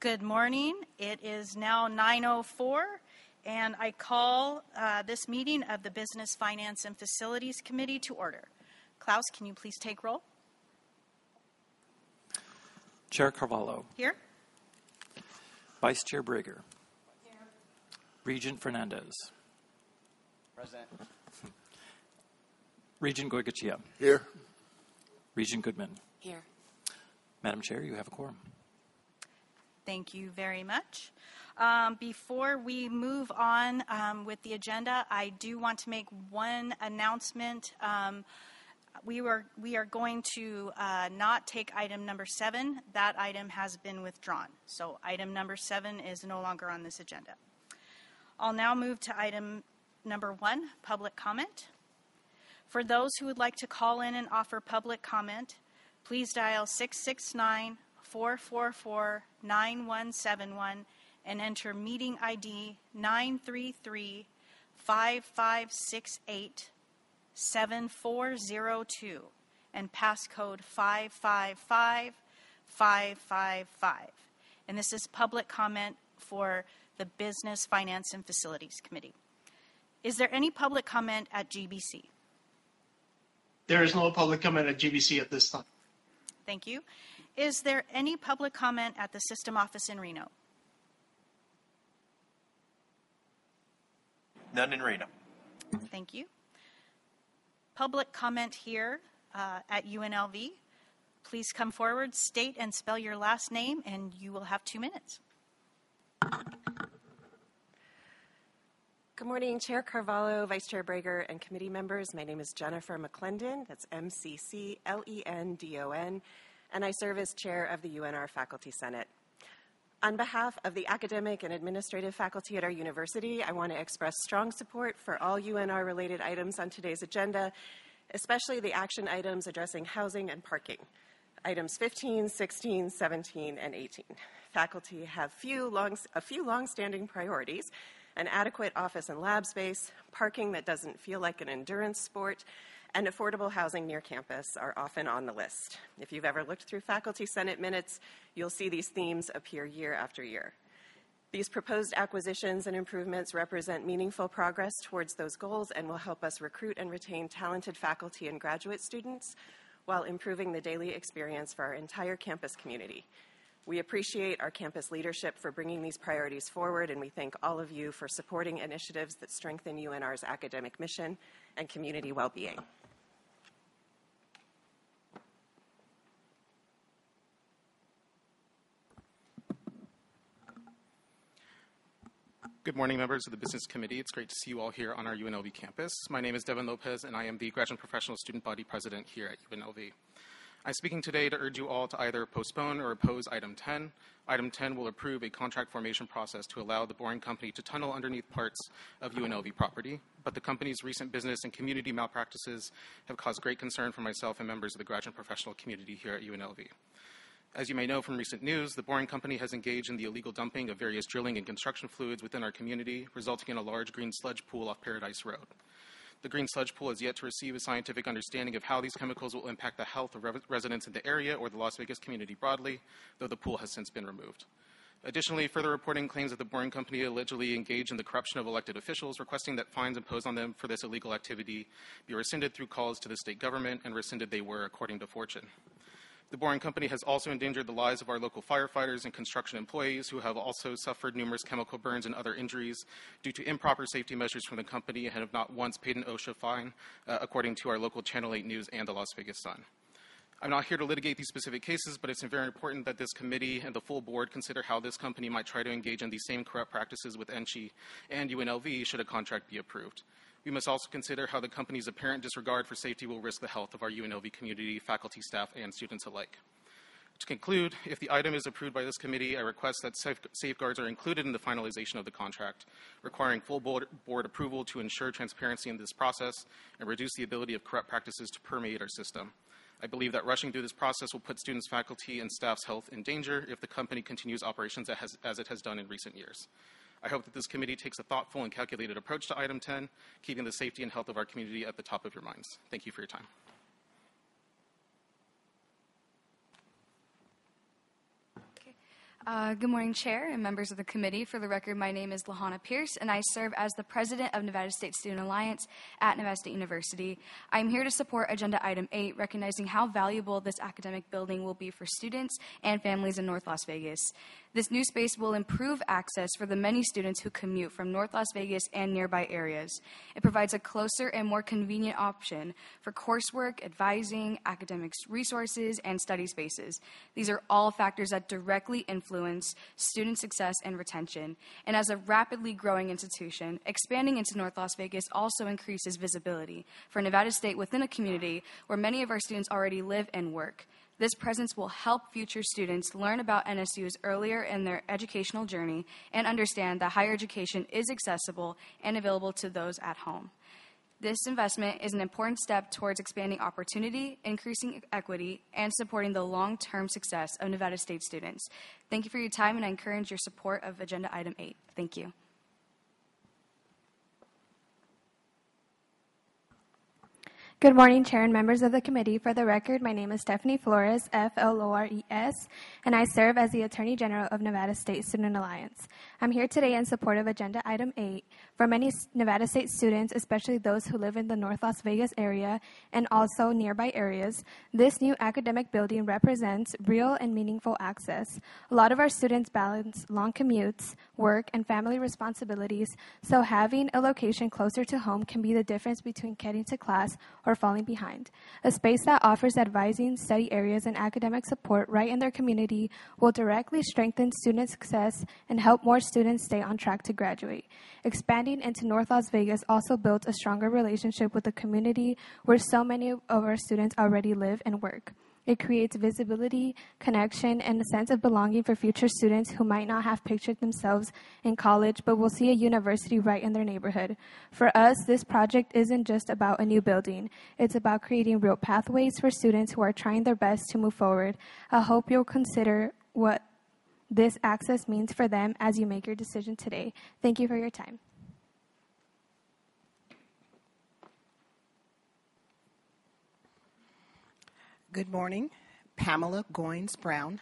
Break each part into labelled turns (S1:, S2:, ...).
S1: Good morning. It is now 9:04, and I call this meeting of the Business, Finance, and Facilities Committee to order. Klaus, can you please take roll?
S2: Chair Carvalho.
S1: Here.
S2: Vice Chair Brager. Here. Regent Fernandez.
S3: Present.
S2: Regent Goycochea.
S3: Here.
S2: Regent Goodman.
S4: Here.
S2: Madam Chair, you have a quorum.
S1: Thank you very much. Before we move on with the agenda, I do want to make one announcement. We are going to not take item number 7. That item has been withdrawn. So item number 7 is no longer on this agenda. I'll now move to item number 1, public comment. For those who would like to call in and offer public comment, please dial 669-444-9171 and enter meeting ID 933-5568-7402 and passcode 555555. And this is public comment for the Business, Finance, and Facilities Committee. Is there any public comment at GBC?
S5: There is no public comment at GBC at this time.
S1: Thank you. Is there any public comment at the system office in Reno?
S3: None in Reno.
S1: Thank you. Public comment here at UNLV. Please come forward, state and spell your last name, and you will have 2 minutes.
S4: Good morning, Chair Carvalho, Vice Chair Brager, and committee members. My name is Jennifer McClendon. That's MCCLENDON, and I serve as chair of the UNR Faculty Senate. On behalf of the academic and administrative faculty at our university, I want to express strong support for all UNR-related items on today's agenda, especially the action items addressing housing and parking. Items 15, 16, 17, and 18. Faculty have a few long-standing priorities: an adequate office and lab space, parking that doesn't feel like an endurance sport, and affordable housing near campus are often on the list. If you've ever looked through Faculty Senate minutes, you'll see these themes appear year after year. These proposed acquisitions and improvements represent meaningful progress towards those goals and will help us recruit and retain talented faculty and graduate students while improving the daily experience for our entire campus community. We appreciate our campus leadership for bringing these priorities forward, and we thank all of you for supporting initiatives that strengthen UNR's academic mission and community well-being.
S6: Good morning, members of the Business Committee. It's great to see you all here on our UNLV campus. My name is Devin Lopez, and I am the Graduate Professional Student Body President here at UNLV. I'm speaking today to urge you all to either postpone or oppose Item 10. Item 10 will approve a contract formation process to allow the Boring Company to tunnel underneath parts of UNLV property, but the company's recent business and community malpractices have caused great concern for myself and members of the graduate professional community here at UNLV. As you may know from recent news, the Boring Company has engaged in the illegal dumping of various drilling and construction fluids within our community, resulting in a large green sludge pool off Paradise Road. The green sludge pool has yet to receive a scientific understanding of how these chemicals will impact the health of residents in the area or the Las Vegas community broadly, though the pool has since been removed. Additionally, further reporting claims that the Boring Company allegedly engaged in the corruption of elected officials, requesting that fines imposed on them for this illegal activity be rescinded through calls to the state government, and rescinded they were, according to Fortune. The Boring Company has also endangered the lives of our local firefighters and construction employees, who have also suffered numerous chemical burns and other injuries due to improper safety measures from the company and have not once paid an OSHA fine, according to our local Channel 8 News and the Las Vegas Sun. I'm not here to litigate these specific cases, but it's very important that this committee and the full board consider how this company might try to engage in these same corrupt practices with NCHI and UNLV should a contract be approved. We must also consider how the company's apparent disregard for safety will risk the health of our UNLV community, faculty, staff, and students alike. To conclude, if the item is approved by this committee, I request that safeguards are included in the finalization of the contract, requiring full board approval to ensure transparency in this process and reduce the ability of corrupt practices to permeate our system. I believe that rushing through this process will put students, faculty, and staff's health in danger if the company continues operations as it has done in recent years. I hope that this committee takes a thoughtful and calculated approach to Item 10, keeping the safety and health of our community at the top of your minds. Thank you for your time.
S4: Okay.
S7: Good morning, Chair and members of the committee. For the record, my name is Lahana Pierce, and I serve as the president of Nevada State Student Alliance at Nevada State University. I'm here to support Agenda Item 8, recognizing how valuable this academic building will be for students and families in North Las Vegas. This new space will improve access for the many students who commute from North Las Vegas and nearby areas. It provides a closer and more convenient option for coursework, advising, academics resources, and study spaces. These are all factors that directly influence student success and retention. And as a rapidly growing institution, expanding into North Las Vegas also increases visibility for Nevada State within a community where many of our students already live and work. This presence will help future students learn about NSUs earlier in their educational journey and understand that higher education is accessible and available to those at home. This investment is an important step towards expanding opportunity, increasing equity, and supporting the long-term success of Nevada State students. Thank you for your time, and I encourage your support of Agenda Item 8. Thank you.
S8: Good morning, Chair and members of the committee. For the record, my name is Stephanie Flores, Flores, and I serve as the Attorney General of Nevada State Student Alliance. I'm here today in support of Agenda Item 8. For many Nevada State students, especially those who live in the North Las Vegas area and also nearby areas, this new academic building represents real and meaningful access. A lot of our students balance long commutes, work, and family responsibilities, so having a location closer to home can be the difference between getting to class or falling behind. A space that offers advising, study areas, and academic support right in their community will directly strengthen student success and help more students stay on track to graduate. Expanding into North Las Vegas also builds a stronger relationship with the community where so many of our students already live and work. It creates visibility, connection, and a sense of belonging for future students who might not have pictured themselves in college but will see a university right in their neighborhood. For us, this project isn't just about a new building. It's about creating real pathways for students who are trying their best to move forward. I hope you'll consider what this access means for them as you make your decision today. Thank you for your time.
S9: Good morning. Pamela Goins Brown,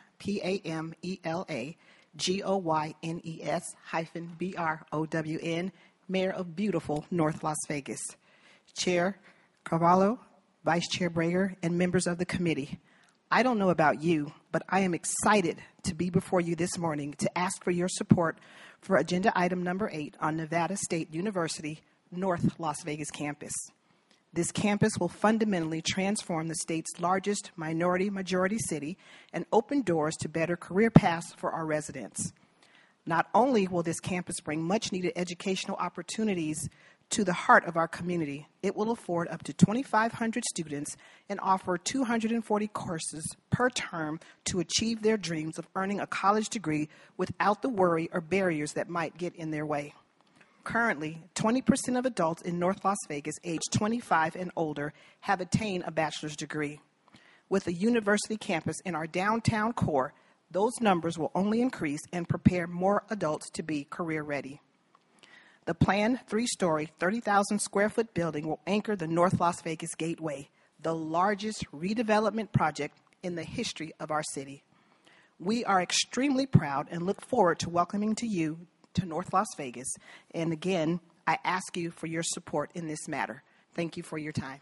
S9: PAMELAGOYNES-BROWN, Mayor of beautiful North Las Vegas. Chair Carvalho, Vice Chair Brager, and members of the committee. I don't know about you, but I am excited to be before you this morning to ask for your support for Agenda Item Number 8 on Nevada State University, North Las Vegas campus. This campus will fundamentally transform the state's largest minority-majority city and open doors to better career paths for our residents. Not only will this campus bring much-needed educational opportunities to the heart of our community, it will afford up to 2,500 students and offer 240 courses per term to achieve their dreams of earning a college degree without the worry or barriers that might get in their way. Currently, 20% of adults in North Las Vegas aged 25 and older have attained a bachelor's degree. With a university campus in our downtown core, those numbers will only increase and prepare more adults to be career ready. The planned 3-story, 30,000 square foot building will anchor the North Las Vegas Gateway, the largest redevelopment project in the history of our city. We are extremely proud and look forward to welcoming you to North Las Vegas. And again, I ask you for your support in this matter. Thank you for your time.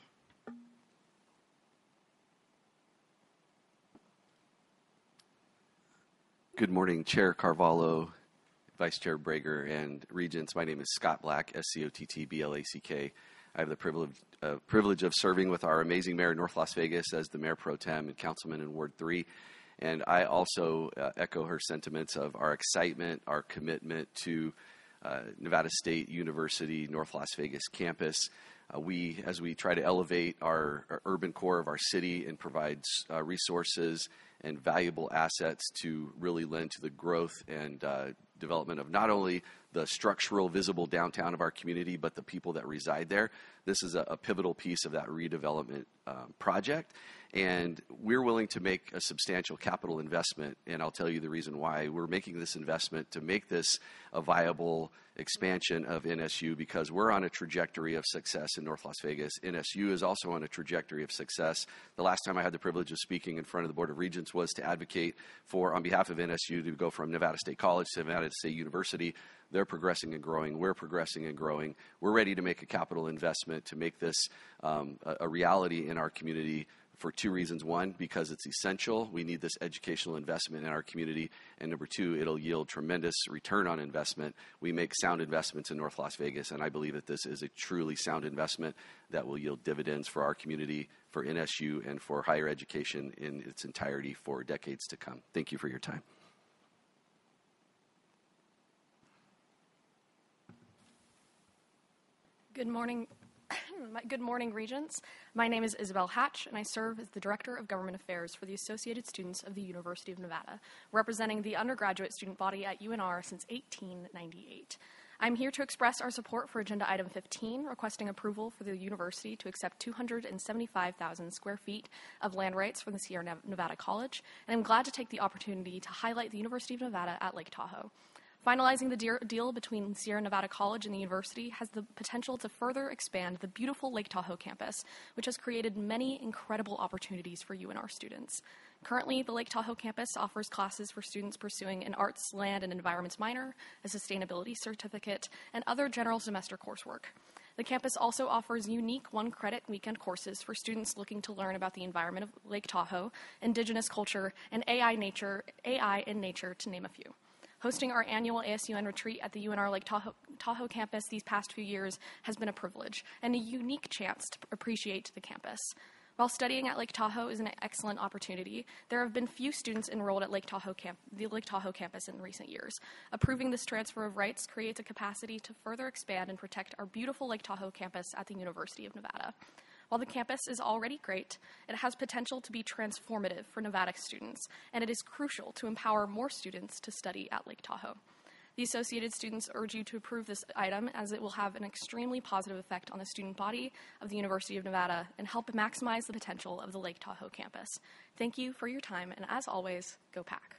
S10: Good morning, Chair Carvalho, Vice Chair Brager, and Regents. My name is Scott Black, SCOTTBLACK. I have the privilege of serving with our amazing mayor in North Las Vegas as the Mayor Pro Tem and Councilman in Ward 3. And I also echo her sentiments of our excitement, our commitment to Nevada State University, North Las Vegas campus. As we try to elevate our urban core of our city and provide resources and valuable assets to really lend to the growth and development of not only the structural, visible downtown of our community, but the people that reside there. This is a pivotal piece of that redevelopment project. And we're willing to make a substantial capital investment, and I'll tell you the reason why. We're making this investment to make this a viable expansion of NSU because we're on a trajectory of success in North Las Vegas. NSU is also on a trajectory of success. The last time I had the privilege of speaking in front of the Board of Regents was to advocate for, on behalf of NSU, to go from Nevada State College to Nevada State University. They're progressing and growing. We're progressing and growing. We're ready to make a capital investment to make this a reality in our community for two reasons. One, because it's essential. We need this educational investment in our community. And number two, it'll yield tremendous return on investment. We make sound investments in North Las Vegas, and I believe that this is a truly sound investment that will yield dividends for our community, for NSU, and for higher education in its entirety for decades to come. Thank you for your time.
S11: Good morning. Good morning, Regents. My name is Isabel Hatch, and I serve as the Director of Government Affairs for the Associated Students of the University of Nevada, representing the undergraduate student body at UNR since 1898. I'm here to express our support for Agenda Item 15, requesting approval for the university to accept 275,000 square feet of land rights from the Sierra Nevada College, and I'm glad to take the opportunity to highlight the University of Nevada at Lake Tahoe. Finalizing the deal between Sierra Nevada College and the university has the potential to further expand the beautiful Lake Tahoe campus, which has created many incredible opportunities for UNR students. Currently, the Lake Tahoe campus offers classes for students pursuing an arts, land, and environments minor, a sustainability certificate, and other general semester coursework. The campus also offers unique one-credit weekend courses for students looking to learn about the environment of Lake Tahoe, indigenous culture, and AI and nature, to name a few. Hosting our annual ASUN retreat at the UNR Lake Tahoe campus these past few years has been a privilege and a unique chance to appreciate the campus. While studying at Lake Tahoe is an excellent opportunity, there have been few students enrolled at the Lake Tahoe campus in recent years. Approving this transfer of rights creates a capacity to further expand and protect our beautiful Lake Tahoe campus at the University of Nevada. While the campus is already great, it has potential to be transformative for Nevada students, and it is crucial to empower more students to study at Lake Tahoe. The Associated Students urge you to approve this item as it will have an extremely positive effect on the student body of the University of Nevada and help maximize the potential of the Lake Tahoe campus. Thank you for your time, and as always, go Pack.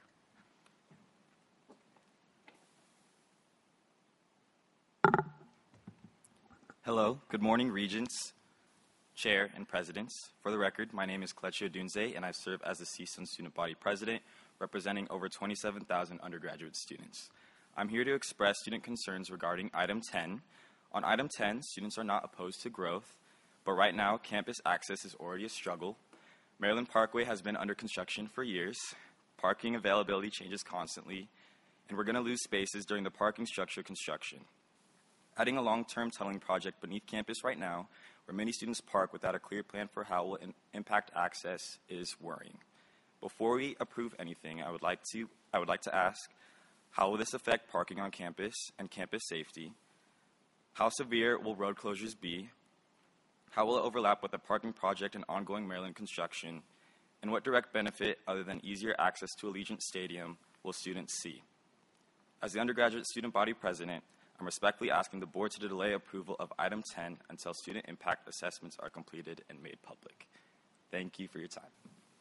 S12: Hello, good morning, Regents, Chair, and Presidents. For the record, my name is Kletchia Dunze, and I serve as the CSUN Student Body President, representing over 27,000 undergraduate students. I'm here to express student concerns regarding Item 10. On Item 10, students are not opposed to growth, but right now, campus access is already a struggle. Maryland Parkway has been under construction for years. Parking availability changes constantly, and we're going to lose spaces during the parking structure construction. Adding a long-term tunneling project beneath campus right now, where many students park without a clear plan for how it will impact access, is worrying. Before we approve anything, I would like to ask, how will this affect parking on campus and campus safety? How severe will road closures be? How will it overlap with the parking project and ongoing Maryland construction? And what direct benefit, other than easier access to Allegiant Stadium, will students see? As the undergraduate student body president, I'm respectfully asking the board to delay approval of Item 10 until student impact assessments are completed and made public. Thank you for your time.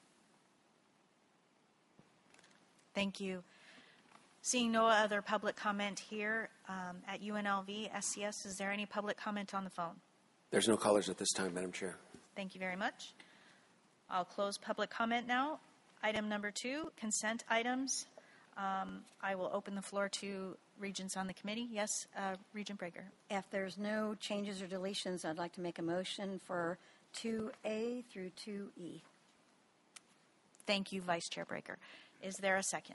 S1: Thank you. Seeing no other public comment here at UNLV, SCS, is there any public comment on the phone?
S13: There's no callers at this time, Madam Chair.
S1: Thank you very much. I'll close public comment now. Item number 2, consent items. I will open the floor to Regents on the committee. Yes, Regent Breger.
S14: If there's no changes or deletions, I'd like to make a motion for 2A through 2E.
S1: Thank you, Vice Chair Breger. Is there a second?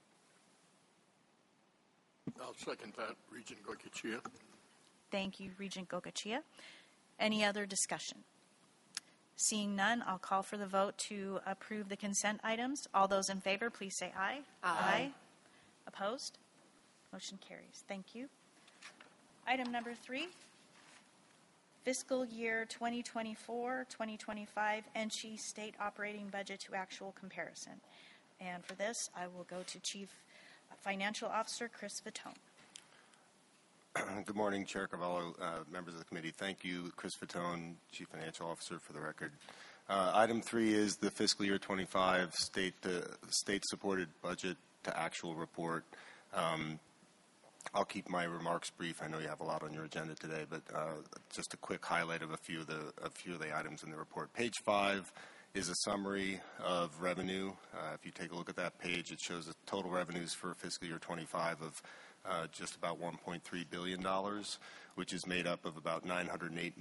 S15: I'll second that, Regent Goicoechea.
S1: Thank you, Regent Goicoechea. Any other discussion? Seeing none, I'll call for the vote to approve the consent items. All those in favor, please say aye. Aye. Opposed? Motion carries. Thank you. Item number 3, fiscal year 2024-2025 NSHE state operating budget to actual comparison. And for this, I will go to Chief Financial Officer Chris Fatone.
S16: Good morning, Chair Carvalho, members of the committee. Thank you, Chris Fatone, Chief Financial Officer, for the record. Item 3 is the fiscal year 25 state-supported budget to actual report. I'll keep my remarks brief. I know you have a lot on your agenda today, but just a quick highlight of a few of the items in the report. Page 5 is a summary of revenue. If you take a look at that page, it shows the total revenues for fiscal year 25 of just about $1.3 billion, which is made up of about $908.8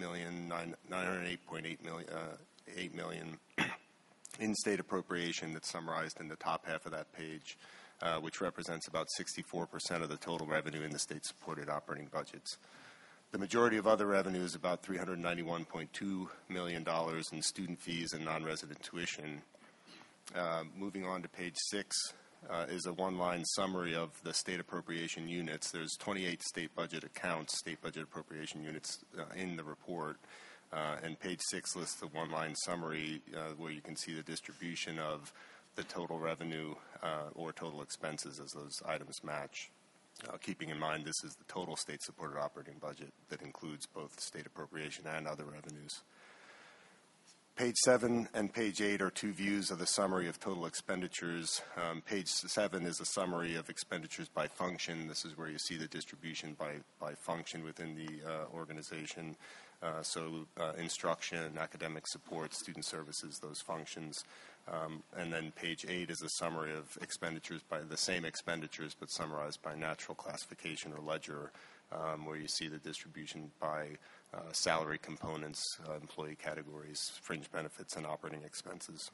S16: million in state appropriation that's summarized in the top half of that page, which represents about 64% of the total revenue in the state-supported operating budgets. The majority of other revenue is about $391.2 million in student fees and non-resident tuition. Moving on to page 6 is a one-line summary of the state appropriation units. There's 28 state budget accounts, state budget appropriation units in the report. And page 6 lists the one-line summary where you can see the distribution of the total revenue or total expenses as those items match. Keeping in mind this is the total state-supported operating budget that includes both state appropriation and other revenues. Page 7 and page 8 are two views of the summary of total expenditures. Page 7 is a summary of expenditures by function. This is where you see the distribution by function within the organization. Instruction, academic support, student services, those functions. And then page 8 is a summary of expenditures by the same expenditures but summarized by natural classification or ledger, where you see the distribution by salary components, employee categories, fringe benefits, and operating expenses.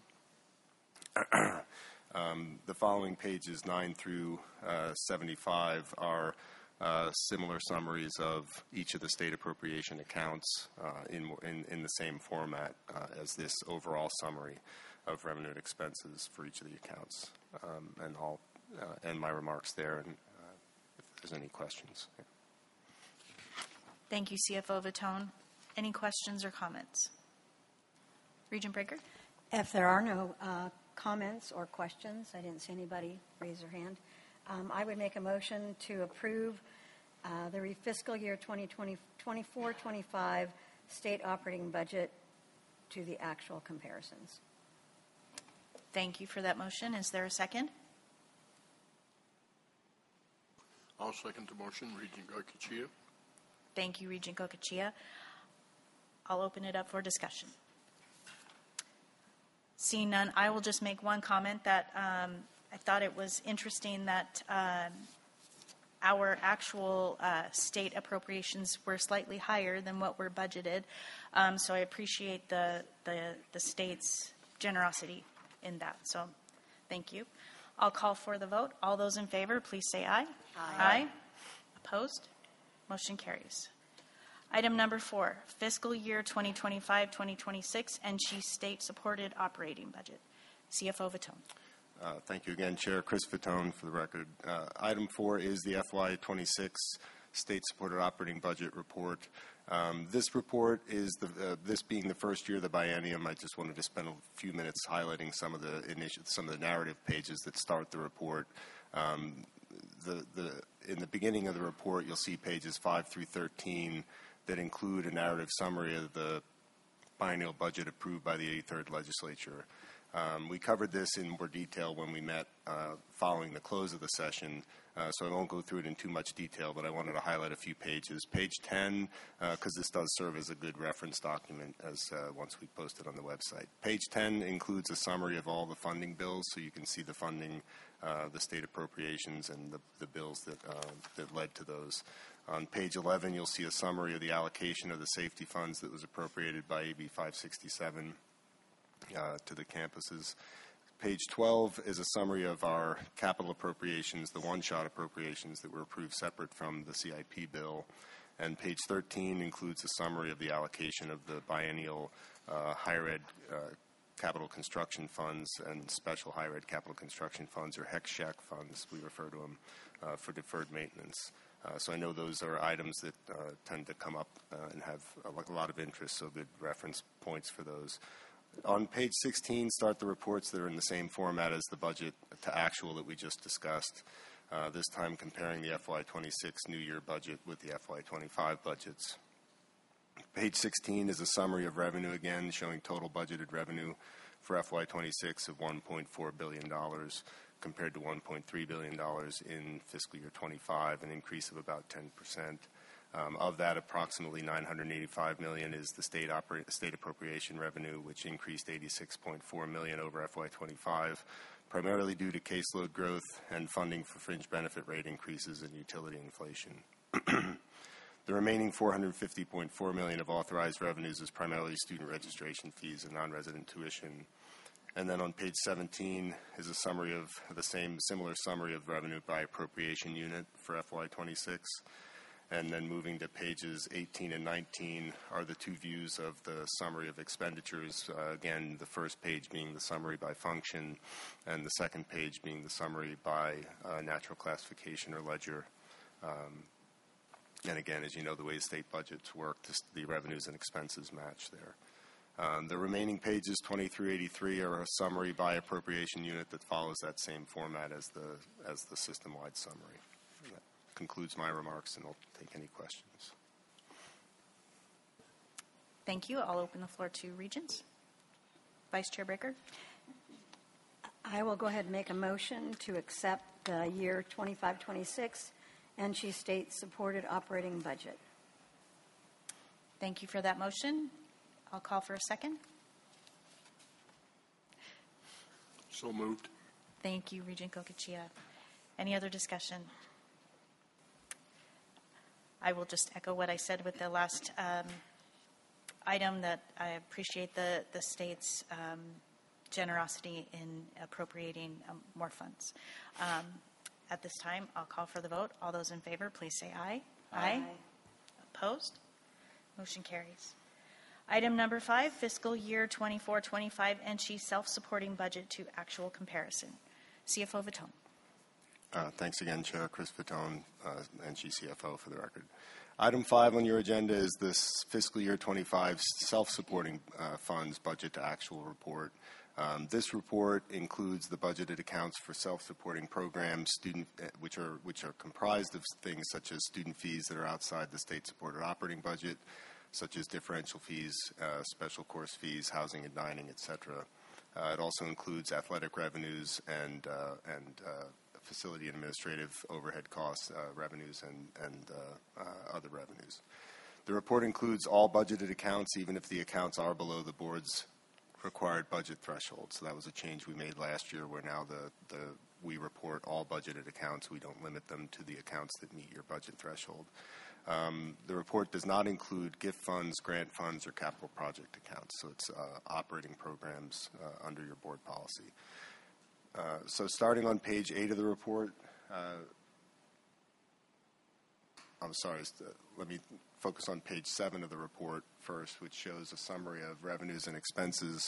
S16: The following pages 9 through 75 are similar summaries of each of the state appropriation accounts in the same format as this overall summary of revenue and expenses for each of the accounts. And I'll end my remarks there, and if there's any questions. Yeah.
S1: Thank you, CFO Vitone. Any questions or comments? Regent Breaker?
S14: If there are no comments or questions, I didn't see anybody raise their hand, I would make a motion to approve the fiscal year 2024-25 state operating budget to the actual comparisons.
S1: Thank you for that motion. Is there a second?
S15: I'll second the motion. Regent Goicoechea.
S1: Thank you, Regent Goicoechea. I'll open it up for discussion. Seeing none, I will just make one comment that I thought it was interesting that our actual state appropriations were slightly higher than what were budgeted. So I appreciate the state's generosity in that. So thank you. I'll call for the vote. All those in favor, please say aye. Aye. Opposed? Motion carries. Item number 4, fiscal year 2025-2026 NSHE state-supported operating budget. CFO Vitone.
S16: Thank you again, Chair. Chris Vitone for the record. Item 4 is the FY26 state-supported operating budget report. This report is this being the first year of the biennium. I just wanted to spend a few minutes highlighting some of the narrative pages that start the report. In the beginning of the report, you'll see pages 5 through 13 that include a narrative summary of the biennial budget approved by the 83rd Legislature. We covered this in more detail when we met following the close of the session, so I won't go through it in too much detail, but I wanted to highlight a few pages. Page 10, because this does serve as a good reference document once we post it on the website. Page 10 includes a summary of all the funding bills, so you can see the funding, the state appropriations, and the bills that led to those. On page 11, you'll see a summary of the allocation of the safety funds that was appropriated by AB 567 to the campuses. Page 12 is a summary of our capital appropriations, the one-shot appropriations that were approved separate from the CIP bill. And page 13 includes a summary of the allocation of the biennial higher ed capital construction funds and special higher ed capital construction funds, or HECSHEC funds, we refer to them, for deferred maintenance. So I know those are items that tend to come up and have a lot of interest, so good reference points for those. On page 16, start the reports that are in the same format as the budget to actual that we just discussed, this time comparing the FY26 New Year budget with the FY25 budgets. Page 16 is a summary of revenue again, showing total budgeted revenue for FY26 of $1.4 billion compared to $1.3 billion in fiscal year 25, an increase of about 10%. Of that, approximately $985 million is the state appropriation revenue, which increased $86.4 million over FY25, primarily due to caseload growth and funding for fringe benefit rate increases and utility inflation. The remaining $450.4 million of authorized revenues is primarily student registration fees and non-resident tuition. And then on page 17 is a summary of the similar summary of revenue by appropriation unit for FY26. And then moving to pages 18 and 19 are the two views of the summary of expenditures. Again, the first page being the summary by function, and the second page being the summary by natural classification or ledger. And again, as you know, the way state budgets work, the revenues and expenses match there. The remaining pages, 20 through 83, are a summary by appropriation unit that follows that same format as the system-wide summary. That concludes my remarks, and I'll take any questions.
S1: Thank you. I'll open the floor to Regents. Vice Chair Breaker.
S14: I will go ahead and make a motion to accept the year 25-26 NC State supported operating budget.
S1: Thank you for that motion. I'll call for a second.
S15: So moved.
S1: Thank you, Regent Goicoechea. Any other discussion? I will just echo what I said with the last item, that I appreciate the state's generosity in appropriating more funds. At this time, I'll call for the vote. All those in favor, please say aye. Aye. Opposed? Motion carries. Item number 5, fiscal year 24-25 NC self-supporting budget to actual comparison. CFO Vitone.
S16: Thanks again, Chair. Chris Vitone, NC CFO for the record. Item 5 on your agenda is this fiscal year 25 self-supporting funds budget to actual report. This report includes the budgeted accounts for self-supporting programs, which are comprised of things such as student fees that are outside the state-supported operating budget, such as differential fees, special course fees, housing and dining, etc. It also includes athletic revenues and facility and administrative overhead costs, revenues, and other revenues. The report includes all budgeted accounts, even if the accounts are below the board's required budget threshold. So that was a change we made last year, where now we report all budgeted accounts. We don't limit them to the accounts that meet your budget threshold. The report does not include gift funds, grant funds, or capital project accounts. So it's operating programs under your board policy. So starting on page 8 of the report, I'm sorry, let me focus on page 7 of the report first, which shows a summary of revenues and expenses,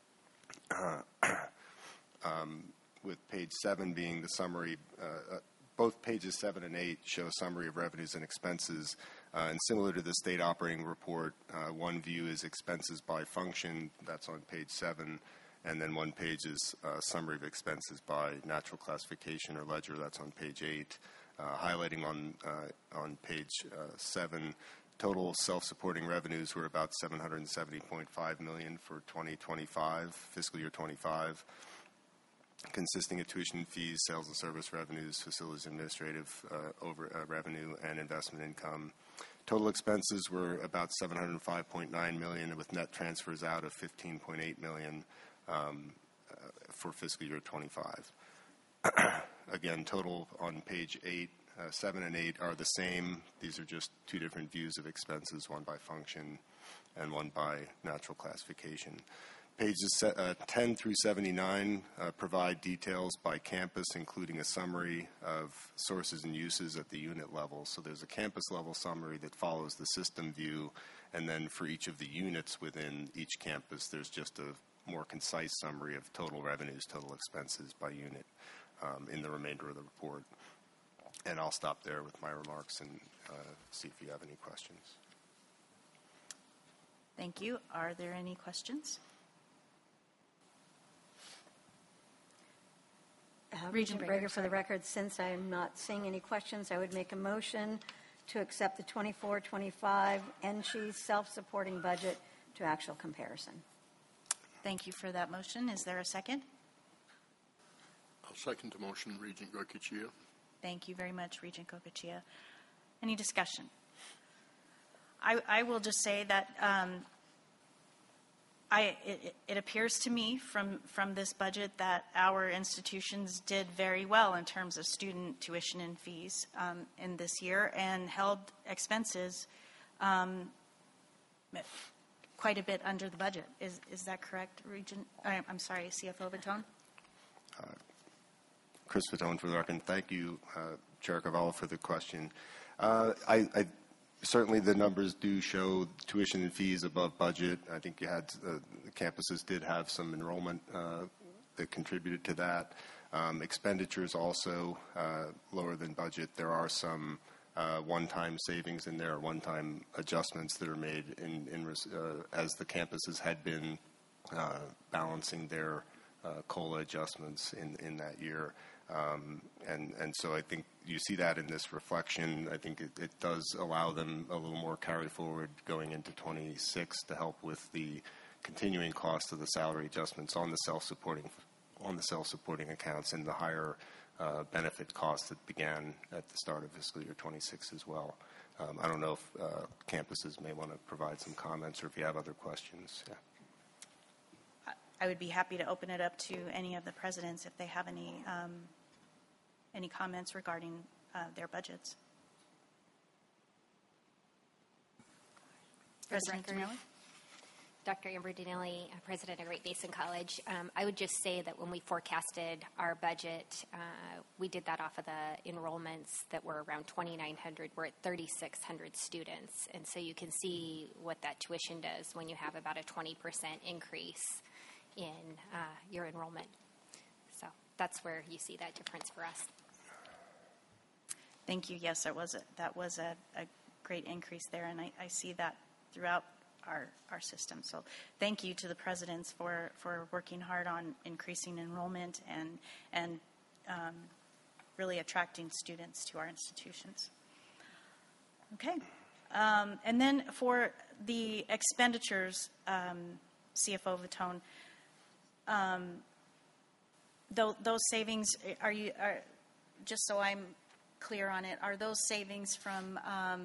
S16: with page 7 being the summary. Both pages 7 and 8 show a summary of revenues and expenses. And similar to the state operating report, one view is expenses by function. That's on page 7. And then one page is a summary of expenses by natural classification or ledger. That's on page 8. Highlighting on page 7, total self-supporting revenues were about $770.5 million for 2025, fiscal year 25, consisting of tuition fees, sales and service revenues, facilities administrative revenue, and investment income. Total expenses were about $705.9 million, with net transfers out of $15.8 million for fiscal year 25. Again, total on page 8, 7 and 8 are the same. These are just two different views of expenses, one by function and one by natural classification. Pages 10 through 79 provide details by campus, including a summary of sources and uses at the unit level. So there's a campus level summary that follows the system view, and then for each of the units within each campus, there's just a more concise summary of total revenues, total expenses by unit in the remainder of the report. And I'll stop there with my remarks and see if you have any questions.
S1: Thank you. Are there any questions?
S14: Regent Breaker, for the record, since I'm not seeing any questions, I would make a motion to accept the 24-25 NCHEES self-supporting budget to actual comparison.
S1: Thank you for that motion. Is there a second?
S15: I'll second the motion, Regent Goicoechea.
S1: Thank you very much, Regent Goicoechea. Any discussion? I will just say that it appears to me from this budget that our institutions did very well in terms of student tuition and fees in this year and held expenses quite a bit under the budget. Is that correct, Regent? I'm sorry, CFO Vitone?
S16: Chris Vitone for the record. Thank you, Chair Carvalho, for the question. Certainly the numbers do show tuition and fees above budget. I think you had the campuses did have some enrollment that contributed to that. Expenditures also lower than budget. There are some one-time savings in there, one-time adjustments that are made as the campuses had been balancing their COLA adjustments in that year. And so I think you see that in this reflection. I think it does allow them a little more carry forward going into 26 to help with the continuing cost of the salary adjustments on the self-supporting accounts and the higher benefit costs that began at the start of fiscal year 26 as well. I don't know if campuses may want to provide some comments or if you have other questions. Yeah.
S1: I would be happy to open it up to any of the presidents if they have any comments regarding their budgets. President Dinelli?
S17: Dr. Amber Dinelli, President of Great Basin College. I would just say that when we forecasted our budget, we did that off of the enrollments that were around 2,900. We're at 3,600 students. And so you can see what that tuition does when you have about a 20% increase in your enrollment. So that's where you see that difference for us.
S1: Thank you. Yes, that was a great increase there, and I see that throughout our system. So thank you to the presidents for working hard on increasing enrollment and really attracting students to our institutions. Okay. And then for the expenditures, CFO Vitone, those savings, are just so I'm clear on it, are those savings from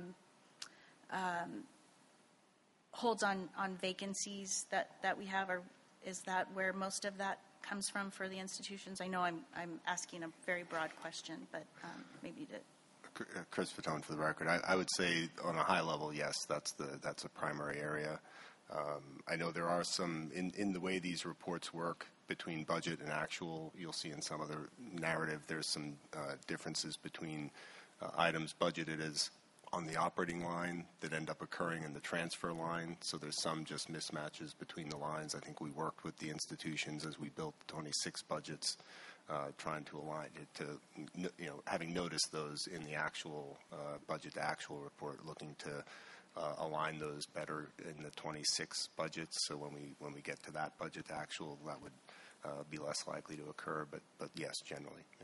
S1: holds on vacancies that we have, or is that where most of that comes from for the institutions? I know I'm asking a very broad question, but maybe to...
S16: Chris Vitone for the record. I would say on a high level, yes, that's a primary area. I know there are some, in the way these reports work between budget and actual, you'll see in some other narrative, there's some differences between items budgeted as on the operating line that end up occurring in the transfer line. So there's some just mismatches between the lines. I think we worked with the institutions as we built the 26 budgets, trying to align it to, having noticed those in the actual budget to actual report, looking to align those better in the 26 budgets. So when we get to that budget to actual, that would be less likely to occur. But yes, generally, yeah.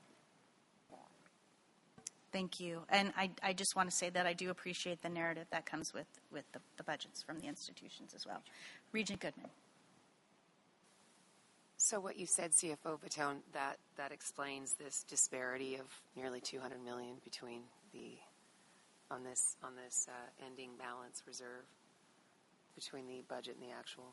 S1: Thank you. And I just want to say that I do appreciate the narrative that comes with the budgets from the institutions as well. Regent Goodman.
S18: So what you said, CFO Vitone, that explains this disparity of nearly $200 million between on this ending balance reserve between the budget and the actual.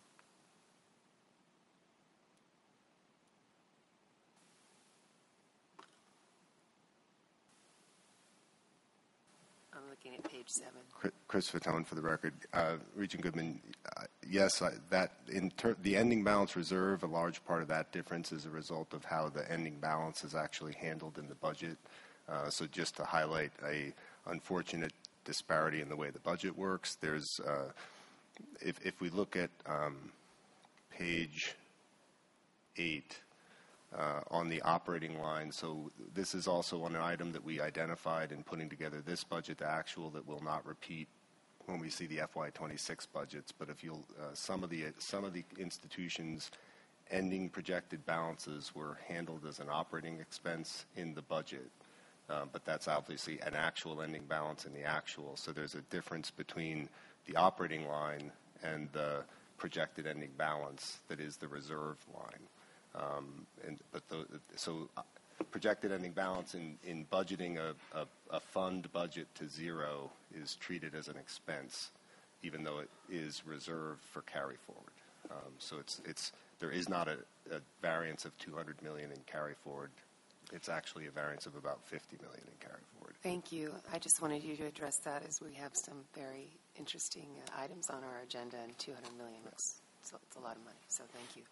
S18: I'm looking at page 7.
S16: Chris Vitone for the record. Regent Goodman, yes, the ending balance reserve, a large part of that difference is a result of how the ending balance is actually handled in the budget. So just to highlight a unfortunate disparity in the way the budget works, there's, if we look at page 8, on the operating line. So this is also an item that we identified in putting together this budget to actual that will not repeat when we see the FY26 budgets. But if you'll, some of the institutions' ending projected balances were handled as an operating expense in the budget. but that's obviously an actual ending balance and the actual. So there's a difference between the operating line and the projected ending balance that is the reserve line. Projected ending balance in budgeting a fund budget to zero is treated as an expense, even though it is reserved for carry forward. So there is not a variance of $200 million in carry forward. It's actually a variance of about $50 million in carry forward.
S18: Thank you. I just wanted you to address that as we have some very interesting items on our agenda, and $200 million looks it's a lot of money. So thank you.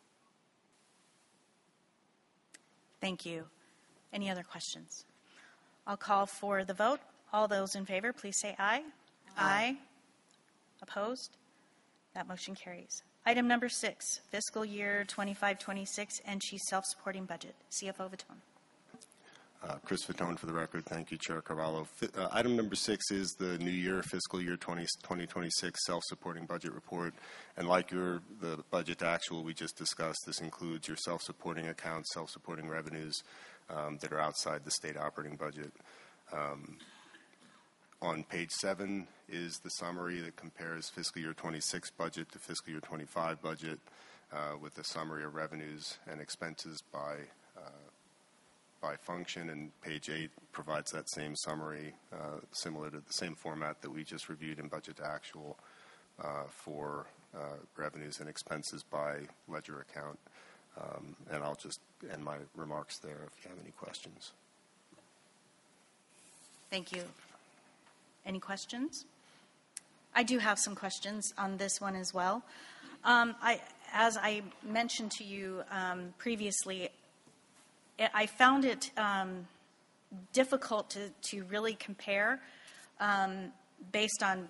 S1: Thank you. Any other questions? I'll call for the vote. All those in favor, please say aye. Aye. Opposed? That motion carries. Item number 6, fiscal year 25-26 NSHE self-supporting budget. CFO Vitone.
S16: Chris Vitone for the record. Thank you, Chair Carvalho. Item number 6 is the new year, fiscal year 2026 self-supporting budget report. And like the budget to actual we just discussed, this includes your self-supporting accounts, self-supporting revenues that are outside the state operating budget. On page 7 is the summary that compares fiscal year 26 budget to fiscal year 25 budget with a summary of revenues and expenses by function, and page 8 provides that same summary, similar to the same format that we just reviewed in budget to actual for revenues and expenses by ledger account. And I'll just end my remarks there if you have any questions.
S1: Thank you. Any questions? I do have some questions on this one as well. As I mentioned to you previously, I found it difficult to really compare based on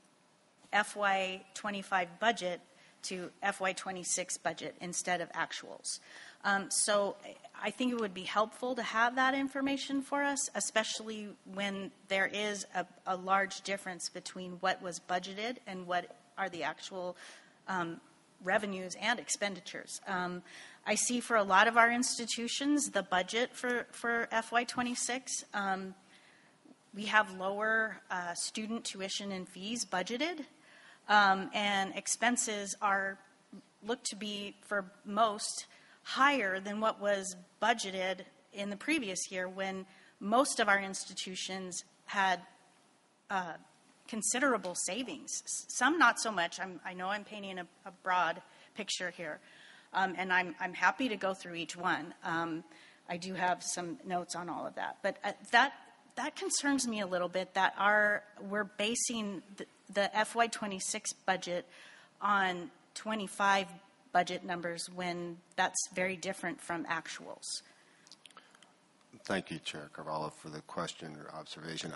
S1: FY25 budget to FY26 budget instead of actuals. So I think it would be helpful to have that information for us, especially when there is a large difference between what was budgeted and what are the actual revenues and expenditures. I see for a lot of our institutions, the budget for FY26, we have lower student tuition and fees budgeted, and expenses look to be, for most, higher than what was budgeted in the previous year when most of our institutions had considerable savings. Some not so much. I know I'm painting a broad picture here, and I'm happy to go through each one. I do have some notes on all of that. But that concerns me a little bit that we're basing the FY26 budget on 25 budget numbers when that's very different from actuals.
S16: Thank you, Chair Carvalho, for the question or observation.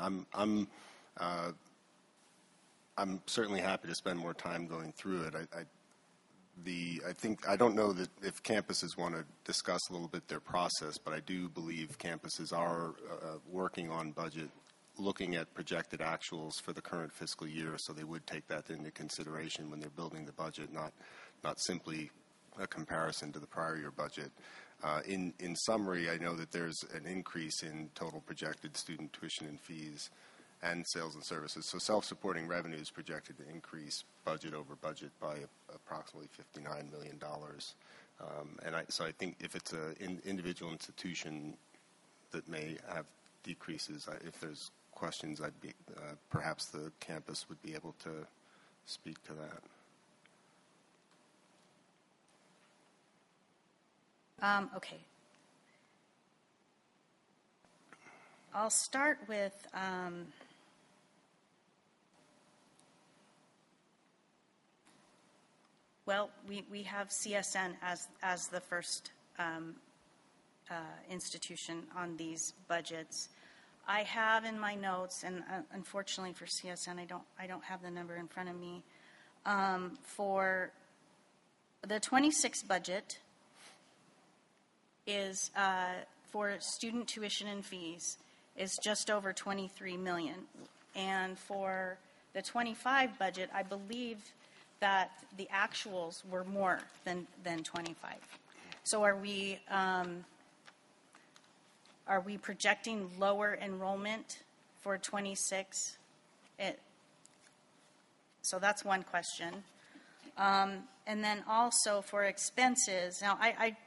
S16: I'm certainly happy to spend more time going through it. I don't know that if campuses want to discuss a little bit their process, but I do believe campuses are working on budget, looking at projected actuals for the current fiscal year, so they would take that into consideration when they're building the budget, not simply a comparison to the prior year budget. In summary, I know that there's an increase in total projected student tuition and fees and sales and services. So self-supporting revenue is projected to increase budget over budget by approximately $59 million. So I think if it's an individual institution that may have decreases, if there's questions, perhaps the campus would be able to speak to that.
S1: Okay. I'll start with we have CSN as the first institution on these budgets. I have in my notes, and unfortunately for CSN, I don't have the number in front of me. For the 26 budget is for student tuition and fees is just over $23 million, and for the 25 budget, I believe that the actuals were more than 25. So are are we projecting lower enrollment for 26? So that's one question. And then also for expenses. Now,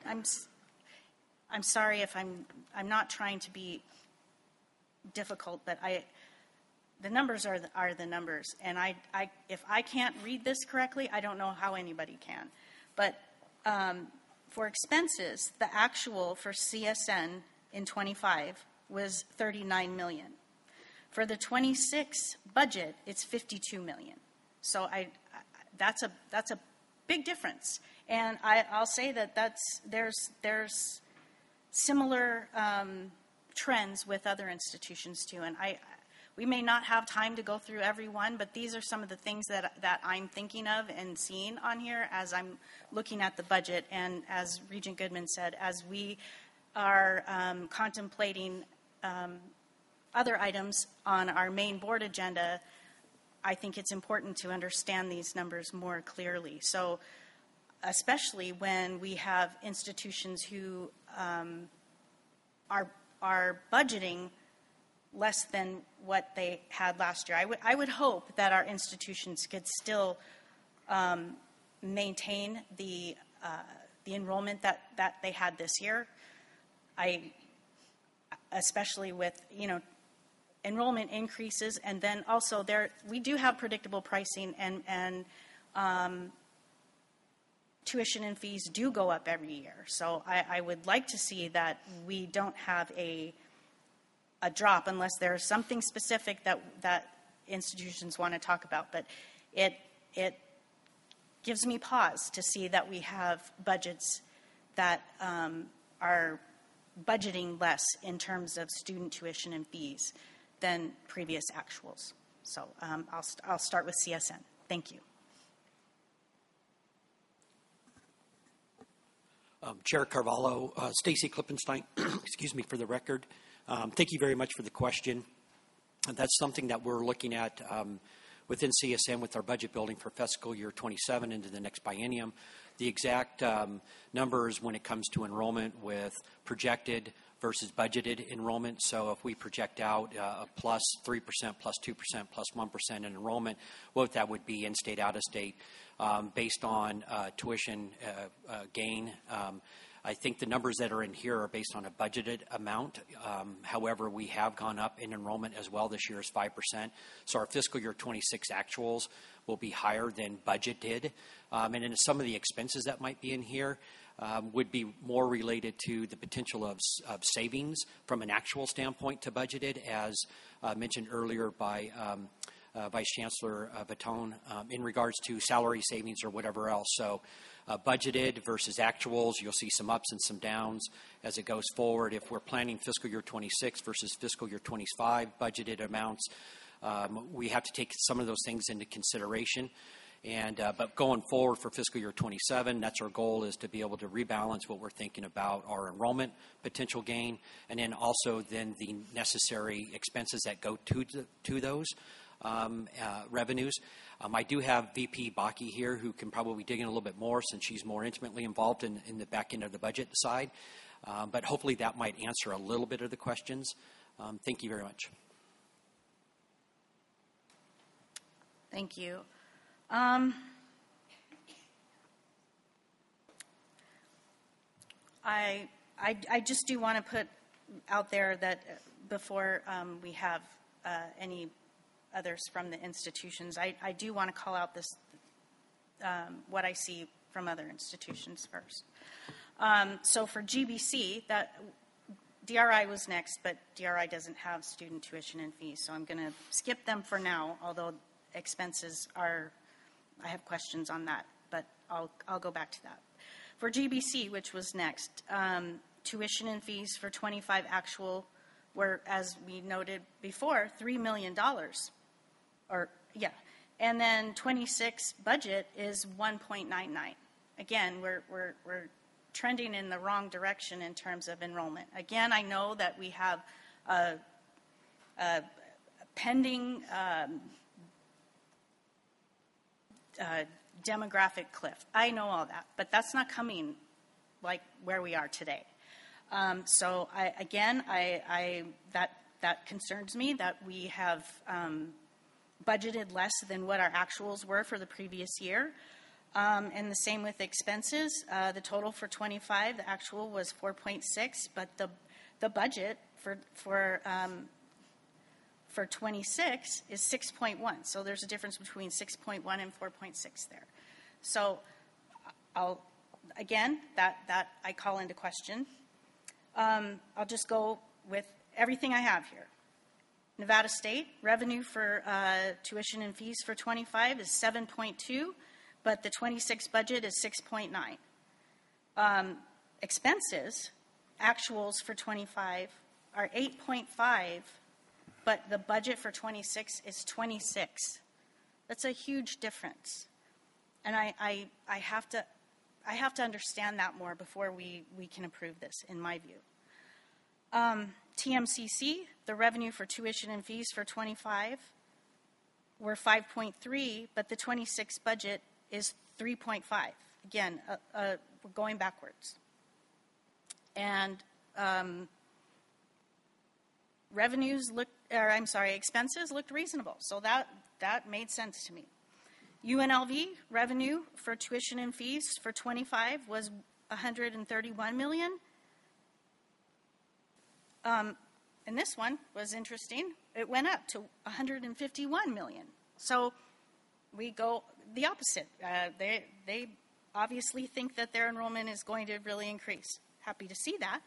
S1: I'm sorry if I'm not trying to be difficult, but the numbers are the numbers, and if I can't read this correctly, I don't know how anybody can. But for expenses, the actual for CSN in 25 was $39 million. For the 26 budget, it's $52 million. So that's a big difference, and I'll say that there's similar trends with other institutions too, and we may not have time to go through every one, but these are some of the things that I'm thinking of and seeing on here as I'm looking at the budget. And as Regent Goodman said, as we are contemplating other items on our main board agenda, I think it's important to understand these numbers more clearly. So especially when we have institutions who are budgeting less than what they had last year. I would hope that our institutions could still maintain the enrollment that they had this year. Especially with enrollment increases, and then also we do have predictable pricing, and tuition and fees do go up every year. So I would like to see that we don't have a drop unless there's something specific that institutions want to talk about. But it gives me pause to see that we have budgets that are budgeting less in terms of student tuition and fees than previous actuals. So I'll start with CSN. Thank you.
S19: Chair Carvalho, Stacy Klippenstein, excuse me, for the record. Thank you very much for the question. That's something that we're looking at within CSN with our budget building for fiscal year 27 into the next biennium. The exact numbers when it comes to enrollment with projected versus budgeted enrollment. So if we project out a plus 3%, plus 2%, plus 1% in enrollment, what that would be in-state, out-of-state, based on tuition gain. I think the numbers that are in here are based on a budgeted amount. However, we have gone up in enrollment as well. This year is 5%. So our fiscal year 26 actuals will be higher than budgeted. And then some of the expenses that might be in here would be more related to the potential of savings from an actual standpoint to budgeted, as mentioned earlier by Vice Chancellor Vatone, in regards to salary savings or whatever else. So budgeted versus actuals, you'll see some ups and some downs as it goes forward. If we're planning fiscal year 26 versus fiscal year 25 budgeted amounts, we have to take some of those things into consideration. And but going forward for fiscal year 27, that's our goal, is to be able to rebalance what we're thinking about our enrollment potential gain, and then also then the necessary expenses that go to those revenues. I do have VP Bakke here, who can probably dig in a little bit more since she's more intimately involved in the back end of the budget side. But hopefully that might answer a little bit of the questions. Thank you very much.
S1: Thank you. I just do want to put out there that before we have any others from the institutions, I do want to call out this what I see from other institutions first. So for GBC, that DRI was next, but DRI doesn't have student tuition and fees, so I'm going to skip them for now, although expenses are, I have questions on that, but I'll go back to that. For GBC, which was next, tuition and fees for 25 actual were, as we noted before, $3 million. And then 26 budget is 1.99. Again, we're trending in the wrong direction in terms of enrollment. Again, I know that we have a pending demographic cliff. I know all that, but that's not coming like where we are today. So that concerns me that we have budgeted less than what our actuals were for the previous year. And the same with expenses. The total for 25, the actual was 4.6, but the budget for 26 is 6.1. So there's a difference between 6.1 and 4.6 there. So that I call into question. I'll just go with everything I have here. Nevada State revenue for tuition and fees for 25 is 7.2, but the 26 budget is 6.9. Expenses, actuals for 25 are 8.5, but the budget for 26 is 26. That's a huge difference, and I have to understand that more before we can approve this, in my view. TMCC, the revenue for tuition and fees for 25 were 5.3, but the 26 budget is 3.5. Again, we're going backwards. And expenses looked reasonable, so that made sense to me. UNLV revenue for tuition and fees for 25 was $131 million. And this one was interesting. It went up to $151 million. So we go the opposite. They obviously think that their enrollment is going to really increase. Happy to see that.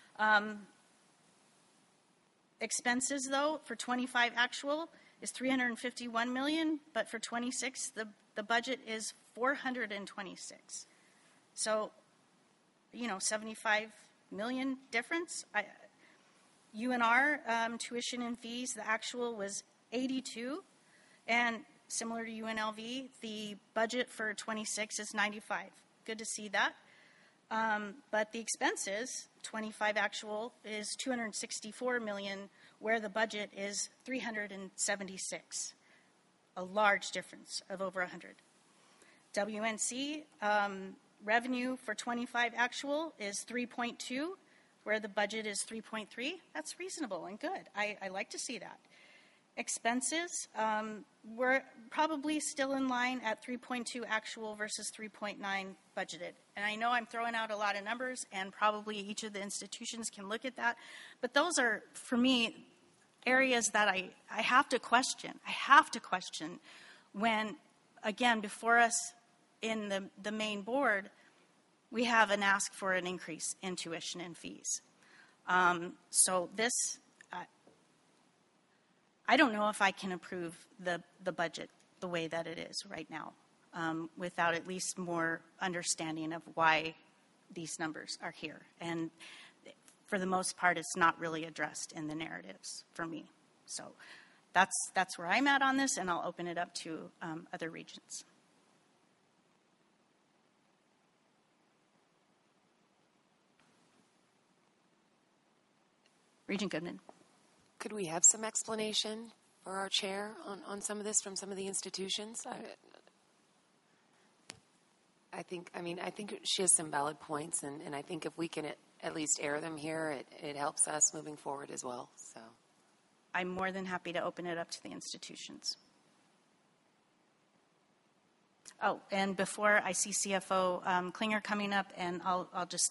S1: Expenses, though, for 25 actual is $351 million, but for 26, the budget is $426. So, $75 million difference. UNR tuition and fees, the actual was 82, and similar to UNLV, the budget for 26 is 95. Good to see that. But the expenses, 25 actual, is $264 million, where the budget is $376. A large difference of over 100. WNC revenue for 25 actual is 3.2, where the budget is 3.3. That's reasonable and good. I like to see that. Expenses, we're probably still in line at 3.2 actual versus 3.9 budgeted. And I know I'm throwing out a lot of numbers, and probably each of the institutions can look at that. But those are, for me, areas that I have to question. I have to question when, again, before us in the main board, we have an ask for an increase in tuition and fees. So this, I don't know if I can approve the budget the way that it is right now without at least more understanding of why these numbers are here. And for the most part, it's not really addressed in the narratives for me. So that's where I'm at on this, and I'll open it up to other regions. Regent Goodman.
S18: Could we have some explanation for our chair on some of this from some of the institutions? I think she has some valid points, and I think if we can at least air them here, it helps us moving forward as well. So,
S1: I'm more than happy to open it up to the institutions. Oh, and before I see CFO Klinger coming up, and I'll just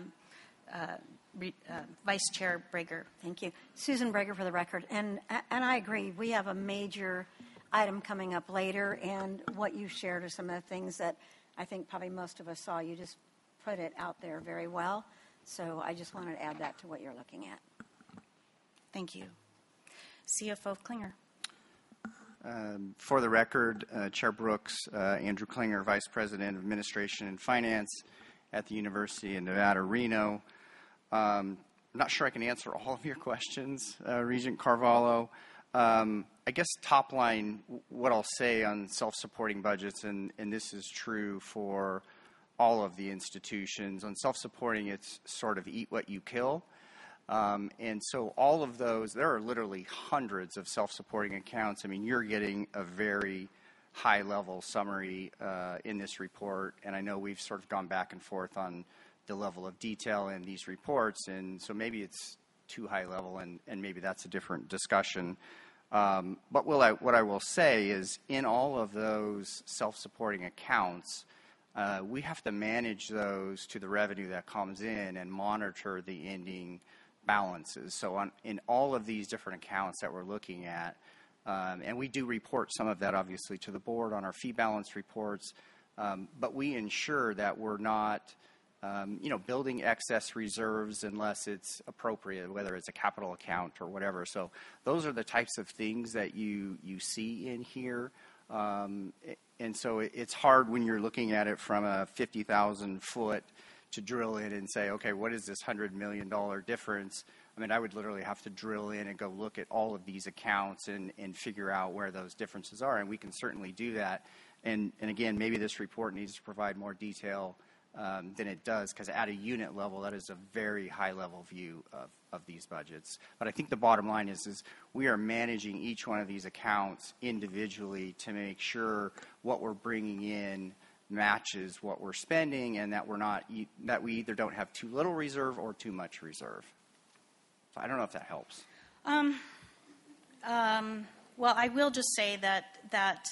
S1: Vice Chair Brager.
S14: Thank you. Susan Brager for the record. And I agree. We have a major item coming up later, and what you shared are some of the things that I think probably most of us saw. You just put it out there very well. So I just wanted to add that to what you're looking at.
S1: Thank you. CFO Klinger.
S3: For the record, Chair Brooks, Andrew Klinger, Vice President of Administration and Finance at the University of Nevada, Reno. I'm not sure I can answer all of your questions, Regent Carvalho. I guess top line, what I'll say on self-supporting budgets, and this is true for all of the institutions. On self-supporting, it's sort of eat what you kill. And so all of those, there are literally hundreds of self-supporting accounts. I mean, you're getting a very high-level summary in this report, and I know we've sort of gone back and forth on the level of detail in these reports, and so maybe it's too high level, and maybe that's a different discussion. But what I will say is, in all of those self-supporting accounts, we have to manage those to the revenue that comes in and monitor the ending balances. So in all of these different accounts that we're looking at, and we do report some of that obviously to the board on our fee balance reports, but we ensure that we're not building excess reserves unless it's appropriate, whether it's a capital account or whatever. So those are the types of things that you see in here. And so it's hard when you're looking at it from a 50,000 foot to drill in and say, okay, what is this $100 million difference? I mean, I would literally have to drill in and go look at all of these accounts and figure out where those differences are, and we can certainly do that. And again, maybe this report needs to provide more detail than it does, because at a unit level, that is a very high-level view of these budgets. But I think the bottom line is we are managing each one of these accounts individually to make sure what we're bringing in matches what we're spending, and that we either don't have too little reserve or too much reserve. So I don't know if that helps.
S1: Well, I will just say that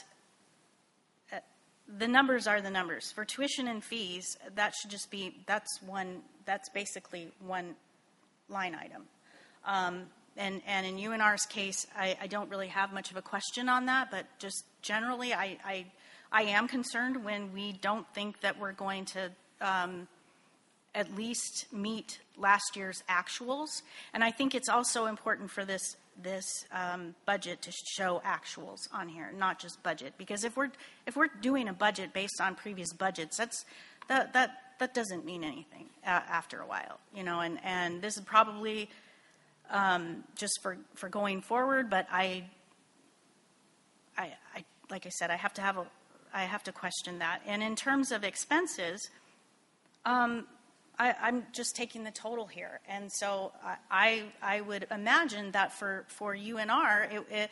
S1: the numbers are the numbers. For tuition and fees, that's basically one line item. And in UNR's case, I don't really have much of a question on that, but just generally, I am concerned when we don't think that we're going to at least meet last year's actuals. And I think it's also important for this budget to show actuals on here, not just budget. Because if we're doing a budget based on previous budgets, that doesn't mean anything after a while, And this is probably just for going forward. But I like I said, I have to question that. And in terms of expenses, I'm just taking the total here, and so I would imagine that for UNR,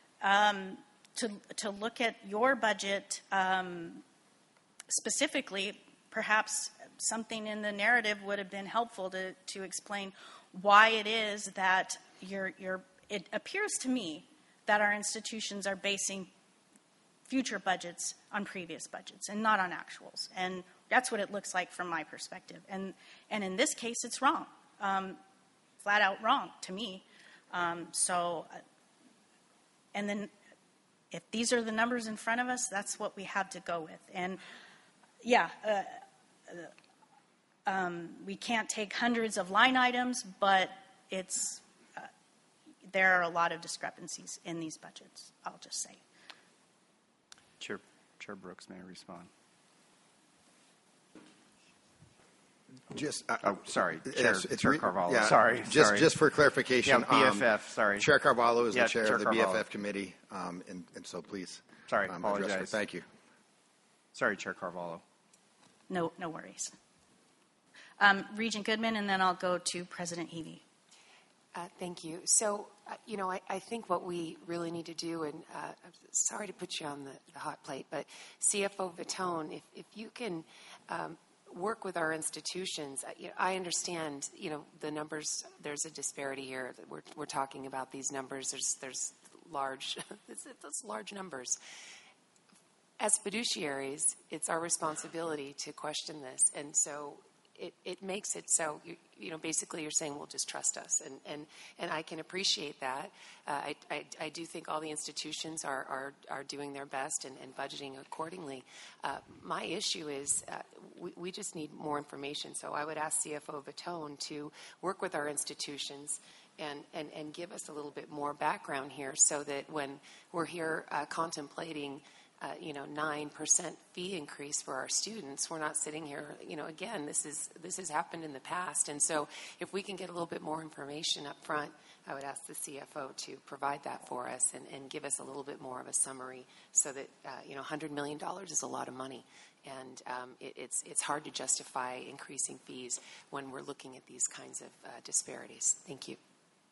S1: to look at your budget specifically, perhaps something in the narrative would have been helpful to explain why it is that it appears to me that our institutions are basing future budgets on previous budgets and not on actuals. And that's what it looks like from my perspective. And in this case, it's wrong. Flat out wrong to me. And then if these are the numbers in front of us, that's what we have to go with. And yeah, we can't take hundreds of line items, but there are a lot of discrepancies in these budgets, I'll just say.
S3: Chair Brooks may respond. Sorry, Chair Carvalho.
S20: Yeah,
S3: sorry.
S20: Just for clarification.
S3: Yeah, BFF, sorry.
S20: Chair Carvalho is the chair
S3: Chair
S20: of the
S3: Carvalho.
S20: BFF committee, and so please.
S3: Sorry,
S20: address
S3: apologize.
S20: her. Thank you.
S3: Sorry, Chair Carvalho.
S1: No worries. Regent Goodman, and then I'll go to President Heavey.
S18: Thank you. So, I think what we really need to do, and I'm sorry to put you on the hot plate, but CFO Vitone, if you can work with our institutions, I understand, the numbers, there's a disparity here. We're talking about these numbers. There's large, those large numbers. As fiduciaries, it's our responsibility to question this. And so it makes it so, basically you're saying, well, just trust us. And I can appreciate that. I do think all the institutions are doing their best and budgeting accordingly. My issue is we just need more information. So I would ask CFO Vitone to work with our institutions and give us a little bit more background here, so that when we're here contemplating 9% fee increase for our students, we're not sitting here, again, this has happened in the past. And so if we can get a little bit more information up front, I would ask the CFO to provide that for us and give us a little bit more of a summary, so that, $100 million is a lot of money. And it's hard to justify increasing fees when we're looking at these kinds of disparities. Thank you.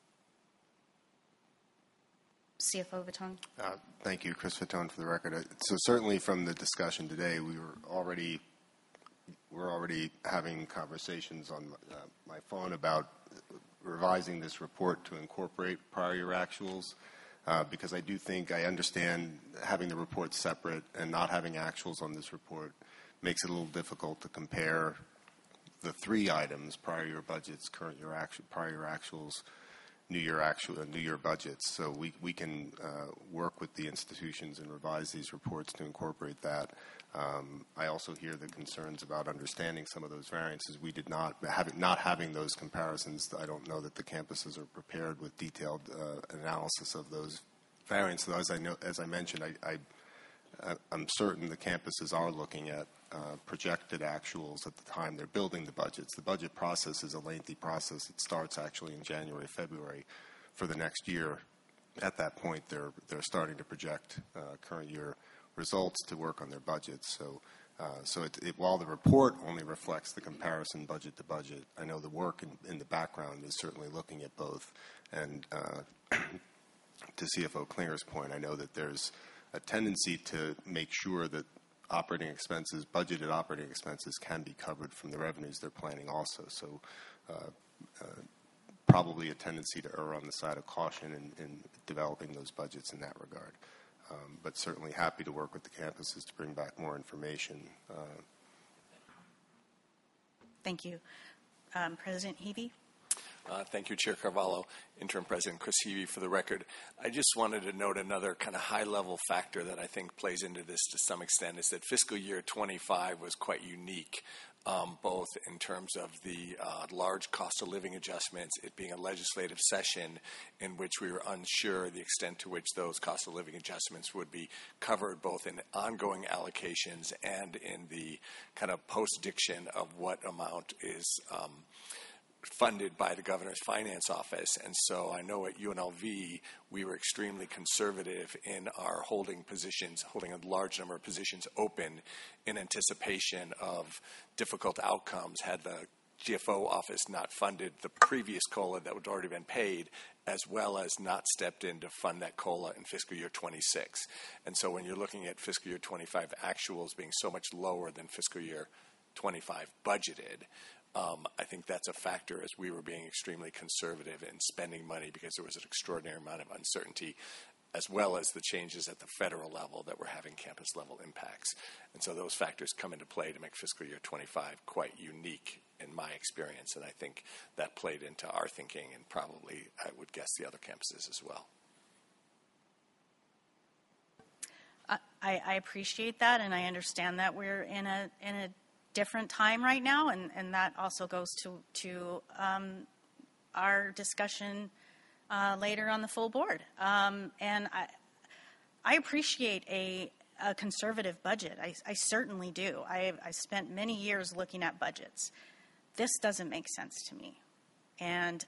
S1: CFO Vitone.
S16: Thank you, Chris Vitone, for the record. So certainly from the discussion today, we were already we're already having conversations on my phone about revising this report to incorporate prior year actuals, because I do think I understand having the report separate and not having actuals on this report makes it a little difficult to compare the three items: prior year budgets, current year prior year actuals, new year budgets. So we can work with the institutions and revise these reports to incorporate that. I also hear the concerns about understanding some of those variances. We did not having those comparisons. I don't know that the campuses are prepared with detailed analysis of those variances. As I mentioned, I'm certain the campuses are looking at projected actuals at the time they're building the budgets. The budget process is a lengthy process. It starts actually in January, February for the next year. At that point, they're starting to project current year results to work on their budgets. So while the report only reflects the comparison budget to budget, I know the work in the background is certainly looking at both. And to CFO Klinger's point, I know that there's a tendency to make sure that operating expenses, budgeted operating expenses, can be covered from the revenues they're planning also. So probably a tendency to err on the side of caution in developing those budgets in that regard. But certainly happy to work with the campuses to bring back more information.
S1: Thank you. President Heavey?
S21: Thank you, Chair Carvalho. Interim President Chris Heavey, for the record. I just wanted to note another kind of high-level factor that I think plays into this to some extent is that fiscal year 25 was quite unique, both in terms of the large cost of living adjustments, it being a legislative session in which we were unsure the extent to which those cost of living adjustments would be covered both in ongoing allocations and in the kind of post-diction of what amount is funded by the governor's finance office. And so I know at UNLV we were extremely conservative in our holding a large number of positions open in anticipation of difficult outcomes had the GFO office not funded the previous COLA that had already been paid, as well as not stepped in to fund that COLA in fiscal year 26. And so when you're looking at fiscal year 25 actuals being so much lower than fiscal year 25 budgeted, I think that's a factor as we were being extremely conservative in spending money because there was an extraordinary amount of uncertainty, as well as the changes at the federal level that were having campus level impacts. And so those factors come into play to make fiscal year 25 quite unique in my experience, and I think that played into our thinking and probably, I would guess, the other campuses as well.
S1: I appreciate that, and I understand that we're in a different time right now, and that also goes to our discussion later on the full board. And I appreciate a conservative budget. I certainly do. I spent many years looking at budgets. This doesn't make sense to me, and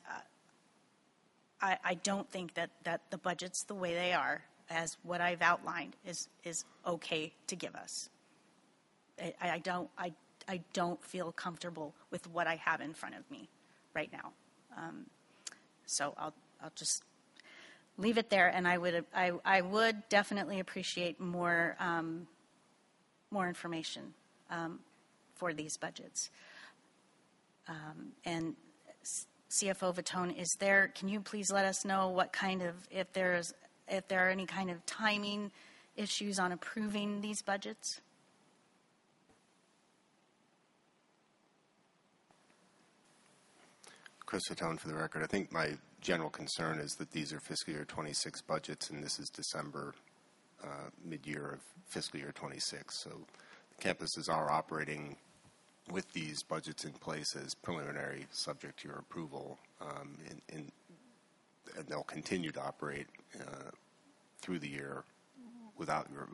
S1: I don't think that the budgets the way they are, as what I've outlined, is okay to give us. I don't feel comfortable with what I have in front of me right now. So I'll just leave it there, and I would definitely appreciate more information for these budgets. And CFO Vitone, can you please let us know what kind of, if there are any kind of timing issues on approving these budgets?
S16: Chris Vitone, for the record. I think my general concern is that these are fiscal year 26 budgets, and this is December, mid-year of fiscal year 26. So the campuses are operating with these budgets in place as preliminary, subject to your approval, and they'll continue to operate through the year without your.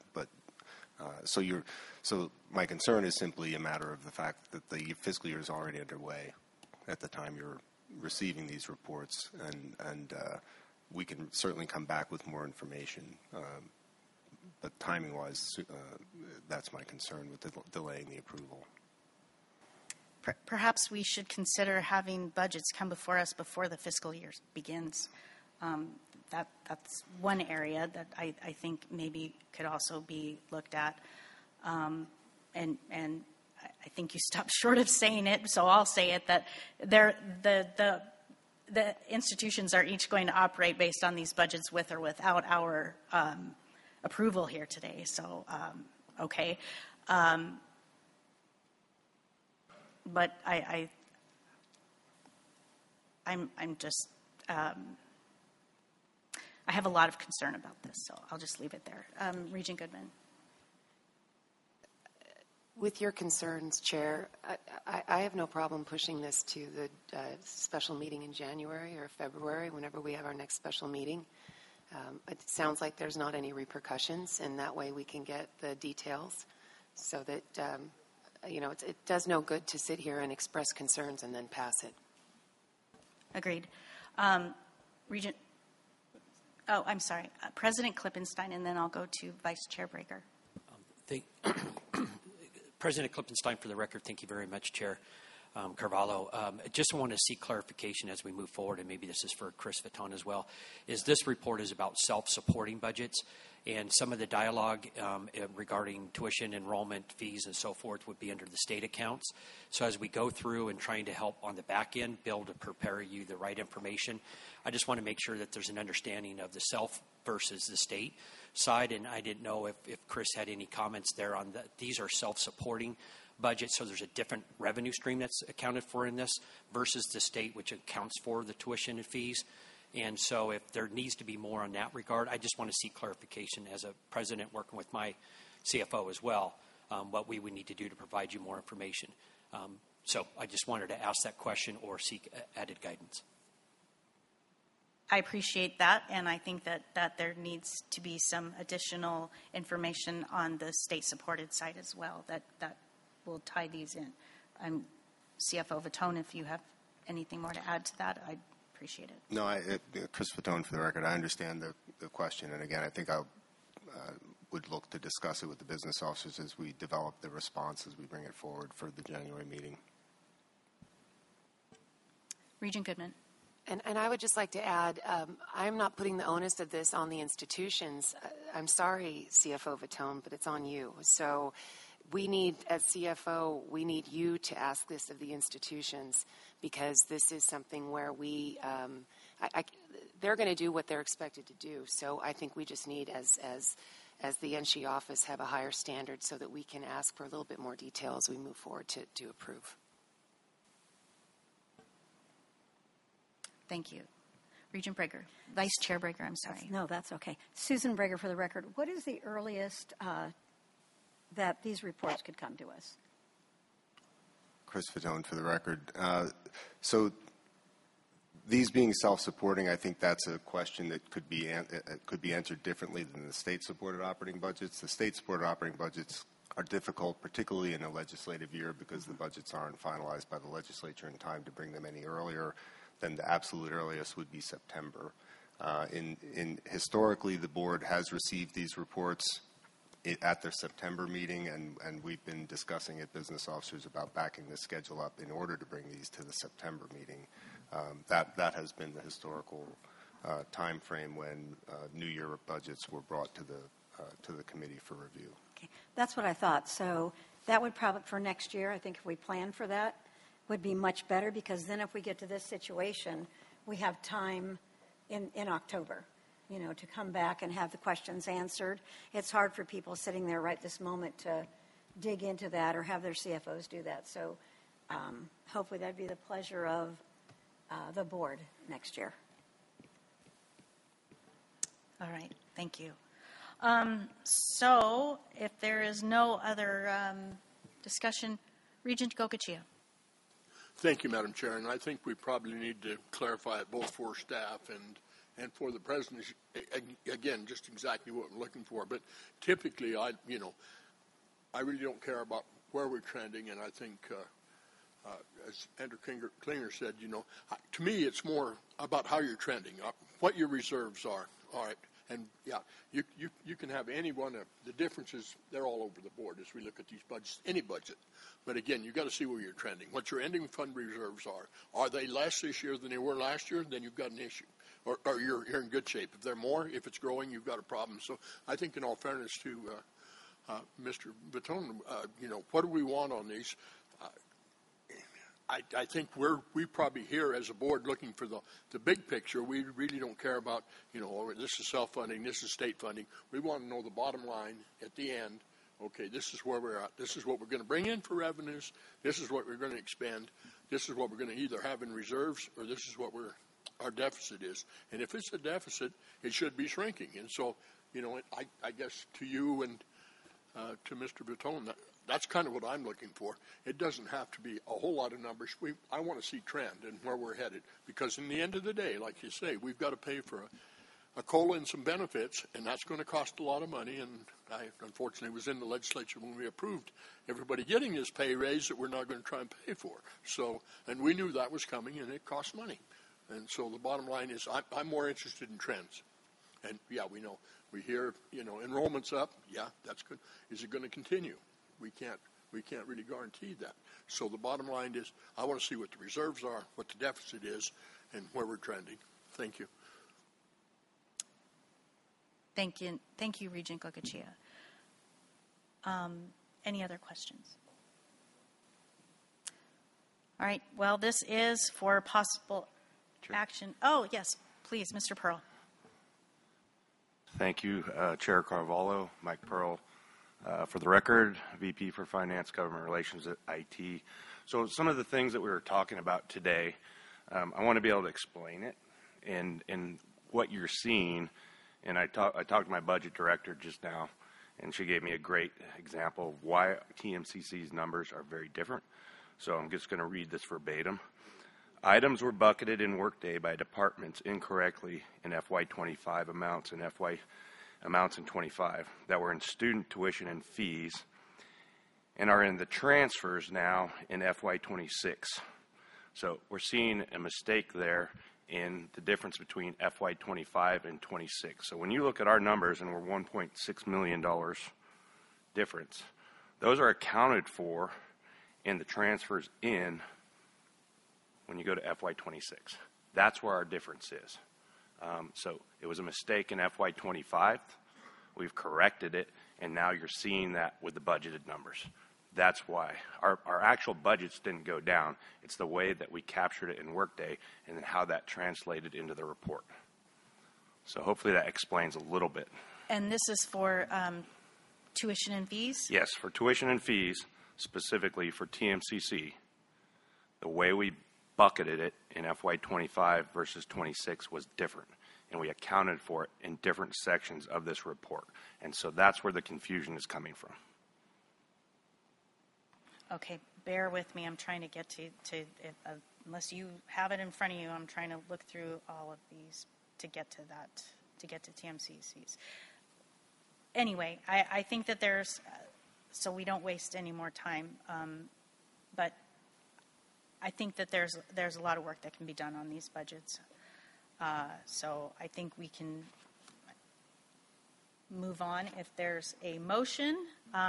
S16: So my concern is simply a matter of the fact that the fiscal year is already underway at the time you're receiving these reports, and we can certainly come back with more information. But timing-wise, that's my concern with delaying the approval.
S1: Perhaps we should consider having budgets come before us before the fiscal year begins. That's one area that I think maybe could also be looked at. And I think you stopped short of saying it, so I'll say it, that the institutions are each going to operate based on these budgets with or without our approval here today. So, okay. But I'm just, I have a lot of concern about this, so I'll just leave it there. Regent Goodman.
S18: With your concerns, Chair, I have no problem pushing this to the special meeting in January or February, whenever we have our next special meeting. It sounds like there's not any repercussions, and that way we can get the details so that, it does no good to sit here and express concerns and then pass it.
S1: Agreed. Regent, I'm sorry, President Klippenstein, and then I'll go to Vice Chair Breger.
S19: President Klippenstein, for the record, thank you very much, Chair Carvalho. I just want to seek clarification as we move forward, and maybe this is for Chris Fatone as well, is this report is about self-supporting budgets, and some of the dialogue regarding tuition, enrollment, fees, and so forth would be under the state accounts. So as we go through and trying to help on the back end, be able to prepare you the right information, I just want to make sure that there's an understanding of the self versus the state side, and I didn't know if Chris had any comments there on that. These are self-supporting budgets, so there's a different revenue stream that's accounted for in this versus the state, which accounts for the tuition and fees. And so if there needs to be more on that regard, I just want to seek clarification as a president working with my CFO as well, what we would need to do to provide you more information. So I just wanted to ask that question or seek added guidance.
S1: I appreciate that, and I think that there needs to be some additional information on the state-supported side as well that will tie these in. CFO Fatone, if you have anything more to add to that, I'd appreciate it.
S16: No, Chris Fatone, for the record, I understand the question, and again, I think I would look to discuss it with the business officers as we develop the response as we bring it forward for the January meeting.
S1: Regent Goodman.
S18: And I would just like to add, I'm not putting the onus of this on the institutions. I'm sorry, CFO Fatone, but it's on you. So we need, as CFO, we need you to ask this of the institutions, because this is something where they're going to do what they're expected to do. So I think we just need, as the NSHE office, have a higher standard so that we can ask for a little bit more detail as we move forward to approve.
S1: Thank you. Regent Breger. Vice Chair Breger, I'm sorry.
S14: No, that's okay. Susan Breger, for the record. What is the earliest that these reports could come to us?
S16: Chris Fatone, for the record. So these being self-supporting, I think that's a question that could be answered differently than the state-supported operating budgets. The state-supported operating budgets are difficult, particularly in a legislative year, because the budgets aren't finalized by the legislature in time to bring them any earlier. Then the absolute earliest would be September. Historically, the board has received these reports at their September meeting, and we've been discussing at business officers about backing the schedule up in order to bring these to the September meeting. That has been the historical time frame when New Year budgets were brought to the committee for review.
S14: Okay, that's what I thought. So that would probably, for next year, I think if we plan for that, would be much better, because then if we get to this situation, we have time in October, to come back and have the questions answered. It's hard for people sitting there right this moment to dig into that or have their CFOs do that. So hopefully that'd be the pleasure of the board next year.
S1: All right, thank you. So if there is no other discussion, Regent Goicoechea.
S15: Thank you, Madam Chair. And I think we probably need to clarify it both for staff and for the President. Again, just exactly what we're looking for. But typically, I really don't care about where we're trending. And I think, as Andrew Klinger said, to me, it's more about how you're trending, what your reserves are. All right. And yeah, you can have any one of the differences. They're all over the board as we look at these budgets, any budget. But again, you've got to see where you're trending, what your ending fund reserves are. Are they less this year than they were last year? Then you've got an issue, or you're in good shape. If they're more, if it's growing, you've got a problem. So I think, in all fairness to Mr. Vitone, what do we want on these? I think we probably here as a board looking for the big picture. We really don't care about, this is self-funding, this is state funding. We want to know the bottom line at the end. Okay, this is where we're at. This is what we're going to bring in for revenues. This is what we're going to expend. This is what we're going to either have in reserves, or this is what our deficit is. And if it's a deficit, it should be shrinking. And so, I guess to you and to Mr. Vitone, that's kind of what I'm looking for. It doesn't have to be a whole lot of numbers. I want to see trend and where we're headed. Because in the end of the day, like you say, we've got to pay for a COLA and some benefits, and that's going to cost a lot of money. And I, unfortunately, was in the legislature when we approved everybody getting this pay raise that we're not going to try and pay for. So, and we knew that was coming, and it cost money. And so the bottom line is I'm more interested in trends. And, yeah, we know. We hear, enrollment's up. Yeah, that's good. Is it going to continue? We can't really guarantee that. So the bottom line is I want to see what the reserves are, what the deficit is, and where we're trending. Thank you.
S1: Thank you, Regent Gocochea. Any other questions? All right. Well, this is for possible action. Oh, yes, please, Mr. Pearl.
S2: Thank you, Chair Carvalho, Mike Pearl. For the record, VP for Finance, Government Relations at IT. So some of the things that we were talking about today, I want to be able to explain it and what you're seeing. And I talked to my budget director just now, and she gave me a great example of why TMCC's numbers are very different. So I'm just going to read this verbatim. Items were bucketed in Workday by departments incorrectly in FY25 amounts and amounts in 25 that were in student tuition and fees and are in the transfers now in FY26. So we're seeing a mistake there in the difference between FY25 and 26. So when you look at our numbers, and we're $1.6 million difference, those are accounted for in the transfers in when you go to FY26. That's where our difference is. So it was a mistake in FY25. We've corrected it, and now you're seeing that with the budgeted numbers. That's why. Our actual budgets didn't go down. It's the way that we captured it in Workday and then how that translated into the report. So hopefully that explains a little bit.
S1: And this is for tuition and fees?
S2: Yes, for tuition and fees, specifically for TMCC, the way we bucketed it in FY25 versus 26 was different, and we accounted for it in different sections of this report. And so that's where the confusion is coming from.
S1: Okay, bear with me. I'm trying to get to unless you have it in front of you, I'm trying to look through all of these to get to that, to get to TMCCs. Anyway, I think that there's, so we don't waste any more time, but I think that there's a lot of work that can be done on these budgets. So I think we can move on. If there's a motion,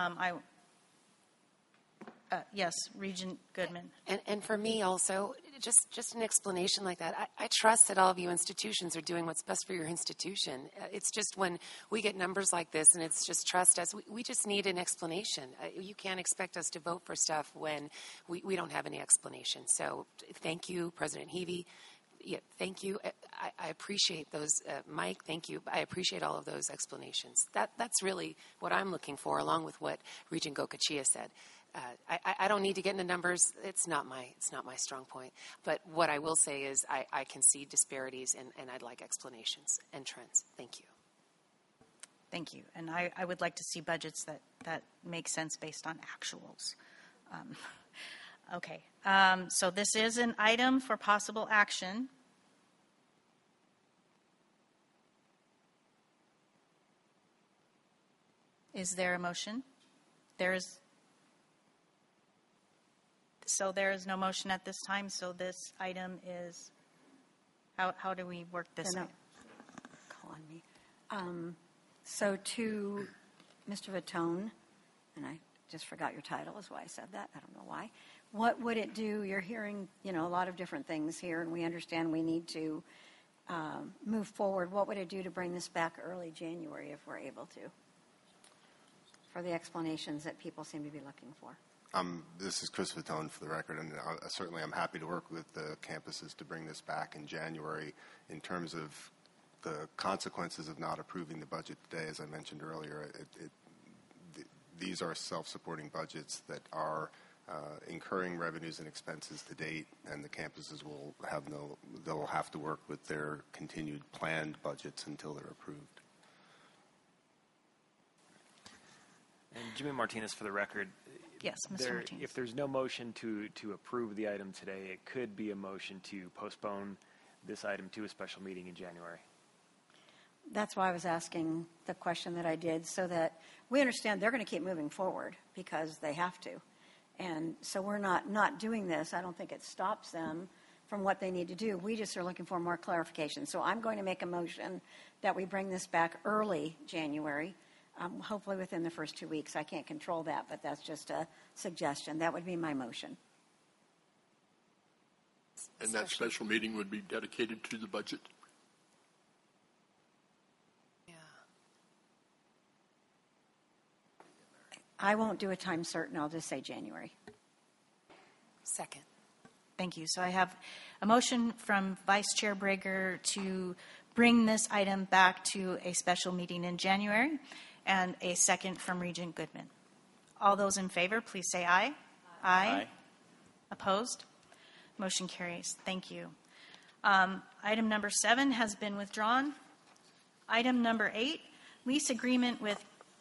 S1: yes, Regent Goodman.
S18: And for me also, just an explanation like that. I trust that all of you institutions are doing what's best for your institution. It's just when we get numbers like this and it's just trust us, we just need an explanation. You can't expect us to vote for stuff when we don't have any explanation. So thank you, President Heavey. Yeah, thank you. I appreciate those. Mike, thank you. I appreciate all of those explanations. That's really what I'm looking for, along with what Regent Gocochea said. I don't need to get into numbers. It's not my strong point. But what I will say is I can see disparities, and I'd like explanations and trends. Thank you.
S1: Thank you. And I would like to see budgets that make sense based on actuals. Okay. So this is an item for possible action. Is there a motion? So there is no motion at this time, so this item is, how do we work this out?
S14: Call on me. So to Mr. Vitone, and I just forgot your title is why I said that. I don't know why. What would it do? You're hearing, a lot of different things here, and we understand we need to move forward. What would it do to bring this back early January if we're able to? for the explanations that people seem to be looking for.
S16: This is Chris Fatone for the record, and certainly I'm happy to work with the campuses to bring this back in January. In terms of the consequences of not approving the budget today, as I mentioned earlier, these are self-supporting budgets that are incurring revenues and expenses to date, and the campuses will they'll have to work with their continued planned budgets until they're approved.
S5: And Jimmy Martinez for the record.
S1: Yes, Mr. Martinez.
S5: If there's no motion to approve the item today, it could be a motion to postpone this item to a special meeting in January.
S14: That's why I was asking the question that I did, so that we understand they're going to keep moving forward because they have to. And so we're not doing this. I don't think it stops them from what they need to do. We just are looking for more clarification. So I'm going to make a motion that we bring this back early January, hopefully within the first 2 weeks. I can't control that, but that's just a suggestion. That would be my motion.
S15: And that special meeting would be dedicated to the budget?
S14: I won't do a time certain. I'll just say January.
S18: Second.
S1: Thank you. So I have a motion from Vice Chair Brager to bring this item back to a special meeting in January, and a second from Regent Goodman. All those in favor, please say aye. Aye. Opposed? Motion carries. Thank you. Item number 7 has been withdrawn. Item number 8, lease agreement with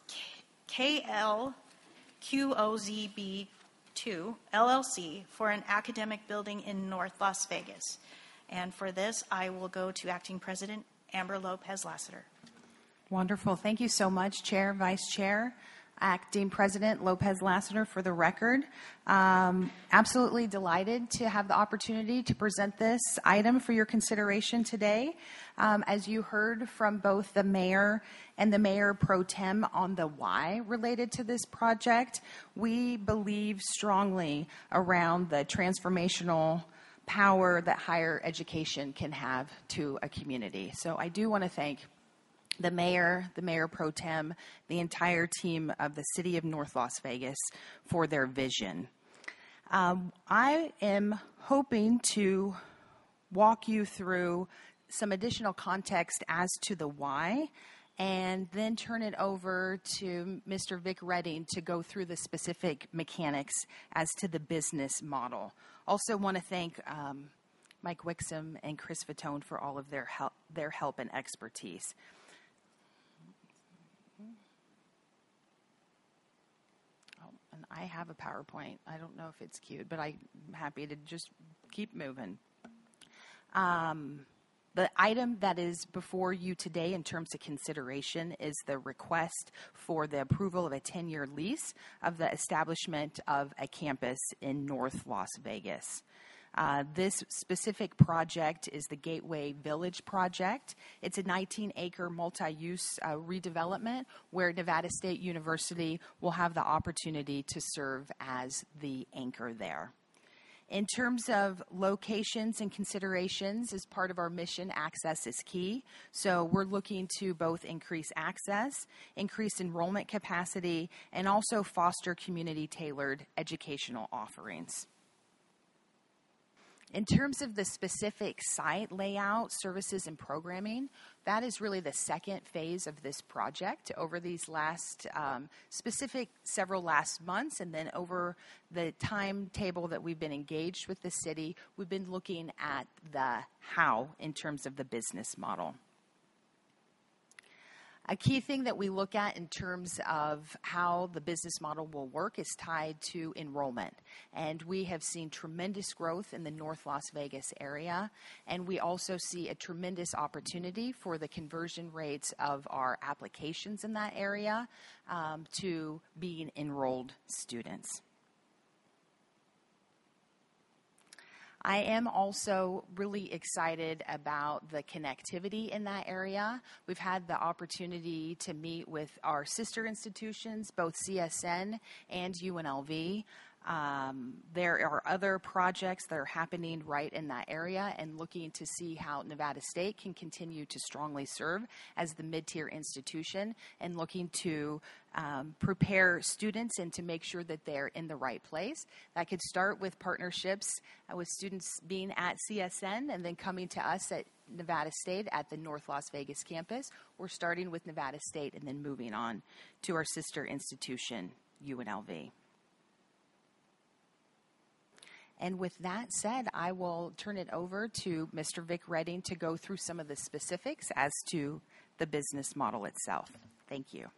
S1: KLQOZB2 LLC for an academic building in North Las Vegas. And for this, I will go to Acting President Amber Lopez Lassiter.
S22: Wonderful. Thank you so much, Chair, Vice Chair, Acting President Lopez Lassiter for the record. Absolutely delighted to have the opportunity to present this item for your consideration today. As you heard from both the mayor and the mayor pro tem on the why related to this project, we believe strongly around the transformational power that higher education can have to a community. So I do want to thank the mayor pro tem, the entire team of the city of North Las Vegas for their vision. I am hoping to walk you through some additional context as to the why, and then turn it over to Mr. Vic Redding to go through the specific mechanics as to the business model. Also want to thank Mike Wixom and Chris Fatone for all of their help and expertise. And I have a PowerPoint. I don't know if it's queued, but I'm happy to just keep moving. The item that is before you today in terms of consideration is the request for the approval of a 10-year lease of the establishment of a campus in North Las Vegas. This specific project is the Gateway Village project. It's a 19-acre multi-use redevelopment where Nevada State University will have the opportunity to serve as the anchor there. In terms of locations and considerations, as part of our mission, access is key. So we're looking to both increase access, increase enrollment capacity, and also foster community-tailored educational offerings. In terms of the specific site layout, services, and programming, that is really the second phase of this project. Over these last several last months, and then over the timetable that we've been engaged with the city, we've been looking at the how in terms of the business model. A key thing that we look at in terms of how the business model will work is tied to enrollment. And we have seen tremendous growth in the North Las Vegas area. And we also see a tremendous opportunity for the conversion rates of our applications in that area to being enrolled students. I am also really excited about the connectivity in that area. We've had the opportunity to meet with our sister institutions, both CSN and UNLV.
S4: There are other projects that are happening right in that area, and looking to see how Nevada State can continue to strongly serve as the mid-tier institution, and looking to prepare students and to make sure that they're in the right place. That could start with partnerships with students being at CSN and then coming to us at Nevada State at the North Las Vegas campus, or starting with Nevada State and then moving on to our sister institution, UNLV. And with that said, I will turn it over to Mr. Vic Redding to go through some of the specifics as to the business model itself. Thank you.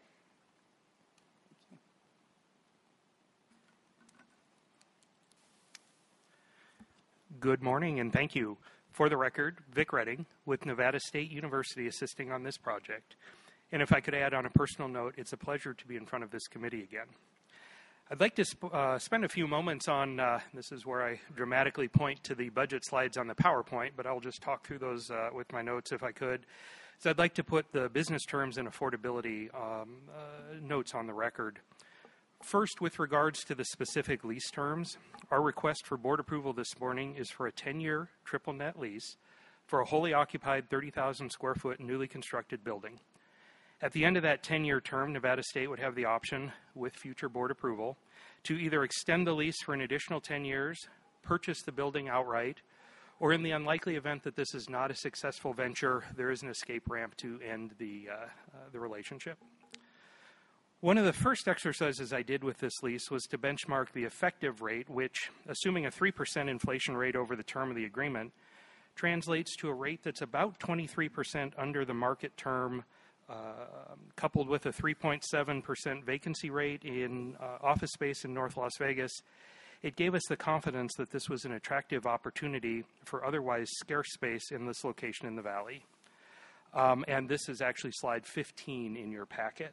S6: Good morning and thank you. For the record, Vic Redding with Nevada State University assisting on this project. And if I could add on a personal note, it's a pleasure to be in front of this committee again. I'd like to spend a few moments on, this is where I dramatically point to the budget slides on the PowerPoint, but I'll just talk through those with my notes if I could. So I'd like to put the business terms and affordability notes on the record. First, with regards to the specific lease terms, our request for board approval this morning is for a 10-year triple net lease for a wholly occupied 30,000 square foot newly constructed building. At the end of that 10-year term, Nevada State would have the option, with future board approval, to either extend the lease for an additional 10 years, purchase the building outright, or in the unlikely event that this is not a successful venture, there is an escape ramp to end the relationship. One of the first exercises I did with this lease was to benchmark the effective rate, which, assuming a 3% inflation rate over the term of the agreement, translates to a rate that's about 23% under the market term, coupled with a 3.7% vacancy rate in office space in North Las Vegas. It gave us the confidence that this was an attractive opportunity for otherwise scarce space in this location in the valley. And this is actually slide 15 in your packet.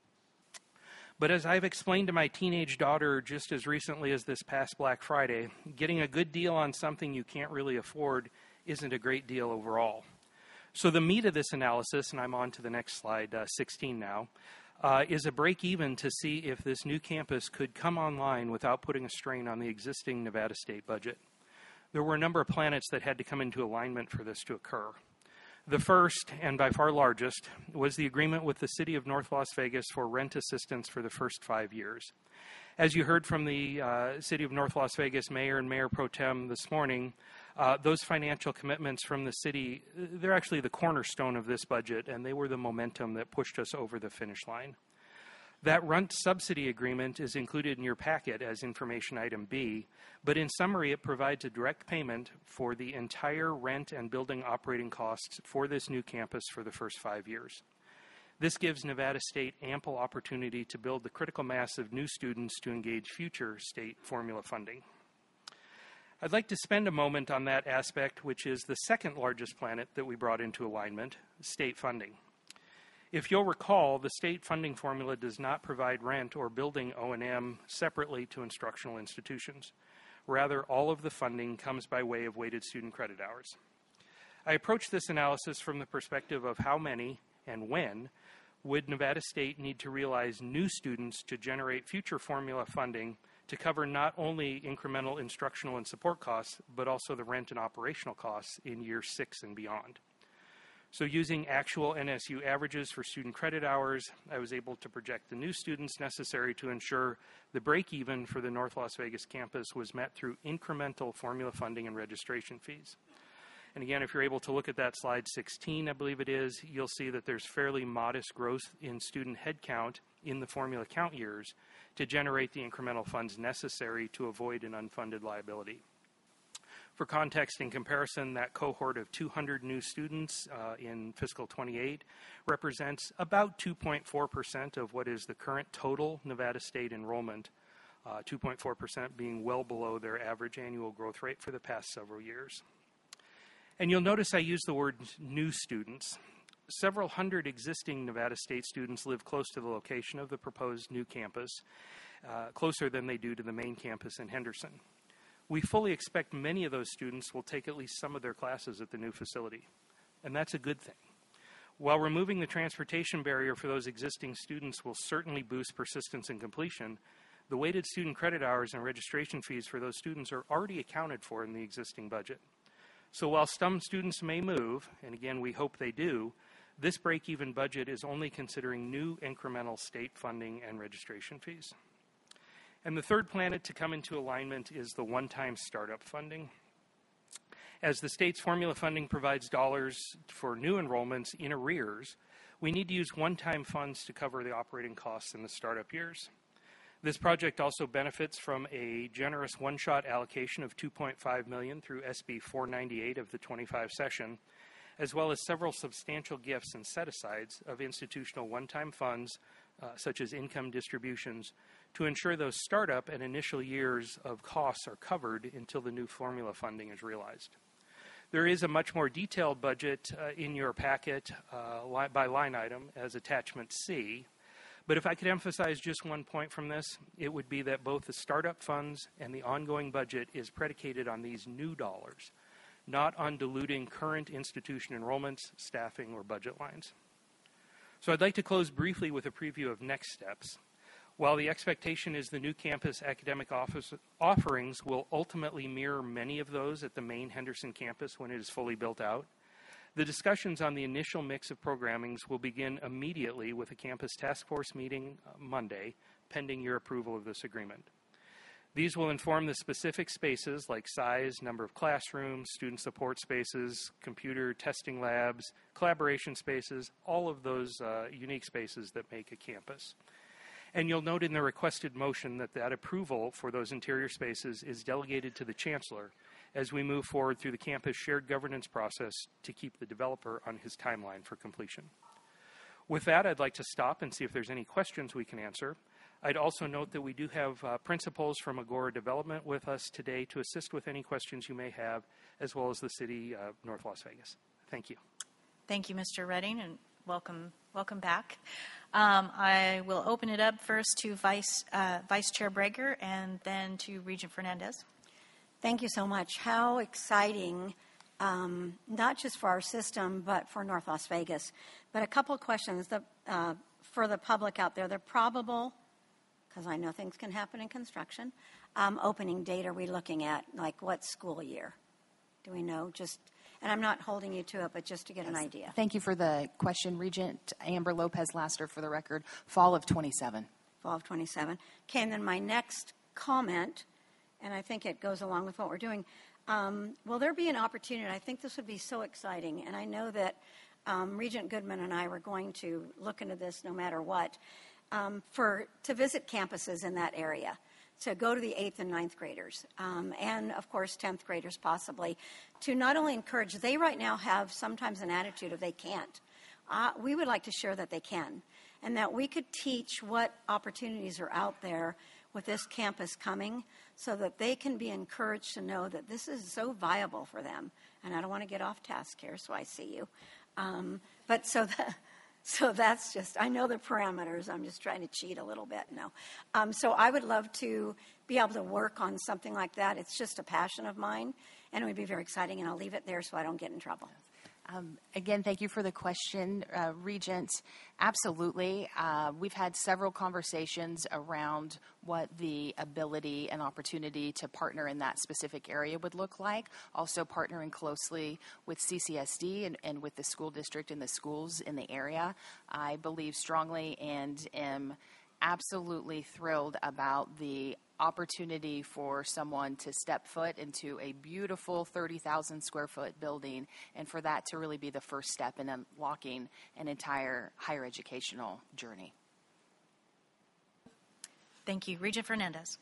S6: But as I've explained to my teenage daughter just as recently as this past Black Friday, getting a good deal on something you can't really afford isn't a great deal overall. So the meat of this analysis, and I'm on to the next slide, 16 now, is a break even to see if this new campus could come online without putting a strain on the existing Nevada State budget. There were a number of planets that had to come into alignment for this to occur. The first, and by far largest, was the agreement with the City of North Las Vegas for rent assistance for the first 5 years. As you heard from the City of North Las Vegas Mayor and Mayor Pro Tem this morning, those financial commitments from the city, they're actually the cornerstone of this budget, and they were the momentum that pushed us over the finish line. That rent subsidy agreement is included in your packet as information item B, but in summary, it provides a direct payment for the entire rent and building operating costs for this new campus for the first 5 years. This gives Nevada State ample opportunity to build the critical mass of new students to engage future state formula funding. I'd like to spend a moment on that aspect, which is the second largest planet that we brought into alignment, state funding. If you'll recall, the state funding formula does not provide rent or building O&M separately to instructional institutions. Rather, all of the funding comes by way of weighted student credit hours. I approach this analysis from the perspective of how many and when would Nevada State need to realize new students to generate future formula funding to cover not only incremental instructional and support costs, but also the rent and operational costs in year 6 and beyond. So using actual NSU averages for student credit hours, I was able to project the new students necessary to ensure the break-even for the North Las Vegas campus was met through incremental formula funding and registration fees. And again, if you're able to look at that slide 16, I believe it is, you'll see that there's fairly modest growth in student headcount in the formula count years to generate the incremental funds necessary to avoid an unfunded liability. For context and comparison, that cohort of 200 new students in fiscal 28 represents about 2.4% of what is the current total Nevada State enrollment, 2.4% being well below their average annual growth rate for the past several years. And you'll notice I use the word new students. Several hundred existing Nevada State students live close to the location of the proposed new campus, closer than they do to the main campus in Henderson. We fully expect many of those students will take at least some of their classes at the new facility, and that's a good thing. While removing the transportation barrier for those existing students will certainly boost persistence and completion, The weighted student credit hours and registration fees for those students are already accounted for in the existing budget. So while some students may move, and again, we hope they do, this break-even budget is only considering new incremental state funding and registration fees. And the third planet to come into alignment is the one-time startup funding. As the state's formula funding provides dollars for new enrollments in arrears, we need to use one-time funds to cover the operating costs in the startup years. This project also benefits from a generous one-shot allocation of $2.5 million through SB 498 of the 25 session, as well as several substantial gifts and set-asides of institutional one-time funds, such as income distributions, to ensure those startup and initial years of costs are covered until the new formula funding is realized. There is a much more detailed budget in your packet by line item as attachment C. But if I could emphasize just one point from this, it would be that both the startup funds and the ongoing budget is predicated on these new dollars, not on diluting current institution enrollments, staffing, or budget lines. So I'd like to close briefly with a preview of next steps. While the expectation is the new campus academic offerings will ultimately mirror many of those at the main Henderson campus when it is fully built out, the discussions on the initial mix of programmings will begin immediately with a campus task force meeting Monday, pending your approval of this agreement. These will inform the specific spaces like size, number of classrooms, student support spaces, computer testing labs, collaboration spaces, all of those unique spaces that make a campus. And you'll note in the requested motion that approval for those interior spaces is delegated to the chancellor as we move forward through the campus shared governance process to keep the developer on his timeline for completion. With that, I'd like to stop and see if there's any questions we can answer. I'd also note that we do have principals from Agora Development with us today to assist with any questions you may have, as well as the City of North Las Vegas. Thank you.
S1: Thank you, Mr. Redding, and welcome back. I will open it up first to Vice Chair Breger and then to Regent Fernandez.
S14: Thank you so much. How exciting, not just for our system, but for North Las Vegas. But a couple of questions for the public out there. They're probable, because I know things can happen in construction. Opening date are we looking at? Like what school year? Do we know? And I'm not holding you to it, but just to get an idea.
S4: Thank you for the question, Regent Amber Lopez Laster, for the record. Fall of 27.
S14: Fall of 27. Okay, and then my next comment, and I think it goes along with what we're doing. Will there be an opportunity? I think this would be so exciting, and I know that Regent Goodman and I were going to look into this no matter what, to visit campuses in that area, to go to the 8th and 9th graders, and of course 10th graders possibly, to not only encourage, they right now have sometimes an attitude of they can't. We would like to share that they can, and that we could teach what opportunities are out there with this campus coming so that they can be encouraged to know that this is so viable for them. And I don't want to get off task here, so I see you. So that's just, I know the parameters. I'm just trying to cheat a little bit now. So I would love to be able to work on something like that. It's just a passion of mine, and it would be very exciting, and I'll leave it there so I don't get in trouble.
S4: Again, thank you for the question, Regent. Absolutely. We've had several conversations around what the ability and opportunity to partner in that specific area would look like. Also partnering closely with CCSD and with the school district and the schools in the area. I believe strongly and am absolutely thrilled about the opportunity for someone to step foot into a beautiful 30,000 square foot building, and for that to really be the first step in unlocking an entire higher educational journey.
S1: Thank you. Regent Fernandez.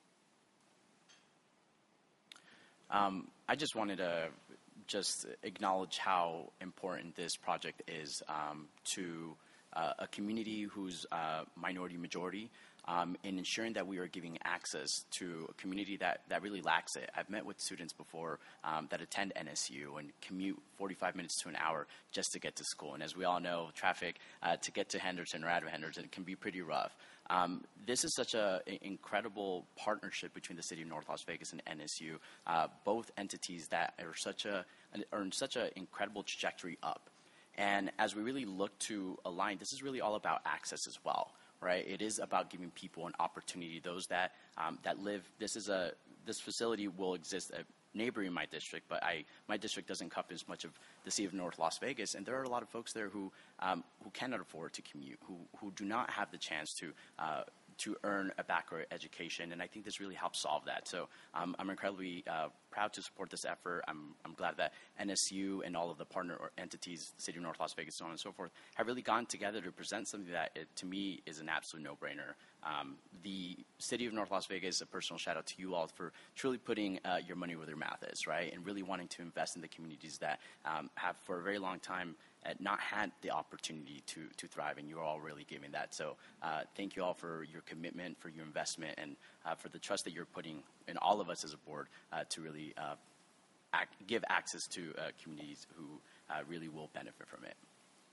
S7: I just wanted to acknowledge how important this project is to a community who's minority majority, in ensuring that we are giving access to a community that really lacks it. I've met with students before that attend NSU and commute 45 minutes to an hour just to get to school. And as we all know, traffic to get to Henderson or out of Henderson can be pretty rough. This is such an incredible partnership between the City of North Las Vegas and NSU, both entities that are in such an incredible trajectory up. And as we really look to align, this is really all about access as well. right? It is about giving people an opportunity. Those that that live. This facility will exist neighboring my district, but my district doesn't encompass much of the city of North Las Vegas, and there are a lot of folks there who cannot afford to commute, who do not have the chance to earn a baccalaureate education, and I think this really helps solve that. So I'm incredibly proud to support this effort. I'm glad that NSU and all of the partner entities, City of North Las Vegas, so on and so forth, have really gotten together to present something that, to me, is an absolute no-brainer. The City of North Las Vegas, a personal shout-out to you all for truly putting your money where their mouth is, right, and really wanting to invest in the communities that have, for a very long time, not had the opportunity to thrive, and you're all really giving that. So thank you all for your commitment, for your investment, and for the trust that you're putting in all of us as a board to really give access to communities who really will benefit from it.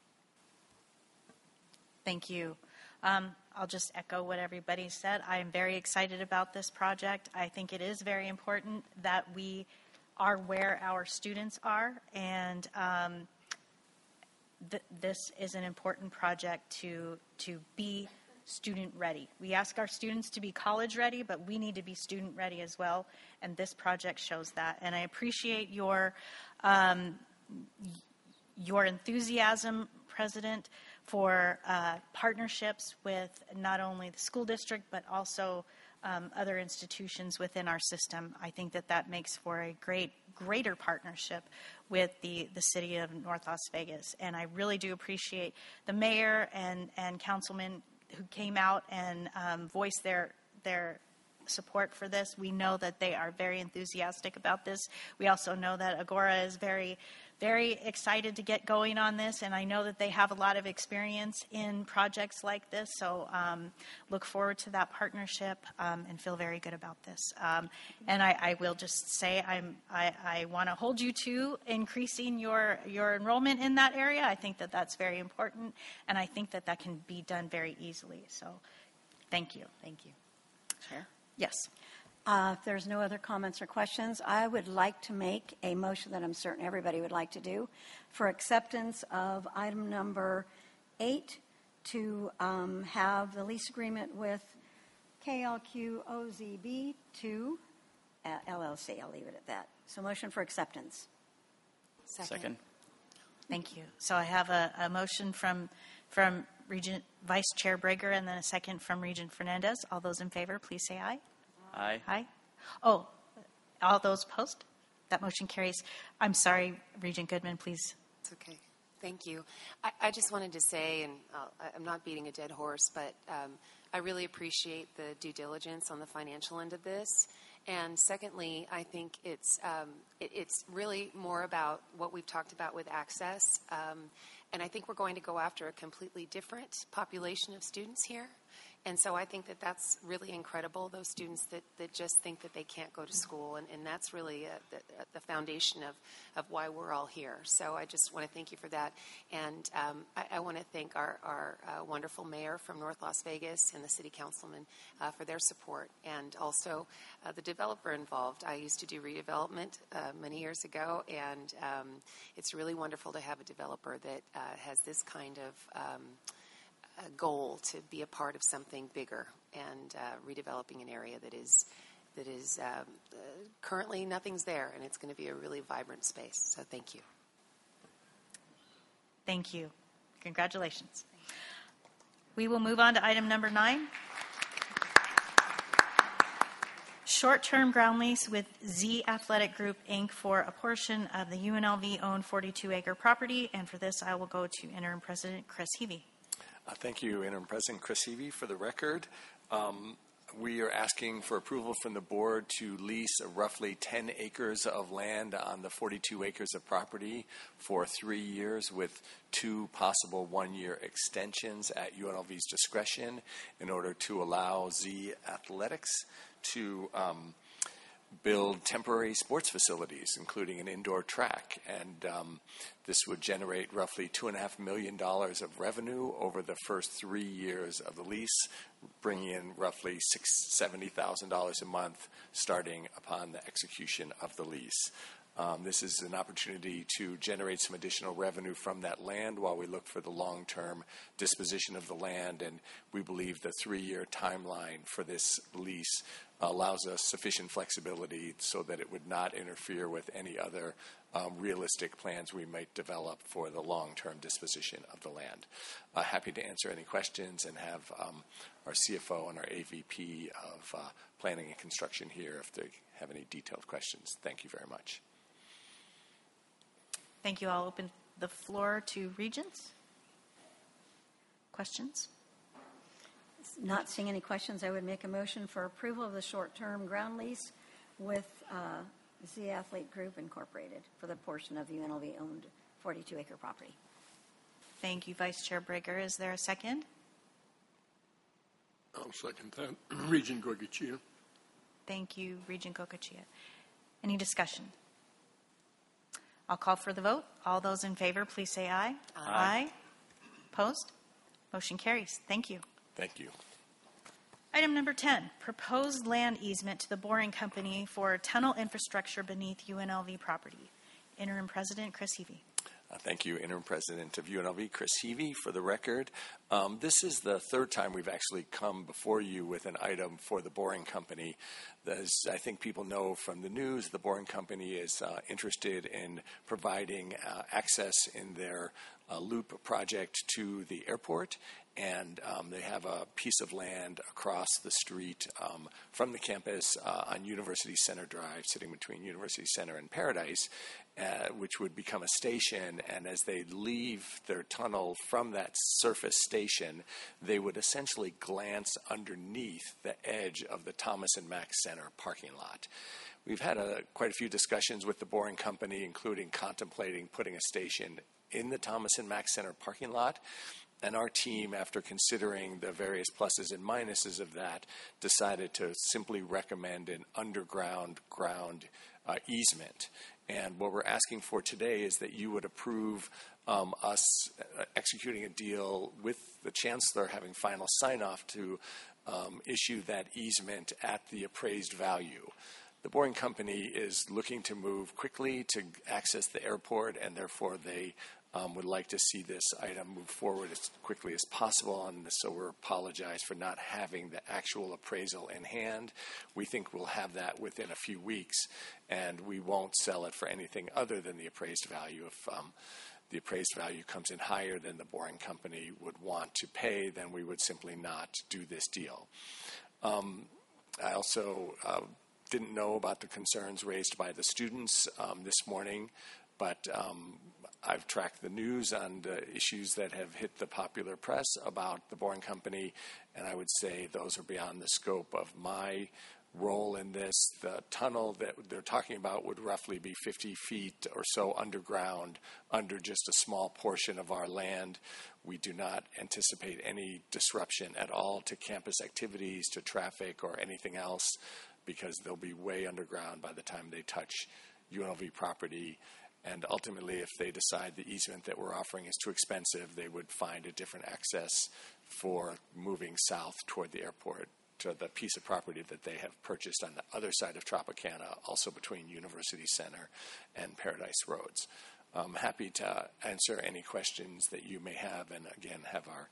S1: Thank you. I'll just echo what everybody said. I am very excited about this project. I think it is very important that we are where our students are, and this is an important project to be student ready. We ask our students to be college ready, but we need to be student ready as well, and this project shows that. And I appreciate your enthusiasm, President, for partnerships with not only the school district but also other institutions within our system. I think that makes for a greater partnership with the city of North Las Vegas. And I really do appreciate the mayor and councilmen who came out and voiced their support for this. We know that they are very enthusiastic about this. We also know that Agora is very, very excited to get going on this, and I know that they have a lot of experience in projects like this, so look forward to that partnership and feel very good about this. And I will just say I want to hold you to increasing your enrollment in that area. I think that that's very important, and I think that that can be done very easily. So thank you.
S4: Thank you.
S1: Chair? Yes.
S14: If there's no other comments or questions, I would like to make a motion that I'm certain everybody would like to do for acceptance of item number 8 to have the lease agreement with KLQ OZB 2 LLC. I'll leave it at that. So motion for acceptance.
S7: Second.
S1: Thank you. So I have a motion from Regent Vice Chair Brager and then a second from Regent Fernandez. All those in favor, please say aye.
S7: Aye.
S1: Aye. Oh, all those opposed? That motion carries. I'm sorry, Regent Goodman, please.
S18: It's okay. Thank you. I just wanted to say, and I'm not beating a dead horse, but I really appreciate the due diligence on the financial end of this. And secondly, I think it's really more about what we've talked about with access. And I think we're going to go after a completely different population of students here. And so I think that that's really incredible, those students that just think that they can't go to school. And that's really the foundation of why we're all here. So I just want to thank you for that. And I want to thank our wonderful mayor from North Las Vegas and the city councilman for their support. And also the developer involved. I used to do redevelopment many years ago. And it's really wonderful to have a developer that has this kind of a goal to be a part of something bigger and redeveloping an area that is currently nothing's there, and it's going to be a really vibrant space. So thank you.
S1: Thank you. Congratulations. We will move on to item number 9. Short-term ground lease with Z Athletic Group, Inc. for a portion of the UNLV-owned 42-acre property. And for this, I will go to Interim President Chris Heavey.
S21: Thank you, Interim President Chris Heavey. For the record, we are asking for approval from the board to lease roughly 10 acres of land on the 42 acres of property for 3 years with 2 possible 1-year extensions at UNLV's discretion in order to allow Z Athletics to build temporary sports facilities, including an indoor track. And this would generate roughly $2.5 million of revenue over the first 3 years of the lease, bringing in roughly $70,000 a month starting upon the execution of the lease. This is an opportunity to generate some additional revenue from that land while we look for the long-term disposition of the land, and we believe the 3-year timeline for this lease allows us sufficient flexibility so that it would not interfere with any other realistic plans we might develop for the long-term disposition of the land. Happy to answer any questions and have our CFO and our AVP of Planning and Construction here if they have any detailed questions. Thank you very much.
S1: Thank you. I'll open the floor to Regents. Questions?
S14: Not seeing any questions, I would make a motion for approval of the short-term ground lease with Z Athlete Group Incorporated for the portion of UNLV-owned 42-acre property.
S1: Thank you, Vice Chair Brager. Is there a second?
S15: I'll second that. Regent Goicoechea.
S1: Thank you, Regent Goicoechea. Any discussion? I'll call for the vote. All those in favor, please say aye. Aye. Opposed? Motion carries. Thank you.
S21: Thank you.
S1: Item number 10, proposed land easement to the Boring Company for tunnel infrastructure beneath UNLV property. Interim President Chris Heavey.
S21: Thank you, Interim President of UNLV, Chris Heavey. For the record, this is the third time we've actually come before you with an item for the Boring Company. As I think people know from the news, the Boring Company is interested in providing access in their loop project to the airport, and they have a piece of land across the street from the campus on University Center Drive, sitting between University Center and Paradise, which would become a station. And as they leave their tunnel from that surface station, they would essentially glance underneath the edge of the Thomas and Mack Center parking lot. We've had quite a few discussions with the Boring Company, including contemplating putting a station in the Thomas and Mack Center parking lot. And our team, after considering the various pluses and minuses of that, decided to simply recommend an underground ground easement. And what we're asking for today is that you would approve us executing a deal with the Chancellor, having final sign-off to issue that easement at the appraised value. The Boring Company is looking to move quickly to access the airport, and therefore they would like to see this item move forward as quickly as possible, and so we apologize for not having the actual appraisal in hand. We think we'll have that within a few weeks, and we won't sell it for anything other than the appraised value. If the appraised value comes in higher than the Boring Company would want to pay, then we would simply not do this deal. I also didn't know about the concerns raised by the students this morning, but I've tracked the news on the issues that have hit the popular press about the Boring Company, and I would say those are beyond the scope of my role in this. The tunnel that they're talking about would roughly be 50 feet or so underground, under just a small portion of our land. We do not anticipate any disruption at all to campus activities, to traffic, or anything else, because they'll be way underground by the time they touch UNLV property. And ultimately, if they decide the easement that we're offering is too expensive, they would find a different access for moving south toward the airport to the piece of property that they have purchased on the other side of Tropicana, also between University Center and Paradise Roads. I'm happy to answer any questions that you may have, and again, have our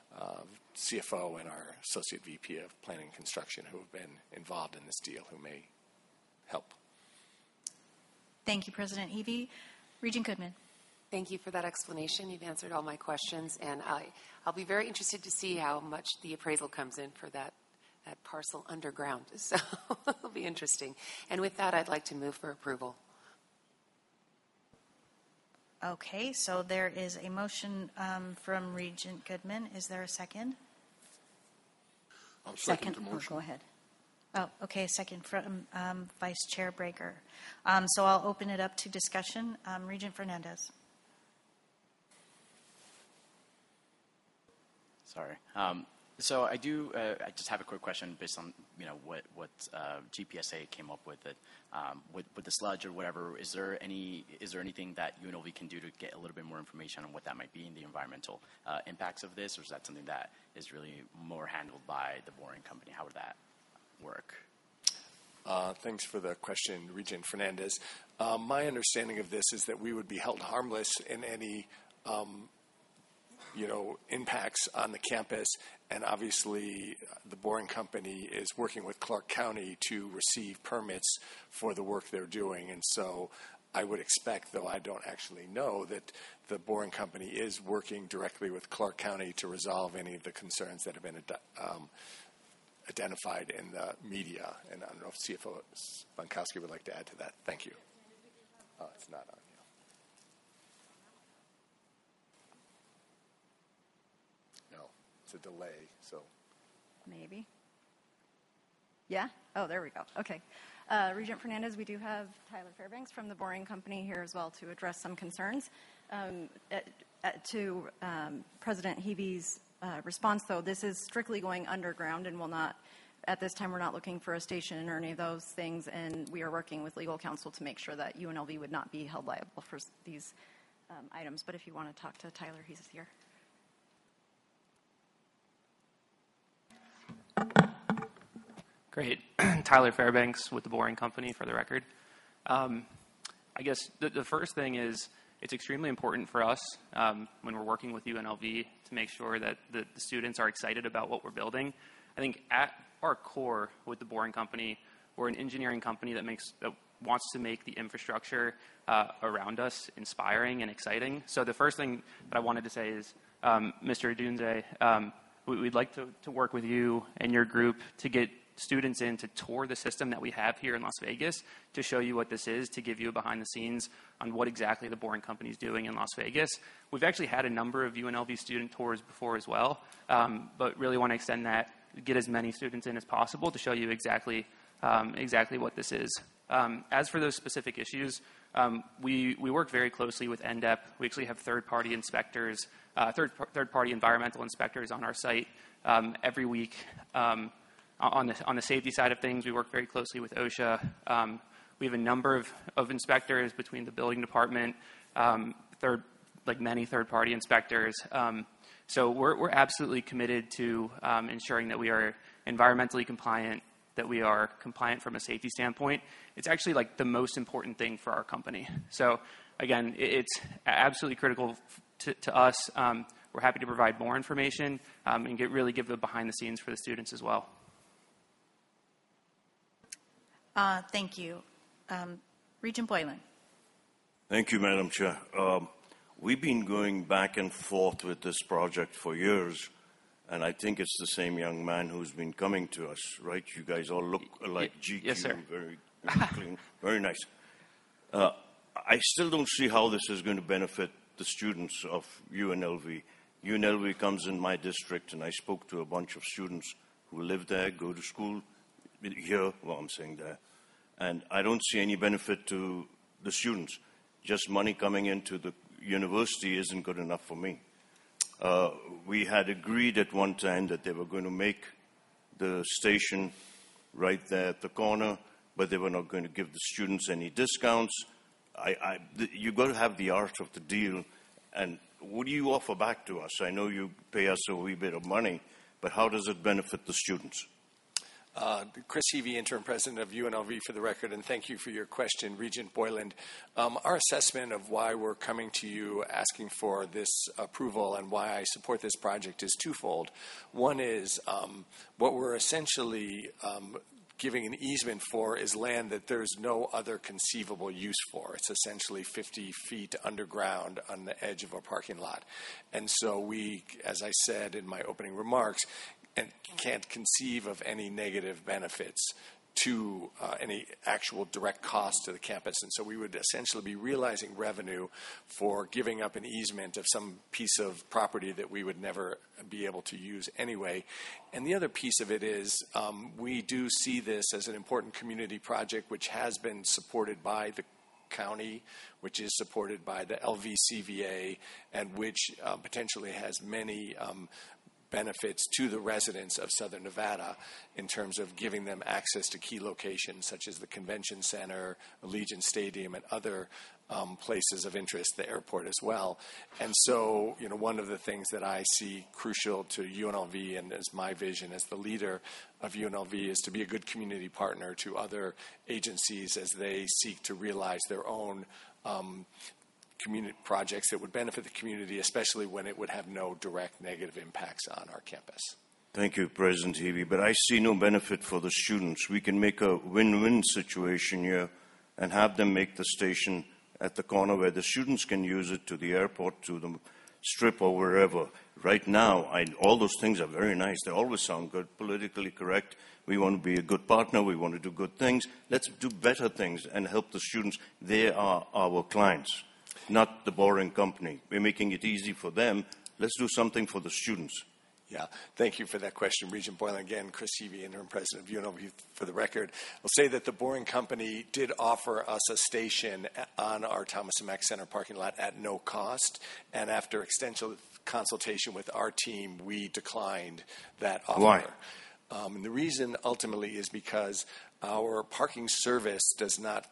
S21: CFO and our Associate VP of Planning and Construction who have been involved in this deal who may help.
S1: Thank you, President Heavey. Regent Goodman.
S18: Thank you for that explanation. You've answered all my questions, and I'll be very interested to see how much the appraisal comes in for that parcel underground. So it'll be interesting. And with that, I'd like to move for approval.
S1: Okay, so there is a motion from Regent Goodman. Is there a second?
S15: I'll second the motion.
S14: Go ahead.
S1: Oh, okay, second from Vice Chair Brager. So I'll open it up to discussion. Regent Fernandez.
S7: Sorry. So I just have a quick question based on what GPSA came up with it with the sludge or whatever. Is there anything that UNLV can do to get a little bit more information on what that might be in the environmental impacts of this, or is that something that is really more handled by the Boring Company? How would that work?
S21: Thanks for the question, Regent Fernandez. My understanding of this is that we would be held harmless in any impacts on the campus, and obviously the Boring Company is working with Clark County to receive permits for the work they're doing. And so I would expect, though I don't actually know, that the Boring Company is working directly with Clark County to resolve any of the concerns that have been identified in the media. And I don't know if CFO Bonkowski would like to add to that. Thank you. It's not on. It's a delay, so.
S8: Maybe. Yeah? Oh, there we go. Okay. Regent Fernandez, we do have Tyler Fairbanks from the Boring Company here as well to address some concerns. To President Hebe's response, though, this is strictly going underground and will not, at this time, we're not looking for a station or any of those things, and we are working with legal counsel to make sure that UNLV would not be held liable for these items. But if you want to talk to Tyler, he's here.
S9: Great. Tyler Fairbanks with the Boring Company, for the record. I guess the first thing is it's extremely important for us when we're working with UNLV to make sure that the students are excited about what we're building. I think at our core with the Boring Company, we're an engineering company that wants to make the infrastructure around us inspiring and exciting. So the first thing that I wanted to say is, Mr. Dunze, we'd like to work with you and your group to get students in to tour the system that we have here in Las Vegas, to show you what this is, to give you a behind the scenes on what exactly the Boring Company is doing in Las Vegas. We've actually had a number of UNLV student tours before as well, but really want to extend that, get as many students in as possible to show you exactly what this is. As for those specific issues, we work very closely with NDEP. We actually have third-party inspectors, third-party environmental inspectors on our site every week. On the safety side of things, we work very closely with OSHA. We have a number of inspectors between the building department, many third-party inspectors. So we're absolutely committed to ensuring that we are environmentally compliant, that we are compliant from a safety standpoint. It's actually like the most important thing for our company. So again, it's absolutely critical to us. We're happy to provide more information and really give the behind the scenes for the students as well.
S1: Thank you. Regent Boylan.
S23: Thank you, Madam Chair. We've been going back and forth with this project for years, and I think it's the same young man who's been coming to us, right? You guys all look like GQ.
S9: Yes, sir.
S23: Very clean, very nice. I still don't see how this is going to benefit the students of UNLV. UNLV comes in my district, and I spoke to a bunch of students who live there, go to school here, well, I'm saying there, and I don't see any benefit to the students. Just money coming into the university isn't good enough for me. We had agreed at one time that they were going to make the station right there at the corner, but they were not going to give the students any discounts. You've got to have the art of the deal. And what do you offer back to us? I know you pay us a wee bit of money, but how does it benefit the students?
S21: Chris Heavey, Interim President of UNLV, for the record, and thank you for your question, Regent Boylan. Our assessment of why we're coming to you asking for this approval and why I support this project is twofold. One is what we're essentially giving an easement for is land that there's no other conceivable use for. It's essentially 50 feet underground on the edge of a parking lot. And so we, as I said in my opening remarks, and can't conceive of any negative benefits to any actual direct cost to the campus. And so we would essentially be realizing revenue for giving up an easement of some piece of property that we would never be able to use anyway. And the other piece of it is we do see this as an important community project which has been supported by the county, which is supported by the LVCVA, and which potentially has many benefits to the residents of Southern Nevada in terms of giving them access to key locations such as the Convention Center, Allegiant Stadium, and other
S10: places of interest, the airport as well. And so, one of the things that I see crucial to UNLV and as my vision as the leader of UNLV is to be a good community partner to other agencies as they seek to realize their own community projects that would benefit the community, especially when it would have no direct negative impacts on our campus.
S23: Thank you, President Heavey. But I see no benefit for the students. We can make a win-win situation here and have them make the station at the corner where the students can use it to the airport, to the strip or wherever. Right now, all those things are very nice. They always sound good, politically correct. We want to be a good partner. We want to do good things. Let's do better things and help the students. They are our clients, not the boring company. We're making it easy for them. Let's do something for the students.
S10: Yeah, thank you for that question, Regent Boylan. Again, Chris Heavey, interim president of UNLV, for the record. I'll say that the Boring Company did offer us a station on our Thomas and Mack Center parking lot at no cost, and after extensive consultation with our team, we declined that offer.
S23: Why?
S10: And the reason ultimately is because our parking service does not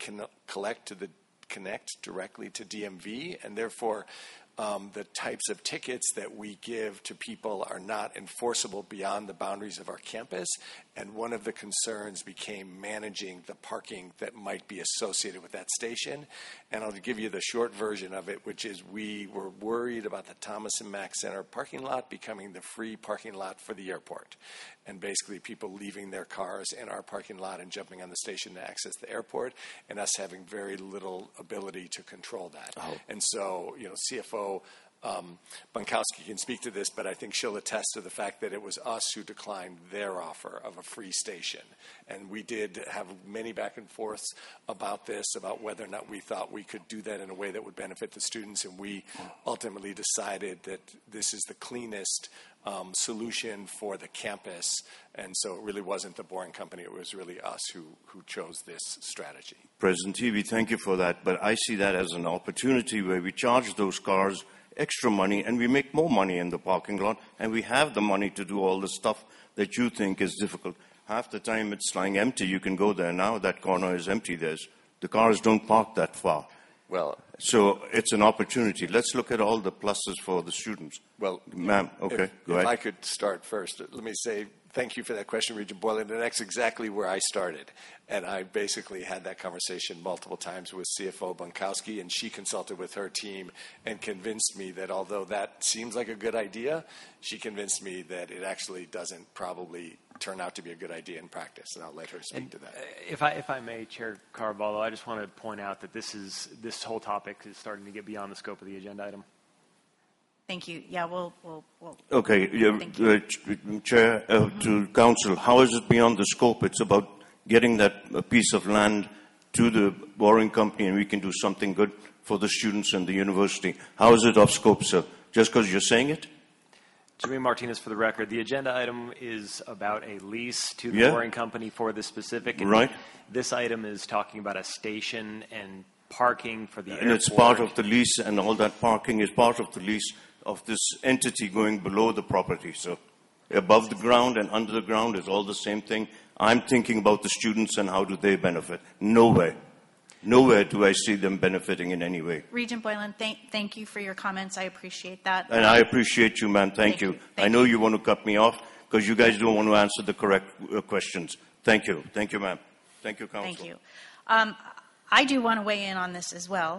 S10: connect directly to DMV, and therefore the types of tickets that we give to people are not enforceable beyond the boundaries of our campus. And one of the concerns became managing the parking that might be associated with that station. And I'll give you the short version of it, which is we were worried about the Thomas and Mack Center parking lot becoming the free parking lot for the airport. And basically people leaving their cars in our parking lot and jumping on the station to access the airport, and us having very little ability to control that. Oh. And so, CFO Bonkowski can speak to this, but I think she'll attest to the fact that it was us who declined their offer of a free station. And we did have many back and forths about this, about whether or not we thought we could do that in a way that would benefit the students, and we ultimately decided that this is the cleanest solution for the campus. And so it really wasn't the Boring Company, it was really us who chose this strategy.
S23: President Heavey, thank you for that, but I see that as an opportunity where we charge those cars extra money and we make more money in the parking lot, and we have the money to do all the stuff that you think is difficult. Half the time it's lying empty. You can go there now. That corner is empty. The cars don't park that far.
S10: Well,
S23: so it's an opportunity. Let's look at all the pluses for the students.
S10: Well,
S23: ma'am, okay, go ahead.
S10: If I could start first, let me say thank you for that question, Regent Boylan. And that's exactly where I started. And I basically had that conversation multiple times with CFO Bonkowski, and she consulted with her team and convinced me that although that seems like a good idea, she convinced me that it actually doesn't probably turn out to be a good idea in practice, and I'll let her speak to that.
S5: If I may, Chair Carvalho, I just want to point out that this whole topic is starting to get beyond the scope of the agenda item.
S1: Thank you. Yeah, we'll
S23: Okay, Chair, to Council, how is it beyond the scope? It's about getting that piece of land to the Boring Company, and we can do something good for the students and the university. How is it off scope, sir? Just because you're saying it?
S5: Jimmy Martinez, for the record. The agenda item is about a lease to the Boring Company for the specific.
S23: Right.
S5: This item is talking about a station and parking for the airport.
S23: And it's part of the lease, and all that parking is part of the lease of this entity going below the property. So above the ground and under the ground is all the same thing. I'm thinking about the students and how do they benefit. Nowhere do I see them benefiting in any way.
S1: Regent Boylan, thank you for your comments. I appreciate that.
S23: And I appreciate you, ma'am. Thank you. I know you want to cut me off because you guys don't want to answer the correct questions. Thank you. Thank you, ma'am. Thank you, Council.
S1: Thank you. I do want to weigh in on this as well.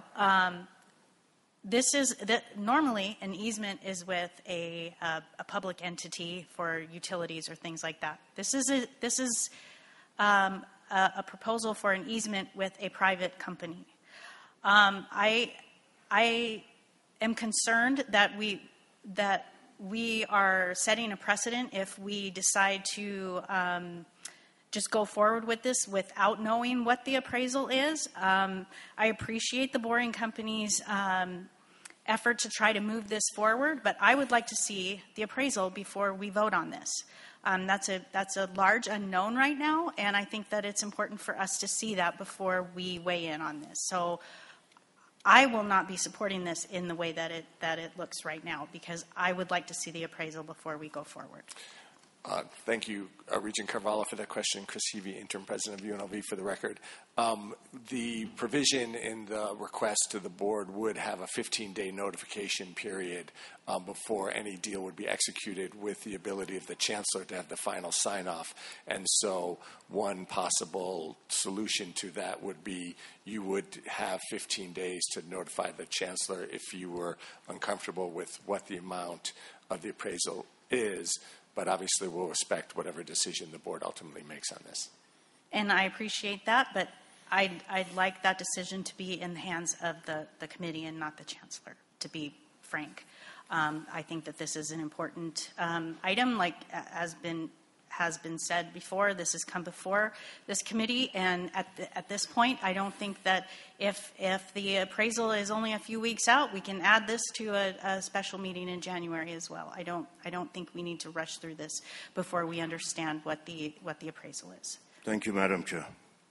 S1: Normally an easement is with a public entity for utilities or things like that. This is a proposal for an easement with a private company. I am concerned that we are setting a precedent if we decide to just go forward with this without knowing what the appraisal is. I appreciate the Boring Company's effort to try to move this forward, but I would like to see the appraisal before we vote on this. That's a large unknown right now, and I think that it's important for us to see that before we weigh in on this. So I will not be supporting this in the way that it looks right now, because I would like to see the appraisal before we go forward.
S10: Thank you, Regent Carvalho, for that question. Chris Heavey, Interim President of UNLV, for the record. The provision in the request to the board would have a 15-day notification period before any deal would be executed, with the ability of the chancellor to have the final sign-off. And so one possible solution to that would be you would have 15 days to notify the chancellor if you were uncomfortable with what the amount of the appraisal is. But obviously, we'll respect whatever decision the board ultimately makes on this.
S1: And I appreciate that, but I'd like that decision to be in the hands of the committee and not the chancellor, to be frank. I think that this is an important item, like has been said before. This has come before this committee, and at this point, I don't think that if the appraisal is only a few weeks out, we can add this to a special meeting in January as well. I don't think we need to rush through this before we understand what the appraisal is.
S23: Thank you, Madam Chair.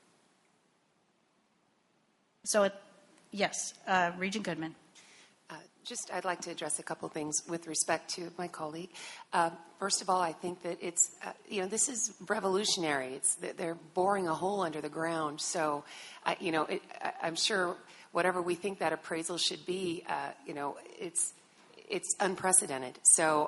S1: So, yes, Regent Goodman.
S18: I'd like to address a couple of things with respect to my colleague. First of all, I think that it's, this is revolutionary. They're boring a hole under the ground. So, I'm sure whatever we think that appraisal should be, it's unprecedented. So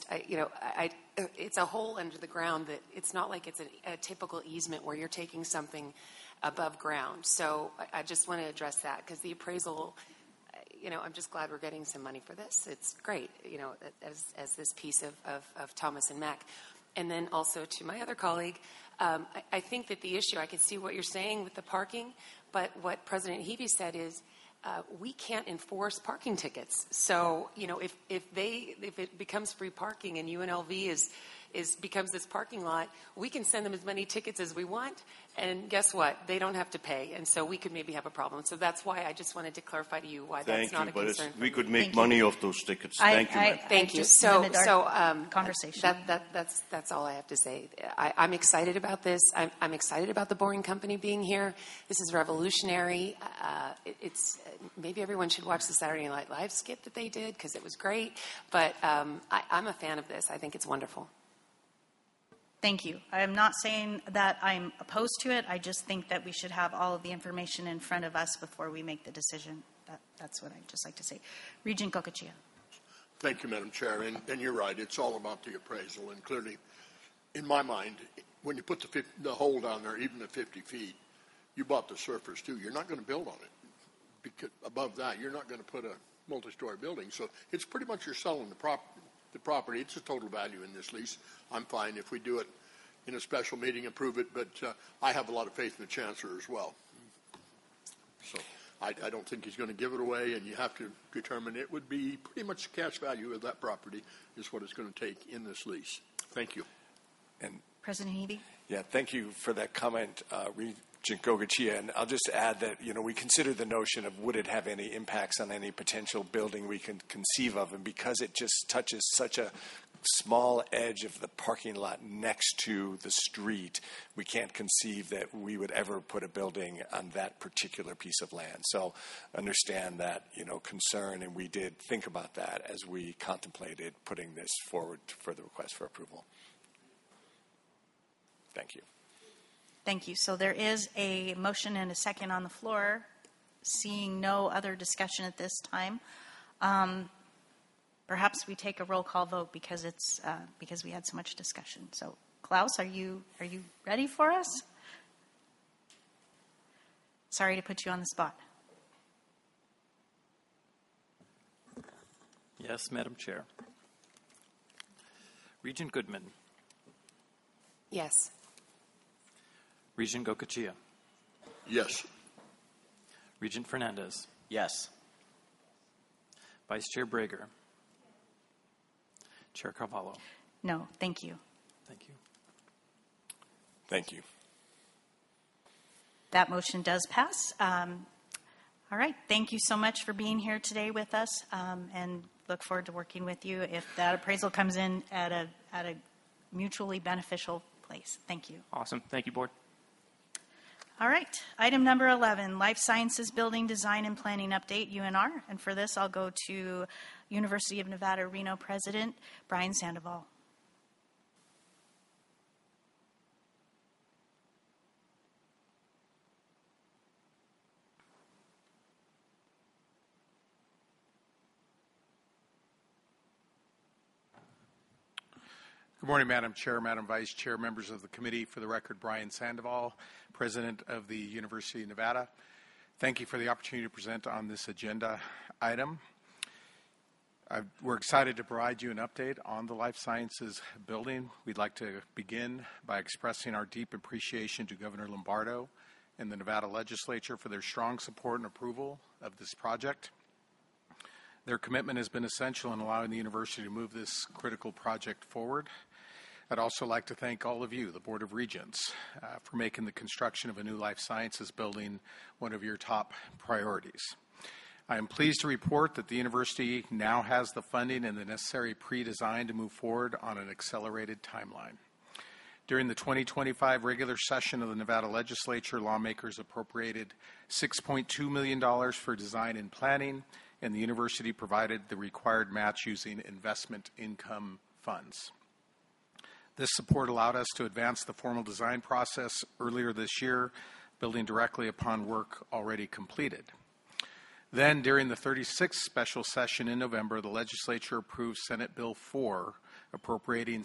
S18: it's a hole under the ground that it's not like it's a typical easement where you're taking something above ground. So I just want to address that, because the appraisal, I'm just glad we're getting some money for this. It's great, as this piece of Thomas and Mack. And then also to my other colleague, I think that the issue, I can see what you're saying with the parking, but what President Heavey said is, we can't enforce parking tickets. So, if it becomes free parking and UNLV becomes this parking lot, we can send them as many tickets as we want, and guess what? They don't have to pay, and so we could maybe have a problem. So that's why I just wanted to clarify to you why that's not a concern.
S23: We could make money off those tickets. Thank you, ma'am.
S18: Thank you.
S1: Conversation.
S18: That's all I have to say. I'm excited about this. I'm excited about the Boring Company being here. This is revolutionary. It's maybe everyone should watch the Saturday Night Live skit that they did, because it was great. But I'm a fan of this. I think it's wonderful.
S1: Thank you. I'm not saying that I'm opposed to it. I just think that we should have all of the information in front of us before we make the decision. That's what I'd just like to say. Regent Gocochea.
S15: Thank you, Madam Chair. And you're right. It's all about the appraisal. And clearly, in my mind, when you put the hole down there, even at 50 feet, you bought the surface too. You're not going to build on it. Because above that, you're not going to put a multi-story building. So it's pretty much you're selling the property. It's a total value in this lease. I'm fine if we do it in a special meeting, approve it, but I have a lot of faith in the chancellor as well. So I don't think he's going to give it away, and you have to determine it would be pretty much the cash value of that property is what it's going to take in this lease. Thank you.
S10: And
S1: President Heavey?
S10: Yeah, thank you for that comment, Regent Gocochea. And I'll just add that, we consider the notion of would it have any impacts on any potential building we can conceive of. And because it just touches such a small edge of the parking lot next to the street, we can't conceive that we would ever put a building on that particular piece of land. So understand that, concern, and we did think about that as we contemplated putting this forward for the request for approval. Thank you.
S1: Thank you. So there is a motion and a second on the floor. Seeing no other discussion at this time, perhaps we take a roll call vote because we had so much discussion. So, Klaus, are you ready for us? Sorry to put you on the spot.
S11: Yes, Madam Chair. Regent Goodman.
S18: Yes.
S11: Regent Gocochea.
S15: Yes.
S11: Regent Fernandez.
S7: Yes.
S11: Vice Chair Brager. Chair Carvalho.
S1: No, thank you.
S11: Thank you.
S10: Thank you.
S1: That motion does pass. All right. Thank you so much for being here today with us, and look forward to working with you if that appraisal comes in at a mutually beneficial place. Thank you.
S11: Awesome. Thank you, Board.
S1: All right. Item number 11, Life Sciences Building Design and Planning Update, UNR. And for this, I'll go to University of Nevada, Reno President Brian Sandoval.
S12: Good morning, Madam Chair, Madam Vice Chair, members of the committee. For the record, Brian Sandoval, President of the University of Nevada. Thank you for the opportunity to present on this agenda item. We're excited to provide you an update on the Life Sciences building. We'd like to begin by expressing our deep appreciation to Governor Lombardo and the Nevada Legislature for their strong support and approval of this project. Their commitment has been essential in allowing the university to move this critical project forward. I'd also like to thank all of you, the Board of Regents, for making the construction of a new Life Sciences building one of your top priorities. I am pleased to report that the university now has the funding and the necessary pre-design to move forward on an accelerated timeline. During the 2025 regular session of the Nevada Legislature, lawmakers appropriated $6.2 million for design and planning, and the university provided the required match using investment income funds. This support allowed us to advance the formal design process earlier this year, building directly upon work already completed. Then, during the 36th special session in November, the legislature approved Senate Bill 4, appropriating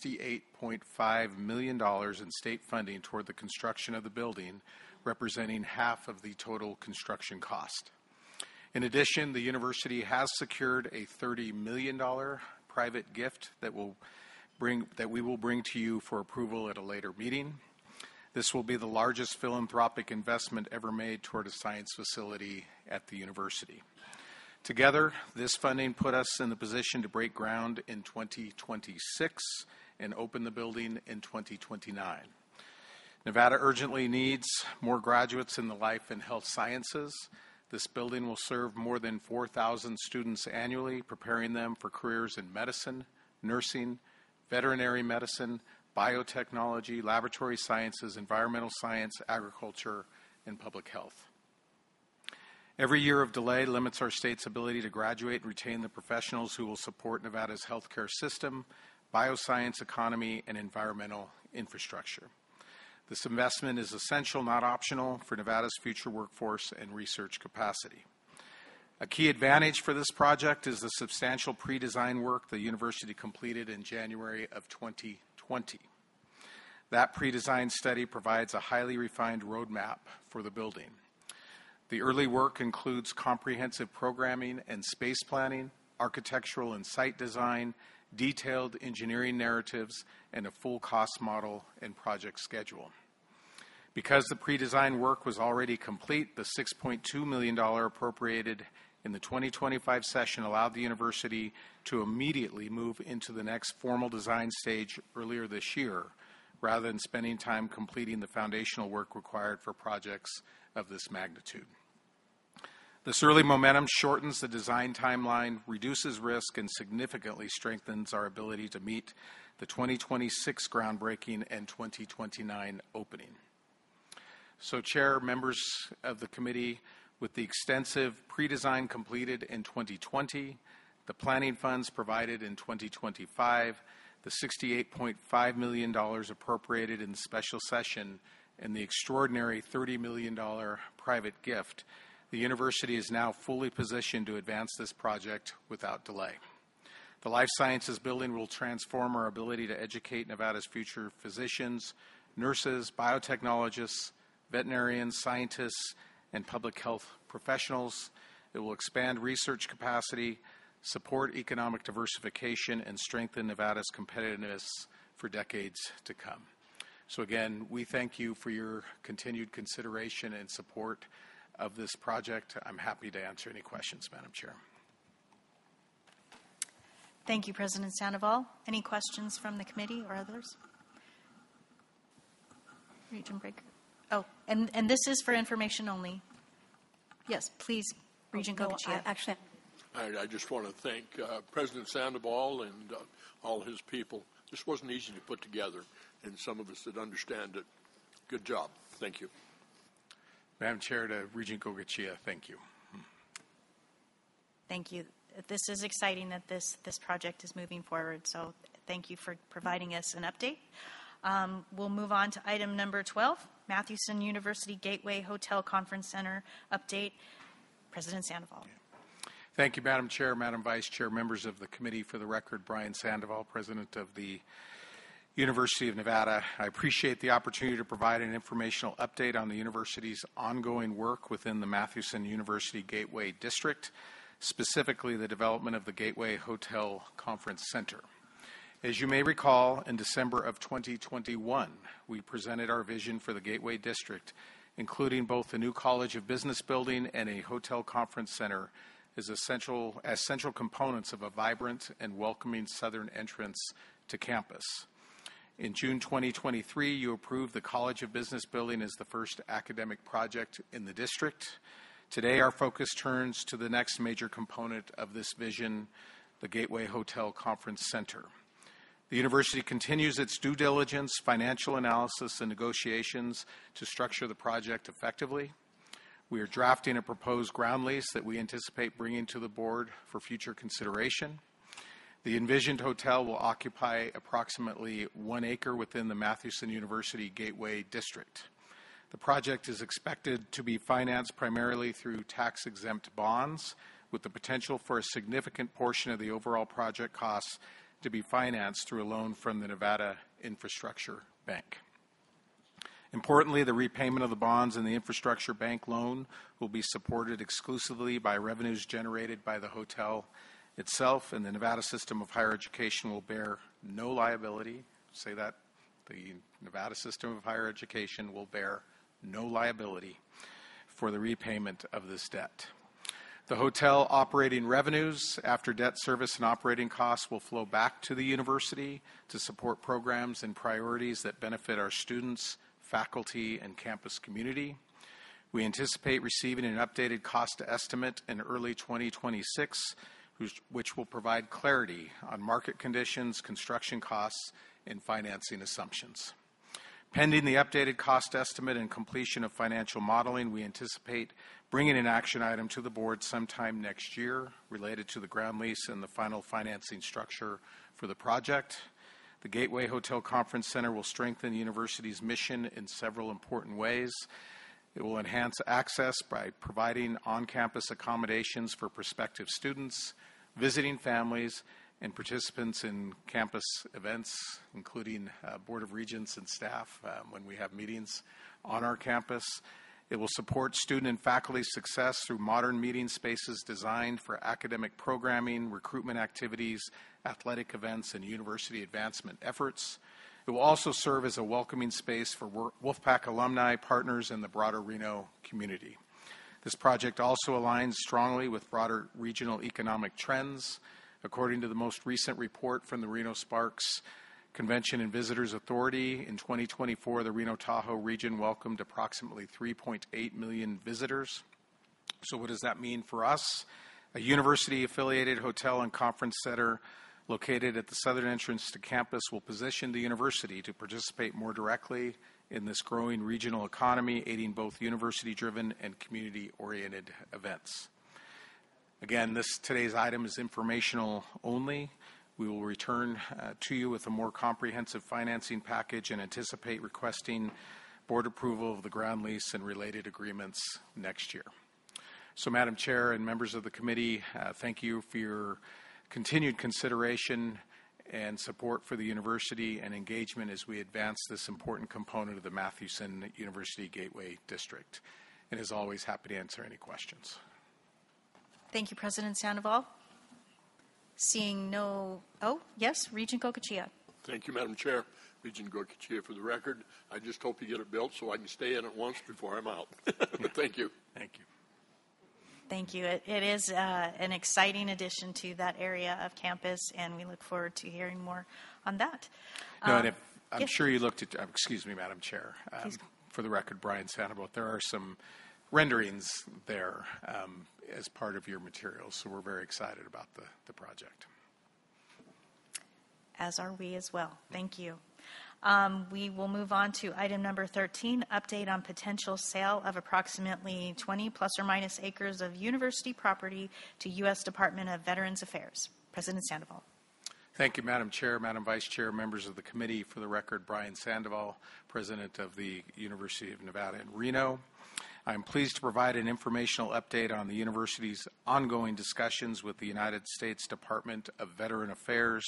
S12: $68.5 million in state funding toward the construction of the building, representing half of the total construction cost. In addition, the university has secured a $30 million private gift that we will bring to you for approval at a later meeting. This will be the largest philanthropic investment ever made toward a science facility at the university. Together, this funding put us in the position to break ground in 2026 and open the building in 2029. Nevada urgently needs more graduates in the life and health sciences. This building will serve more than 4,000 students annually, preparing them for careers in medicine, nursing, veterinary medicine, biotechnology, laboratory sciences, environmental science, agriculture, and public health. Every year of delay limits our state's ability to graduate and retain the professionals who will support Nevada's healthcare system, bioscience economy, and environmental infrastructure. This investment is essential, not optional, for Nevada's future workforce and research capacity. A key advantage for this project is the substantial pre-design work the university completed in January of 2020. That pre-design study provides a highly refined roadmap for the building. The early work includes comprehensive programming and space planning, architectural and site design, detailed engineering narratives, and a full cost model and project schedule. Because the pre-design work was already complete, the $6.2 million appropriated in the 2025 session allowed the university to immediately move into the next formal design stage earlier this year, rather than spending time completing the foundational work required for projects of this magnitude. This early momentum shortens the design timeline, reduces risk, and significantly strengthens our ability to meet the 2026 groundbreaking and 2029 opening. So, Chair, members of the committee, with the extensive pre-design completed in 2020, the planning funds provided in 2025, the $68.5 million appropriated in the special session, and the extraordinary $30 million private gift, the university is now fully positioned to advance this project without delay. The Life Sciences building will transform our ability to educate Nevada's future physicians, nurses, biotechnologists, veterinarians, scientists, and public health professionals. It will expand research capacity, support economic diversification, and strengthen Nevada's competitiveness for decades to come. So again, we thank you for your continued consideration and support of this project. I'm happy to answer any questions, Madam Chair.
S1: Thank you, President Sandoval. Any questions from the committee or others? Regent Breaker. Oh, and this is for information only. Yes, please, Regent Gogochea.
S14: Actually,
S15: I just want to thank President Sandoval and all his people. This wasn't easy to put together, and some of us that understand it, good job. Thank you.
S12: Madam Chair, to Regent Gogochea, thank you.
S1: Thank you. This is exciting that this project is moving forward, so thank you for providing us an update. We'll move on to item number 12, Mathewson University Gateway Hotel Conference Center update. President Sandoval.
S12: Thank you, Madam Chair, Madam Vice Chair, members of the committee. For the record, Brian Sandoval, President of the University of Nevada. I appreciate the opportunity to provide an informational update on the university's ongoing work within the Mathewson University Gateway District, specifically the development of the Gateway Hotel Conference Center. As you may recall, in December of 2021, we presented our vision for the Gateway District, including both the new College of Business building and a hotel conference center as essential components of a vibrant and welcoming southern entrance to campus. In June 2023, you approved the College of Business building as the first academic project in the district. Today, our focus turns to the next major component of this vision, the Gateway Hotel Conference Center. The university continues its due diligence, financial analysis, and negotiations to structure the project effectively. We are drafting a proposed ground lease that we anticipate bringing to the board for future consideration. The envisioned hotel will occupy approximately 1 acre within the Mathewson University Gateway District. The project is expected to be financed primarily through tax-exempt bonds, with the potential for a significant portion of the overall project costs to be financed through a loan from the Nevada Infrastructure Bank. Importantly, the repayment of the bonds and the infrastructure bank loan will be supported exclusively by revenues generated by the hotel itself, and the Nevada System of Higher Education will bear no liability. Say that, the Nevada System of Higher Education will bear no liability for the repayment of this debt. The hotel operating revenues after debt service and operating costs will flow back to the university to support programs and priorities that benefit our students, faculty, and campus community. We anticipate receiving an updated cost estimate in early 2026, which will provide clarity on market conditions, construction costs, and financing assumptions. Pending the updated cost estimate and completion of financial modeling, we anticipate bringing an action item to the board sometime next year related to the ground lease and the final financing structure for the project. The Gateway Hotel Conference Center will strengthen the university's mission in several important ways. It will enhance access by providing on-campus accommodations for prospective students, visiting families, and participants in campus events, including Board of Regents and staff when we have meetings on our campus. It will support student and faculty success through modern meeting spaces designed for academic programming, recruitment activities, athletic events, and university advancement efforts. It will also serve as a welcoming space for Wolfpack alumni, partners, and the broader Reno community. This project also aligns strongly with broader regional economic trends. According to the most recent report from the Reno Sparks Convention and Visitors Authority, in 2024, the Reno-Tahoe region welcomed approximately 3.8 million visitors. So what does that mean for us? A university-affiliated hotel and conference center located at the southern entrance to campus will position the university to participate more directly in this growing regional economy, aiding both university-driven and community-oriented events. Again, today's item is informational only. We will return to you with a more comprehensive financing package and anticipate requesting board approval of the ground lease and related agreements next year. So, Madam Chair and members of the committee, thank you for your continued consideration and support for the university and engagement as we advance this important component of the Mathewson University Gateway District. And as always, happy to answer any questions.
S1: Thank you, President Sandoval. Seeing no, yes, Regent Goicoechea.
S15: Thank you, Madam Chair. Regent Goicoechea for the record. I just hope you get it built so I can stay in it once before I'm out. Thank you.
S12: Thank you.
S1: Thank you. It is an exciting addition to that area of campus, and we look forward to hearing more on that.
S12: No, and I'm
S1: yes.
S12: sure you looked at, excuse me, Madam Chair, for the record, Brian Sandoval, there are some renderings there as part of your materials, so we're very excited about the project.
S1: As are we as well. Thank you. We will move on to item number 13, update on potential sale of approximately 20 plus or minus acres of university property to U.S. Department of Veterans Affairs. President Sandoval.
S12: Thank you, Madam Chair, Madam Vice Chair, members of the committee. For the record, Brian Sandoval, President of the University of Nevada in Reno. I'm pleased to provide an informational update on the university's ongoing discussions with the United States Department of Veteran Affairs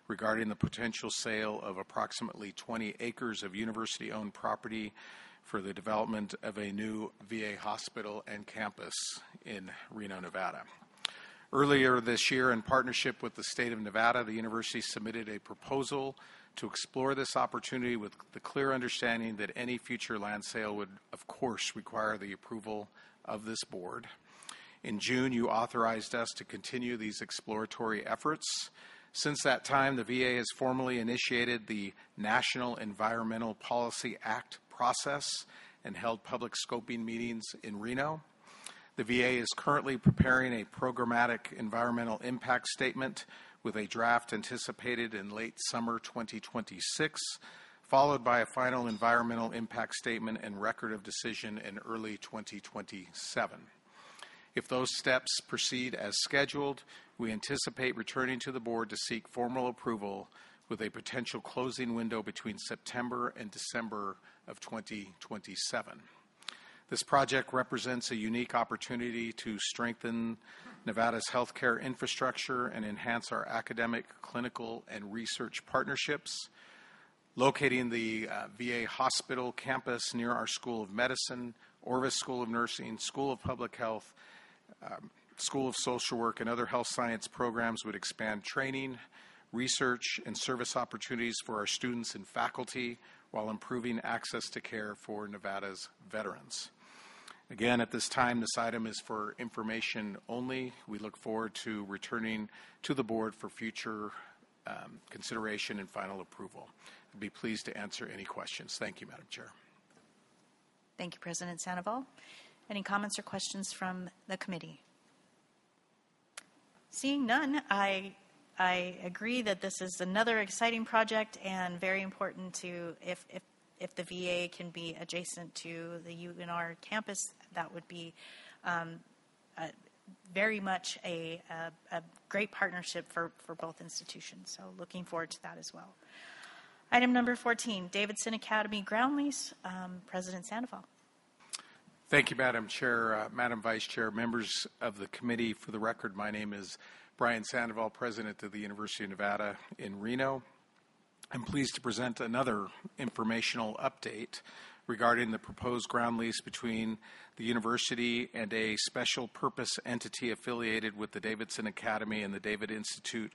S12: regarding the potential sale of approximately 20 acres of university-owned property for the development of a new VA hospital and campus in Reno, Nevada. Earlier this year, in partnership with the state of Nevada, the university submitted a proposal to explore this opportunity with the clear understanding that any future land sale would, of course, require the approval of this board. In June, you authorized us to continue these exploratory efforts. Since that time, the VA has formally initiated the National Environmental Policy Act process and held public scoping meetings in Reno. The VA is currently preparing a programmatic environmental impact statement with a draft anticipated in late summer 2026, followed by a final environmental impact statement and record of decision in early 2027. If those steps proceed as scheduled, we anticipate returning to the board to seek formal approval with a potential closing window between September and December of 2027. This project represents a unique opportunity to strengthen Nevada's healthcare infrastructure and enhance our academic, clinical, and research partnerships. Locating the VA hospital campus near our School of Medicine, Orvis School of Nursing, School of Public Health, School of Social Work, and other health science programs would expand training, research, and service opportunities for our students and faculty while improving access to care for Nevada's veterans. Again, at this time, this item is for information only. We look forward to returning to the board for future consideration and final approval. I'd be pleased to answer any questions. Thank you, Madam Chair.
S1: Thank you, President Sandoval. Any comments or questions from the committee? Seeing none, I agree that this is another exciting project and very important to, if the VA can be adjacent to the UNR campus, that would be very much a great partnership for both institutions. So looking forward to that as well. Item number 14, Davidson Academy ground lease. President Sandoval.
S12: Thank you, Madam Chair, Madam Vice Chair, members of the committee. For the record, my name is Brian Sandoval, President of the University of Nevada in Reno. I'm pleased to present another informational update regarding the proposed ground lease between the university and a special purpose entity affiliated with the Davidson Academy and the David Institute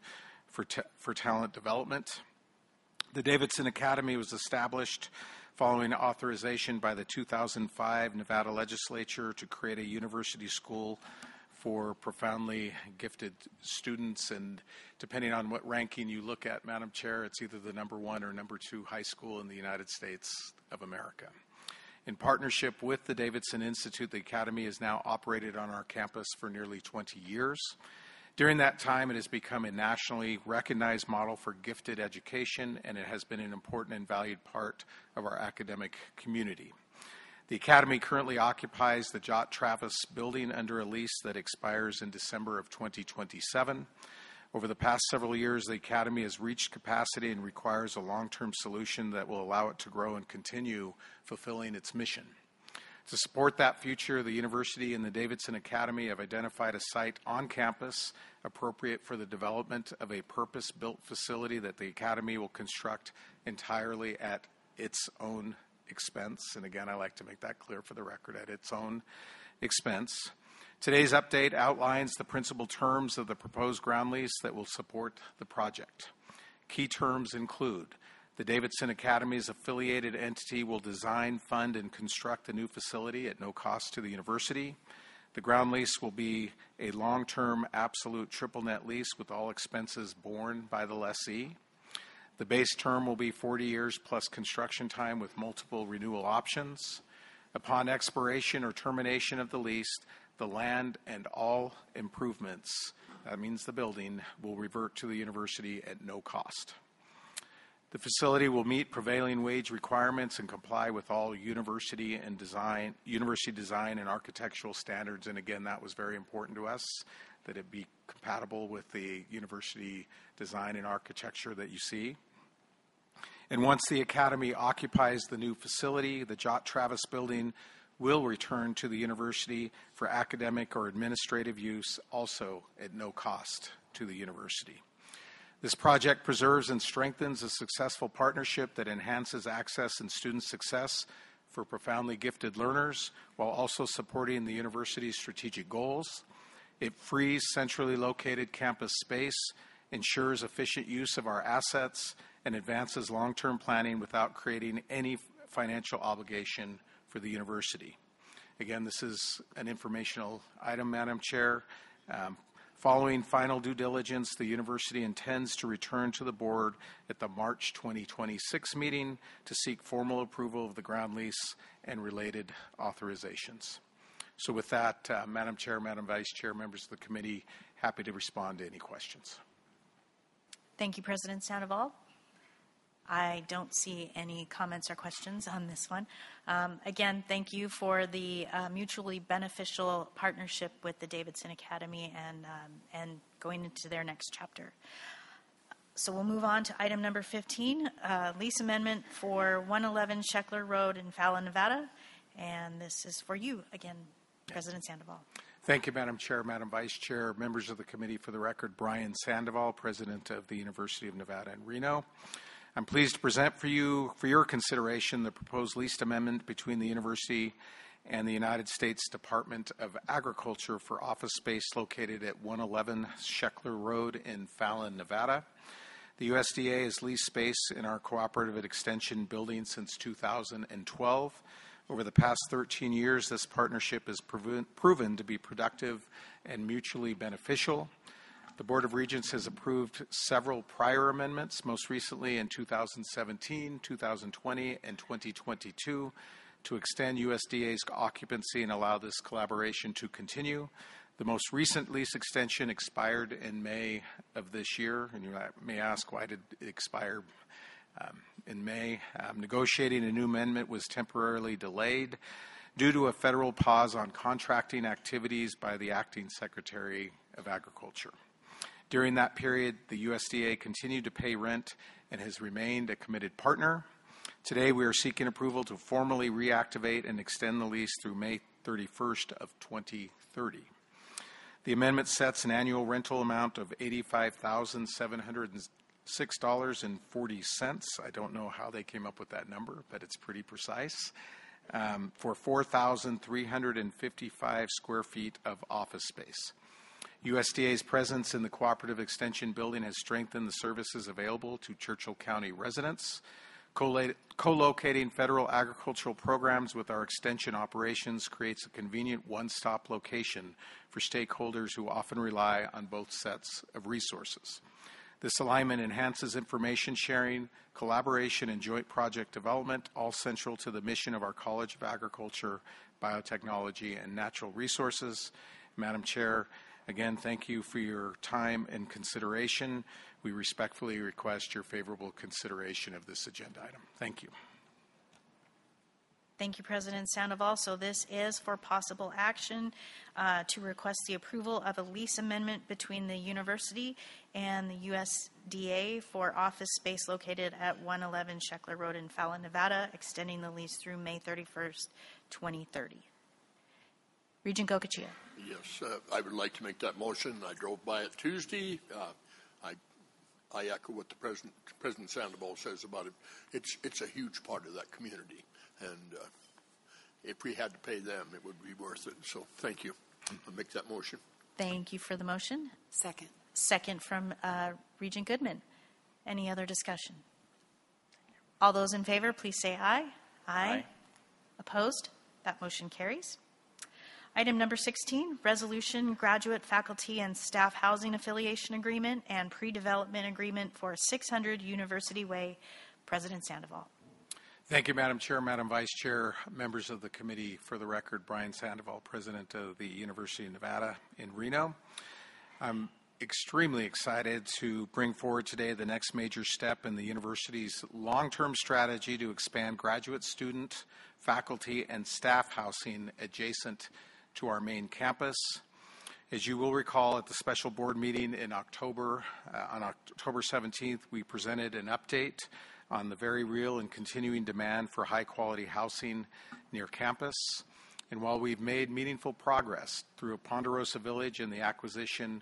S12: for Talent Development. The Davidson Academy was established following authorization by the 2005 Nevada legislature to create a university school for profoundly gifted students, and depending on what ranking you look at, Madam Chair, it's either the #1 or #2 high school in the United States of America. In partnership with the Davidson Institute, the Academy has now operated on our campus for nearly 20 years. During that time, it has become a nationally recognized model for gifted education, and it has been an important and valued part of our academic community. The Academy currently occupies the Jott Travis building under a lease that expires in December of 2027. Over the past several years, the Academy has reached capacity and requires a long-term solution that will allow it to grow and continue fulfilling its mission. To support that future, the university and the Davidson Academy have identified a site on campus appropriate for the development of a purpose-built facility that the Academy will construct entirely at its own expense. And again, I like to make that clear for the record, at its own expense. Today's update outlines the principal terms of the proposed ground lease that will support the project. Key terms include: the Davidson Academy's affiliated entity will design, fund, and construct the new facility at no cost to the university. The ground lease will be a long-term absolute triple net lease with all expenses borne by the lessee. The base term will be 40 years plus construction time with multiple renewal options. Upon expiration or termination of the lease, the land and all improvements, that means the building, will revert to the university at no cost. The facility will meet prevailing wage requirements and comply with all university design and architectural standards. And again, that was very important to us, that it be compatible with the university design and architecture that you see. And once the Academy occupies the new facility, the Jott Travis building will return to the university for academic or administrative use, also at no cost to the university. This project preserves and strengthens a successful partnership that enhances access and student success for profoundly gifted learners while also supporting the university's strategic goals. It frees centrally located campus space, ensures efficient use of our assets, and advances long-term planning without creating any financial obligation for the university. Again, this is an informational item, Madam Chair. Following final due diligence, the university intends to return to the board at the March 2026 meeting to seek formal approval of the ground lease and related authorizations. So with that, Madam Chair, Madam Vice Chair, members of the committee, happy to respond to any questions.
S1: Thank you, President Sandoval. I don't see any comments or questions on this one. Again, thank you for the mutually beneficial partnership with the Davidson Academy and going into their next chapter. So we'll move on to item number 15, lease amendment for 111 Sheckler Road in Fallon, Nevada. And this is for you again, President Sandoval.
S12: Thank you, Madam Chair, Madam Vice Chair, members of the committee. For the record, Brian Sandoval, President of the University of Nevada in Reno. I'm pleased to present for you, for your consideration, the proposed lease amendment between the university and the United States Department of Agriculture for office space located at 111 Sheckler Road in Fallon, Nevada. The USDA has leased space in our cooperative extension building since 2012. Over the past 13 years, this partnership has proven to be productive and mutually beneficial. The Board of Regents has approved several prior amendments, most recently in 2017, 2020, and 2022, to extend USDA's occupancy and allow this collaboration to continue. The most recent lease extension expired in May of this year, and you may ask, why did it expire in May? Negotiating a new amendment was temporarily delayed due to a federal pause on contracting activities by the Acting Secretary of Agriculture. During that period, the USDA continued to pay rent and has remained a committed partner. Today, we are seeking approval to formally reactivate and extend the lease through May 31st of 2030. The amendment sets an annual rental amount of $85,706.40. I don't know how they came up with that number, but it's pretty precise, for 4,355 square feet of office space. USDA's presence in the Cooperative Extension Building has strengthened the services available to Churchill County residents. Co-locating federal agricultural programs with our extension operations creates a convenient one-stop location for stakeholders who often rely on both sets of resources. This alignment enhances information sharing, collaboration, and joint project development, all central to the mission of our College of Agriculture, Biotechnology, and Natural Resources. Madam Chair, again, thank you for your time and consideration. We respectfully request your favorable consideration of this agenda item. Thank you.
S1: Thank you, President Sandoval. So this is for possible action to request the approval of a lease amendment between the university and the USDA for office space located at 111 Sheckler Road in Fallon, Nevada, extending the lease through May 31st, 2030. Regent Gocochea.
S15: Yes, I would like to make that motion. I drove by it Tuesday. I echo what the President Sandoval says about it. It's a huge part of that community, and if we had to pay them, it would be worth it. So thank you. I'll make that motion.
S1: Thank you for the motion.
S18: Second.
S1: Second from Regent Goodman. Any other discussion? All those in favor, please say aye. Aye. Opposed? That motion carries. Item number 16, resolution, graduate, faculty, and staff housing affiliation agreement and pre-development agreement for 600 University Way. President Sandoval.
S12: Thank you, Madam Chair, Madam Vice Chair, members of the committee. For the record, Brian Sandoval, President of the University of Nevada in Reno. I'm extremely excited to bring forward today the next major step in the university's long-term strategy to expand graduate student, faculty, and staff housing adjacent to our main campus. As you will recall, at the special board meeting in October, on October 17th, we presented an update on the very real and continuing demand for high-quality housing near campus. And while we've made meaningful progress through Ponderosa Village and the acquisition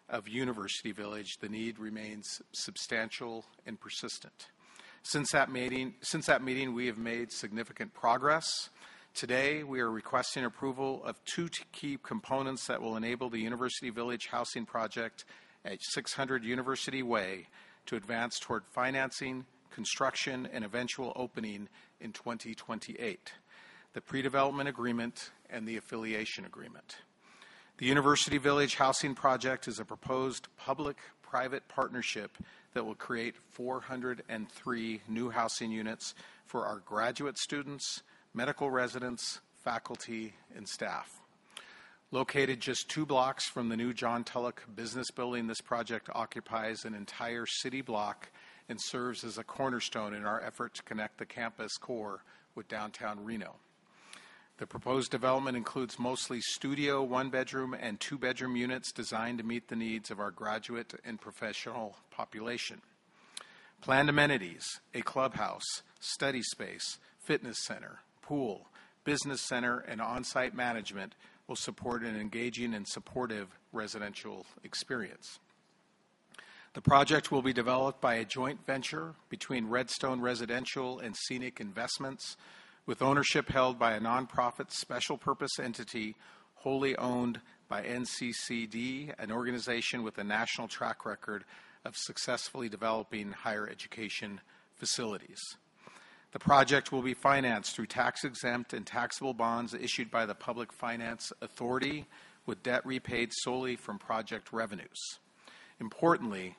S12: of University Village, the need remains substantial and persistent. Since that meeting, we have made significant progress. Today, we are requesting approval of two key components that will enable the University Village housing project at 600 University Way to advance toward financing, construction, and eventual opening in 2028, the pre-development agreement and the affiliation agreement. The University Village housing project is a proposed public-private partnership that will create 403 new housing units for our graduate students, medical residents, faculty, and staff. Located just 2 blocks from the new John Tulloch business building, this project occupies an entire city block and serves as a cornerstone in our effort to connect the campus core with downtown Reno. The proposed development includes mostly studio 1-bedroom and 2-bedroom units designed to meet the needs of our graduate and professional population. Planned amenities, a clubhouse, study space, fitness center, pool, business center, and on-site management will support an engaging and supportive residential experience. The project will be developed by a joint venture between Redstone Residential and Scenic Investments, with ownership held by a nonprofit special purpose entity wholly owned by NCCD, an organization with a national track record of successfully developing higher education facilities. The project will be financed through tax-exempt and taxable bonds issued by the Public Finance Authority, with debt repaid solely from project revenues. Importantly,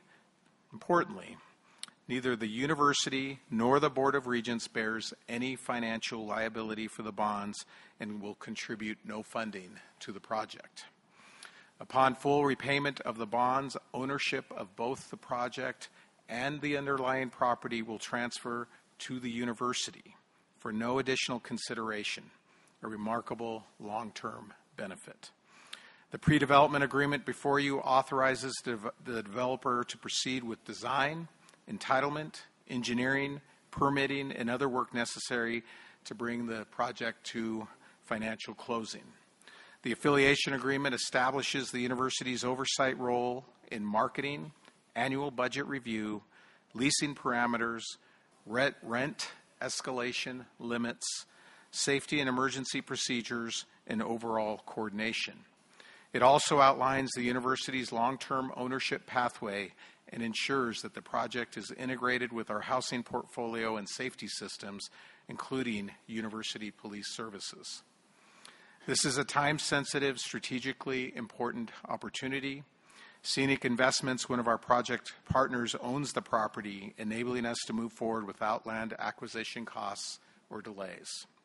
S12: neither the university nor the Board of Regents bears any financial liability for the bonds and will contribute no funding to the project. Upon full repayment of the bonds, ownership of both the project and the underlying property will transfer to the university for no additional consideration, a remarkable long-term benefit. The pre-development agreement before you authorizes the developer to proceed with design, entitlement, engineering, permitting, and other work necessary to bring the project to financial closing. The affiliation agreement establishes the university's oversight role in marketing, annual budget review, leasing parameters, rent escalation limits, safety and emergency procedures, and overall coordination. It also outlines the university's long-term ownership pathway and ensures that the project is integrated with our housing portfolio and safety systems, including University Police Services. This is a time-sensitive, strategically important opportunity. Scenic Investments, one of our project partners, owns the property, enabling us to move forward without land acquisition costs or delays.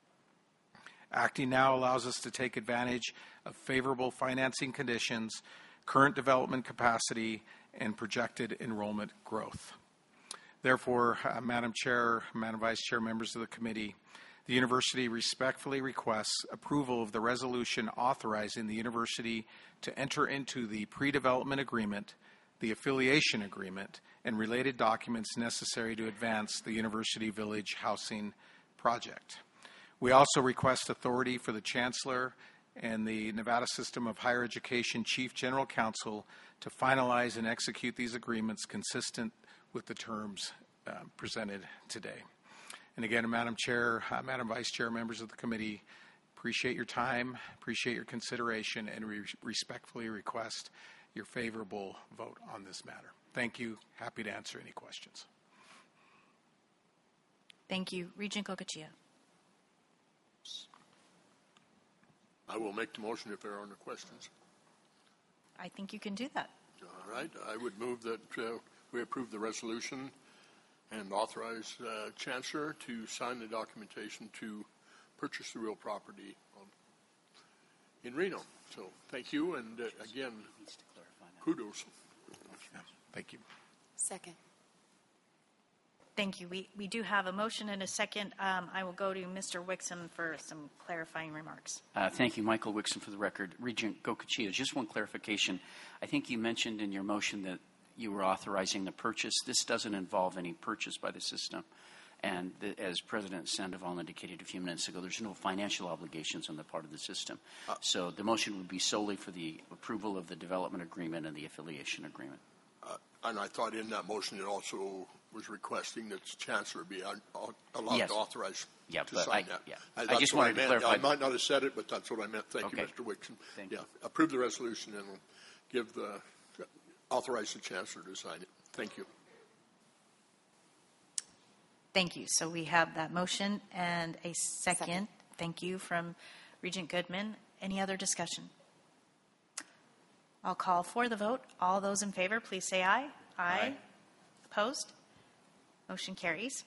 S12: Acting now allows us to take advantage of favorable financing conditions, current development capacity, and projected enrollment growth. Therefore, Madam Chair, Madam Vice Chair, members of the committee, the university respectfully requests approval of the resolution authorizing the university to enter into the pre-development agreement, the affiliation agreement, and related documents necessary to advance the University Village housing project. We also request authority for the Chancellor and the Nevada System of Higher Education Chief General Counsel to finalize and execute these agreements consistent with the terms presented today. And again, Madam Chair, Madam Vice Chair, members of the committee, appreciate your time, appreciate your consideration, and respectfully request your favorable vote on this matter. Thank you. Happy to answer any questions.
S1: Thank you. Regent Gocochea.
S15: I will make the motion if there are no questions.
S1: I think you can do that.
S15: All right. I would move that we approve the resolution and authorize Chancellor to sign the documentation to purchase the real property in Reno. So thank you, and again, kudos.
S12: Thank you.
S18: Second.
S1: Thank you. We do have a motion and a second. I will go to Mr. Wixom for some clarifying remarks.
S13: Thank you, Michael Wixom, for the record. Regent Gocochea, just one clarification. I think you mentioned in your motion that you were authorizing the purchase. This doesn't involve any purchase by the system. And as President Sandoval indicated a few minutes ago, there's no financial obligations on the part of the system. So the motion would be solely for the approval of the development agreement and the affiliation agreement.
S15: And I thought in that motion it also was requesting that the Chancellor be allowed
S13: Yes.
S15: to authorize
S13: Yeah,
S15: to
S13: but
S15: sign that.
S13: I
S15: That's
S13: just
S15: what
S13: wanted to
S15: meant.
S13: clarify.
S15: I might not have said it, but that's what I meant. Thank
S13: Okay.
S15: you, Mr. Wixon.
S13: Thank
S15: you. Approve the resolution and authorize the Chancellor to sign it. Thank you.
S1: Thank you. So we have that motion and a second. Thank you from Regent Goodman. Any other discussion? I'll call for the vote. All those in favor, please say aye. Aye. Opposed? Motion carries.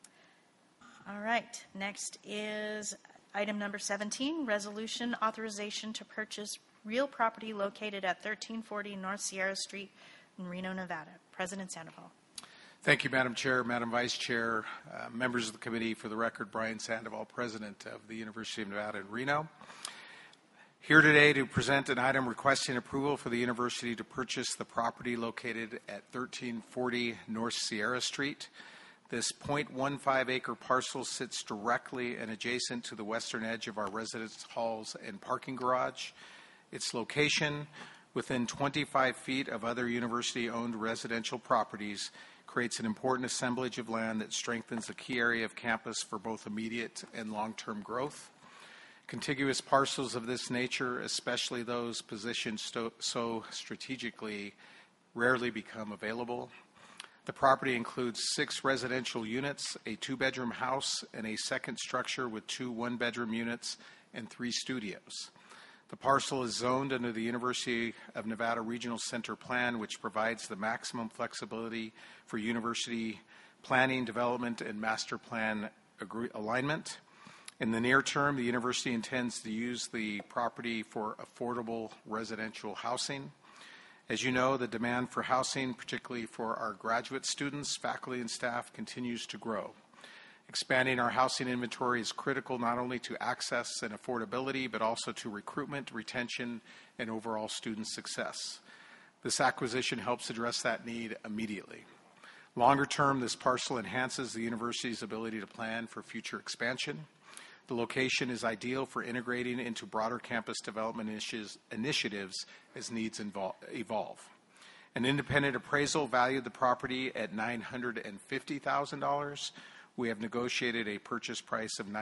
S1: All right. Next is item number 17, resolution authorization to purchase real property located at 1340 North Sierra Street in Reno, Nevada. President Sandoval.
S12: Thank you, Madam Chair, Madam Vice Chair, members of the committee. For the record, Brian Sandoval, President of the University of Nevada in Reno. Here today to present an item requesting approval for the university to purchase the property located at 1340 North Sierra Street. This 0.15 acre parcel sits directly and adjacent to the western edge of our residence halls and parking garage. Its location within 25 feet of other university-owned residential properties creates an important assemblage of land that strengthens a key area of campus for both immediate and long-term growth. Contiguous parcels of this nature, especially those positioned so strategically, rarely become available. The property includes 6 residential units, a 2-bedroom house, and a second structure with 2 one-bedroom units and 3 studios. The parcel is zoned under the University of Nevada Regional Center Plan, which provides the maximum flexibility for university planning, development, and master plan alignment. In the near term, the university intends to use the property for affordable residential housing. As you know, the demand for housing, particularly for our graduate students, faculty, and staff, continues to grow. Expanding our housing inventory is critical not only to access and affordability, but also to recruitment, retention, and overall student success. This acquisition helps address that need immediately. Longer term, this parcel enhances the university's ability to plan for future expansion. The location is ideal for integrating into broader campus development initiatives as needs evolve. An independent appraisal valued the property at $950,000. We have negotiated a purchase price of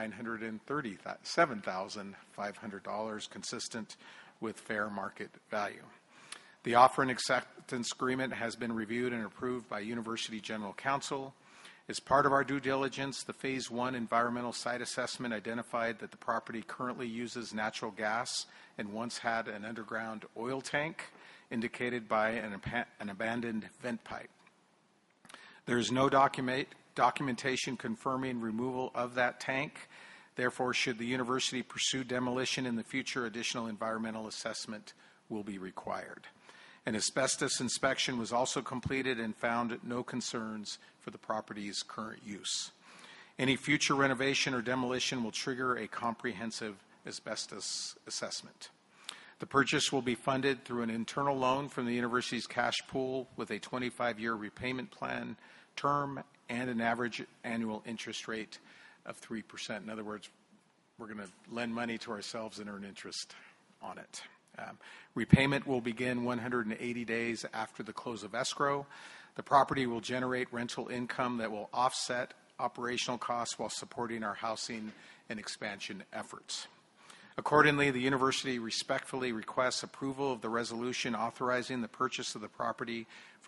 S12: $937,500, consistent with fair market value. The offer and acceptance agreement has been reviewed and approved by University General Counsel. As part of our due diligence, the Phase 1 environmental site assessment identified that the property currently uses natural gas and once had an underground oil tank, indicated by an abandoned vent pipe. There is no documentation confirming removal of that tank. Therefore, should the university pursue demolition in the future, additional environmental assessment will be required. An asbestos inspection was also completed and found no concerns for the property's current use. Any future renovation or demolition will trigger a comprehensive asbestos assessment. The purchase will be funded through an internal loan from the university's cash pool with a 25-year repayment plan term and an average annual interest rate of 3%. In other words, we're going to lend money to ourselves and earn interest on it. Repayment will begin 180 days after the close of escrow. The property will generate rental income that will offset operational costs while supporting our housing and expansion efforts. Accordingly, the university respectfully requests approval of the resolution authorizing the purchase of the property for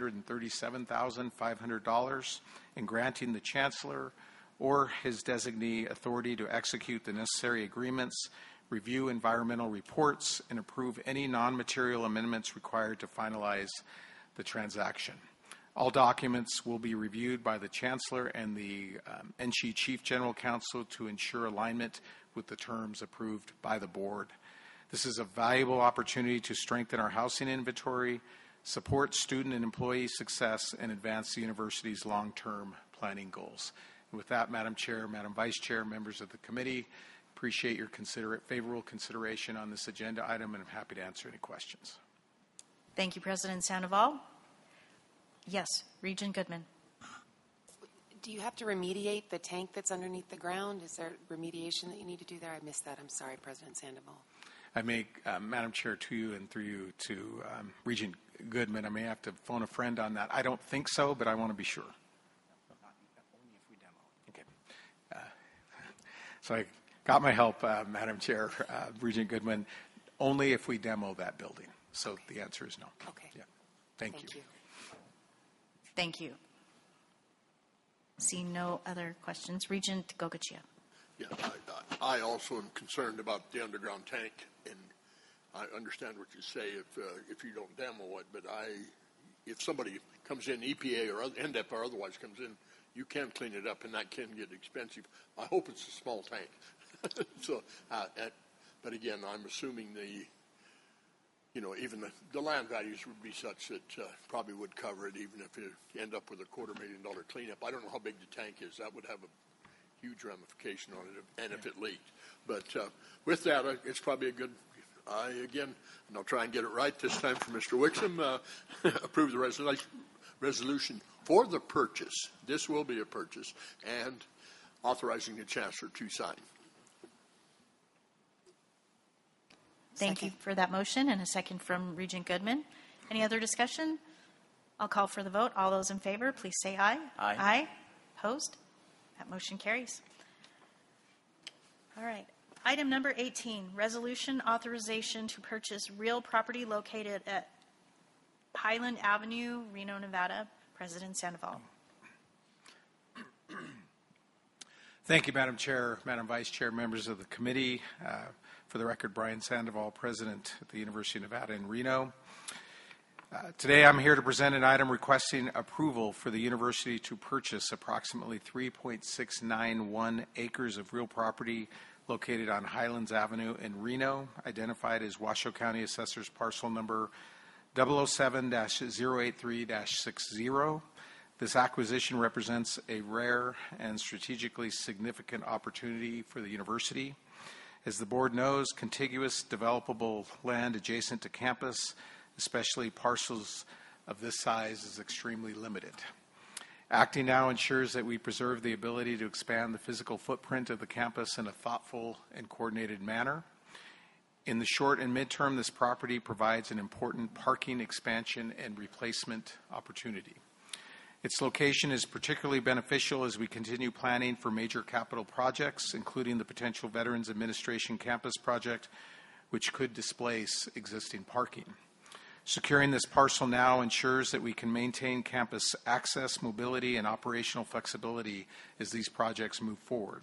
S12: $937,500 and granting the Chancellor or his designee authority to execute the necessary agreements, review environmental reports, and approve any non-material amendments required to finalize the transaction. All documents will be reviewed by the Chancellor and the NSHE Chief General Counsel to ensure alignment with the terms approved by the Board. This is a valuable opportunity to strengthen our housing inventory, support student and employee success, and advance the university's long-term planning goals. And with that, Madam Chair, Madam Vice Chair, members of the committee, appreciate your favorable consideration on this agenda item, and I'm happy to answer any questions.
S1: Thank you, President Sandoval. Yes, Regent Goodman.
S18: Do you have to remediate the tank that's underneath the ground? Is there remediation that you need to do there? I missed that. I'm sorry, President Sandoval.
S12: I may, Madam Chair, to you and through you to Regent Goodman, I may have to phone a friend on that. I don't think so, but I want to be sure. Okay. So I got my help, Madam Chair, Regent Goodman, only if we demo that building. So okay. The answer is no.
S18: Okay.
S12: Yeah. Thank you.
S1: Thank you. See no other questions. Regent Gogochia.
S15: Yeah, I also am concerned about the underground tank, and I understand what you say if you don't demo it, but if somebody comes in, EPA or NDEP or otherwise comes in, you can clean it up, and that can get expensive. I hope it's a small tank. So, but again, I'm assuming even the land values would be such that probably would cover it, even if you end up with a $250,000 cleanup. I don't know how big the tank is. That would have a huge ramification on it, and if it leaked. But with that, it's probably a good. And I'll try and get it right this time for Mr. Wixom. Approve the resolution for the purchase. This will be a purchase, and authorizing the chancellor to sign.
S1: Thank you for that motion, and a second from Regent Goodman. Any other discussion? I'll call for the vote. All those in favor, please say aye.
S7: Aye.
S1: Aye. Opposed? That motion carries. All right. Item number 18, resolution authorization to purchase real property located at Highland Avenue, Reno, Nevada. President Sandoval.
S12: Thank you, Madam Chair, Madam Vice Chair, members of the committee. For the record, Brian Sandoval, President at the University of Nevada in Reno. Today I'm here to present an item requesting approval for the university to purchase approximately 3.691 acres of real property located on Highlands Avenue in Reno, identified as Washoe County Assessor's Parcel Number 007-083-60. This acquisition represents a rare and strategically significant opportunity for the university. As the board knows, contiguous developable land adjacent to campus, especially parcels of this size, is extremely limited. Acting now ensures that we preserve the ability to expand the physical footprint of the campus in a thoughtful and coordinated manner. In the short and midterm, this property provides an important parking expansion and replacement opportunity. Its location is particularly beneficial as we continue planning for major capital projects, including the potential Veterans Administration campus project, which could displace existing parking. Securing this parcel now ensures that we can maintain campus access, mobility, and operational flexibility as these projects move forward.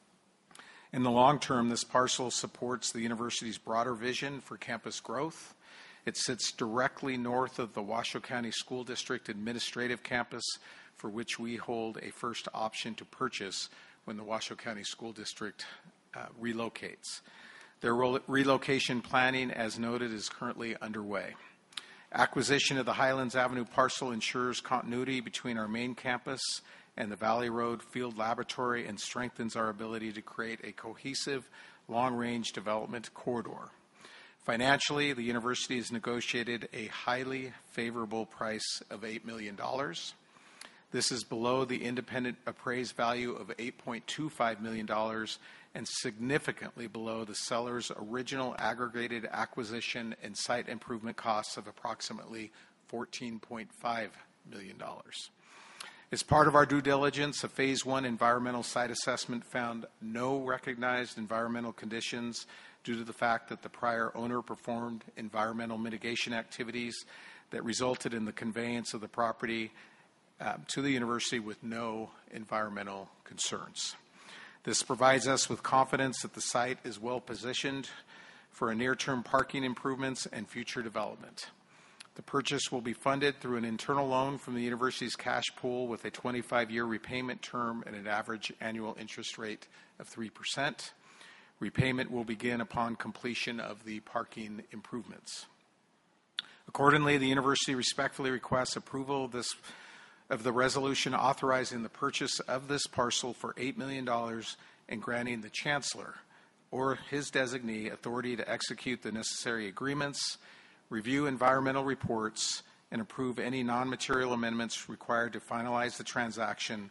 S12: In the long term, this parcel supports the university's broader vision for campus growth. It sits directly north of the Washoe County School District Administrative Campus, for which we hold a first option to purchase when the Washoe County School District relocates. Their relocation planning, as noted, is currently underway. Acquisition of the Highlands Avenue parcel ensures continuity between our main campus and the Valley Road Field Laboratory and strengthens our ability to create a cohesive, long-range development corridor. Financially, the university has negotiated a highly favorable price of $8 million. This is below the independent appraised value of $8.25 million and significantly below the seller's original aggregated acquisition and site improvement costs of approximately $14.5 million. As part of our due diligence, a Phase 1 environmental site assessment found no recognized environmental conditions due to the fact that the prior owner performed environmental mitigation activities that resulted in the conveyance of the property to the university with no environmental concerns. This provides us with confidence that the site is well positioned for a near-term parking improvements and future development. The purchase will be funded through an internal loan from the university's cash pool with a 25-year repayment term and an average annual interest rate of 3%. Repayment will begin upon completion of the parking improvements. Accordingly, the university respectfully requests approval of the resolution authorizing the purchase of this parcel for $8 million and granting the chancellor or his designee authority to execute the necessary agreements, review environmental reports, and approve any non-material amendments required to finalize the transaction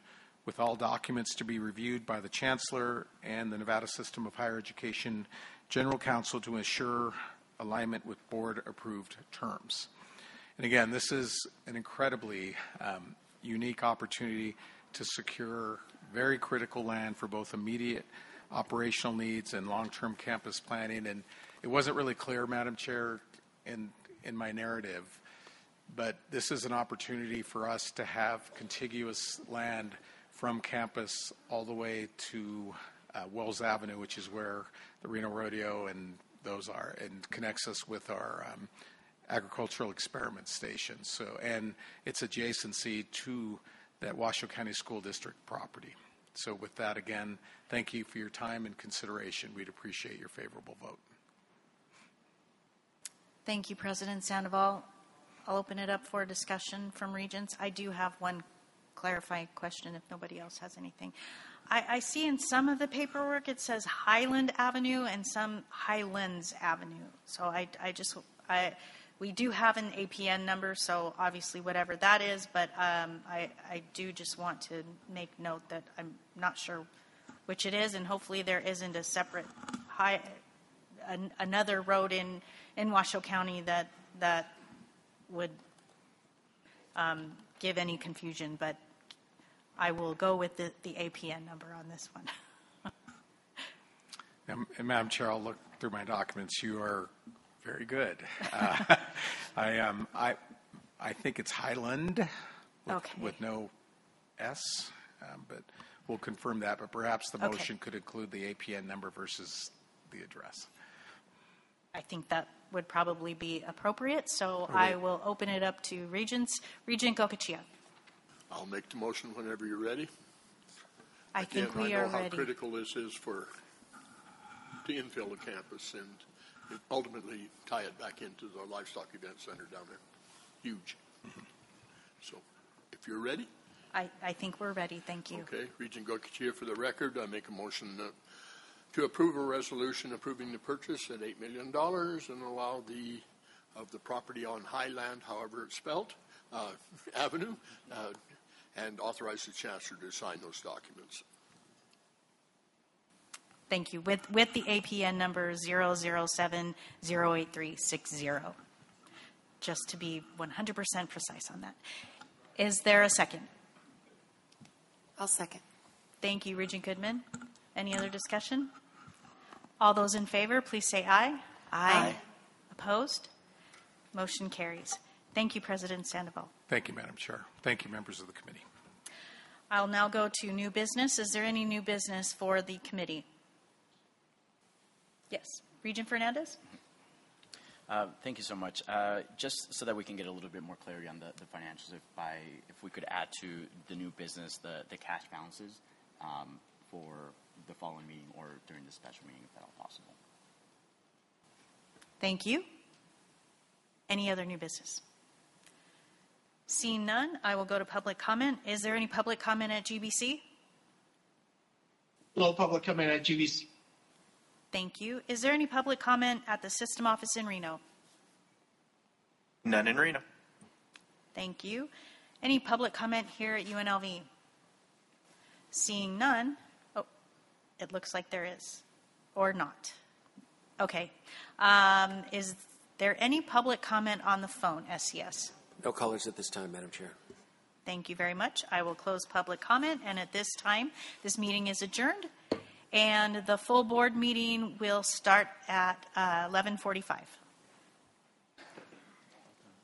S12: with all documents to be reviewed by the Chancellor and the Nevada System of Higher Education General Counsel to ensure alignment with board-approved terms. And again, this is an incredibly unique opportunity to secure very critical land for both immediate operational needs and long-term campus planning. And it wasn't really clear, Madam Chair, in my narrative, but this is an opportunity for us to have contiguous land from campus all the way to Wells Avenue, which is where the Reno Rodeo and those are, and connects us with our agricultural experiment station. So, and its adjacency to that Washoe County School District property. So with that, again, thank you for your time and consideration. We'd appreciate your favorable vote.
S1: Thank you, President Sandoval. I'll open it up for discussion from regents. I do have one clarifying question if nobody else has anything. I see in some of the paperwork it says Highland Avenue and some Highlands Avenue. So we do have an APN number, so obviously whatever that is, but I do just want to make note that I'm not sure which it is, and hopefully there isn't a separate another road in Washoe County that would give any confusion, but I will go with the APN number on this one.
S12: And Madam Chair, I'll look through my documents. You are very good. I think it's Highland with no S, but we'll confirm that. But perhaps the motion could include the APN number versus the address.
S1: I think that would probably be appropriate. So I will open it up to regents. Regent Gocochea.
S15: I'll make the motion whenever you're ready.
S1: I think we are ready.
S15: I know how critical this is to infill the campus and ultimately tie it back into the Livestock Event Center down there. Huge. So if you're ready.
S1: I think we're ready. Thank you.
S15: Okay. Regent Gocochea, for the record, I make a motion to approve a resolution approving the purchase at $8 million and allow of the property on Highland, however it's spelled, Avenue, and authorize the Chancellor to sign those documents.
S1: Thank you. With the APN number 007-08360. Just to be 100% precise on that. Is there a second?
S18: I'll second.
S1: Thank you, Regent Goodman. Any other discussion? All those in favor, please say aye. Aye. Opposed? Motion carries. Thank you, President Sandoval.
S12: Thank you, Madam Chair. Thank you, members of the committee.
S1: I'll now go to new business. Is there any new business for the committee? Yes. Regent Fernandez?
S7: Thank you so much. Just so that we can get a little bit more clarity on the financials, if we could add to the new business the cash balances for the following meeting or during the special meeting, if at all possible.
S1: Thank you. Any other new business? Seeing none, I will go to public comment. Is there any public comment at GBC?
S3: No public comment at GBC.
S1: Thank you. Is there any public comment at the system office in Reno?
S3: None in Reno.
S1: Thank you. Any public comment here at UNLV? Seeing none. Oh, it looks like there is. Or not. Okay. Is there any public comment on the phone, SCS?
S17: No callers at this time, Madam Chair.
S1: Thank you very much. I will close public comment, and at this time, this meeting is adjourned, and the full board meeting will start at 11:45.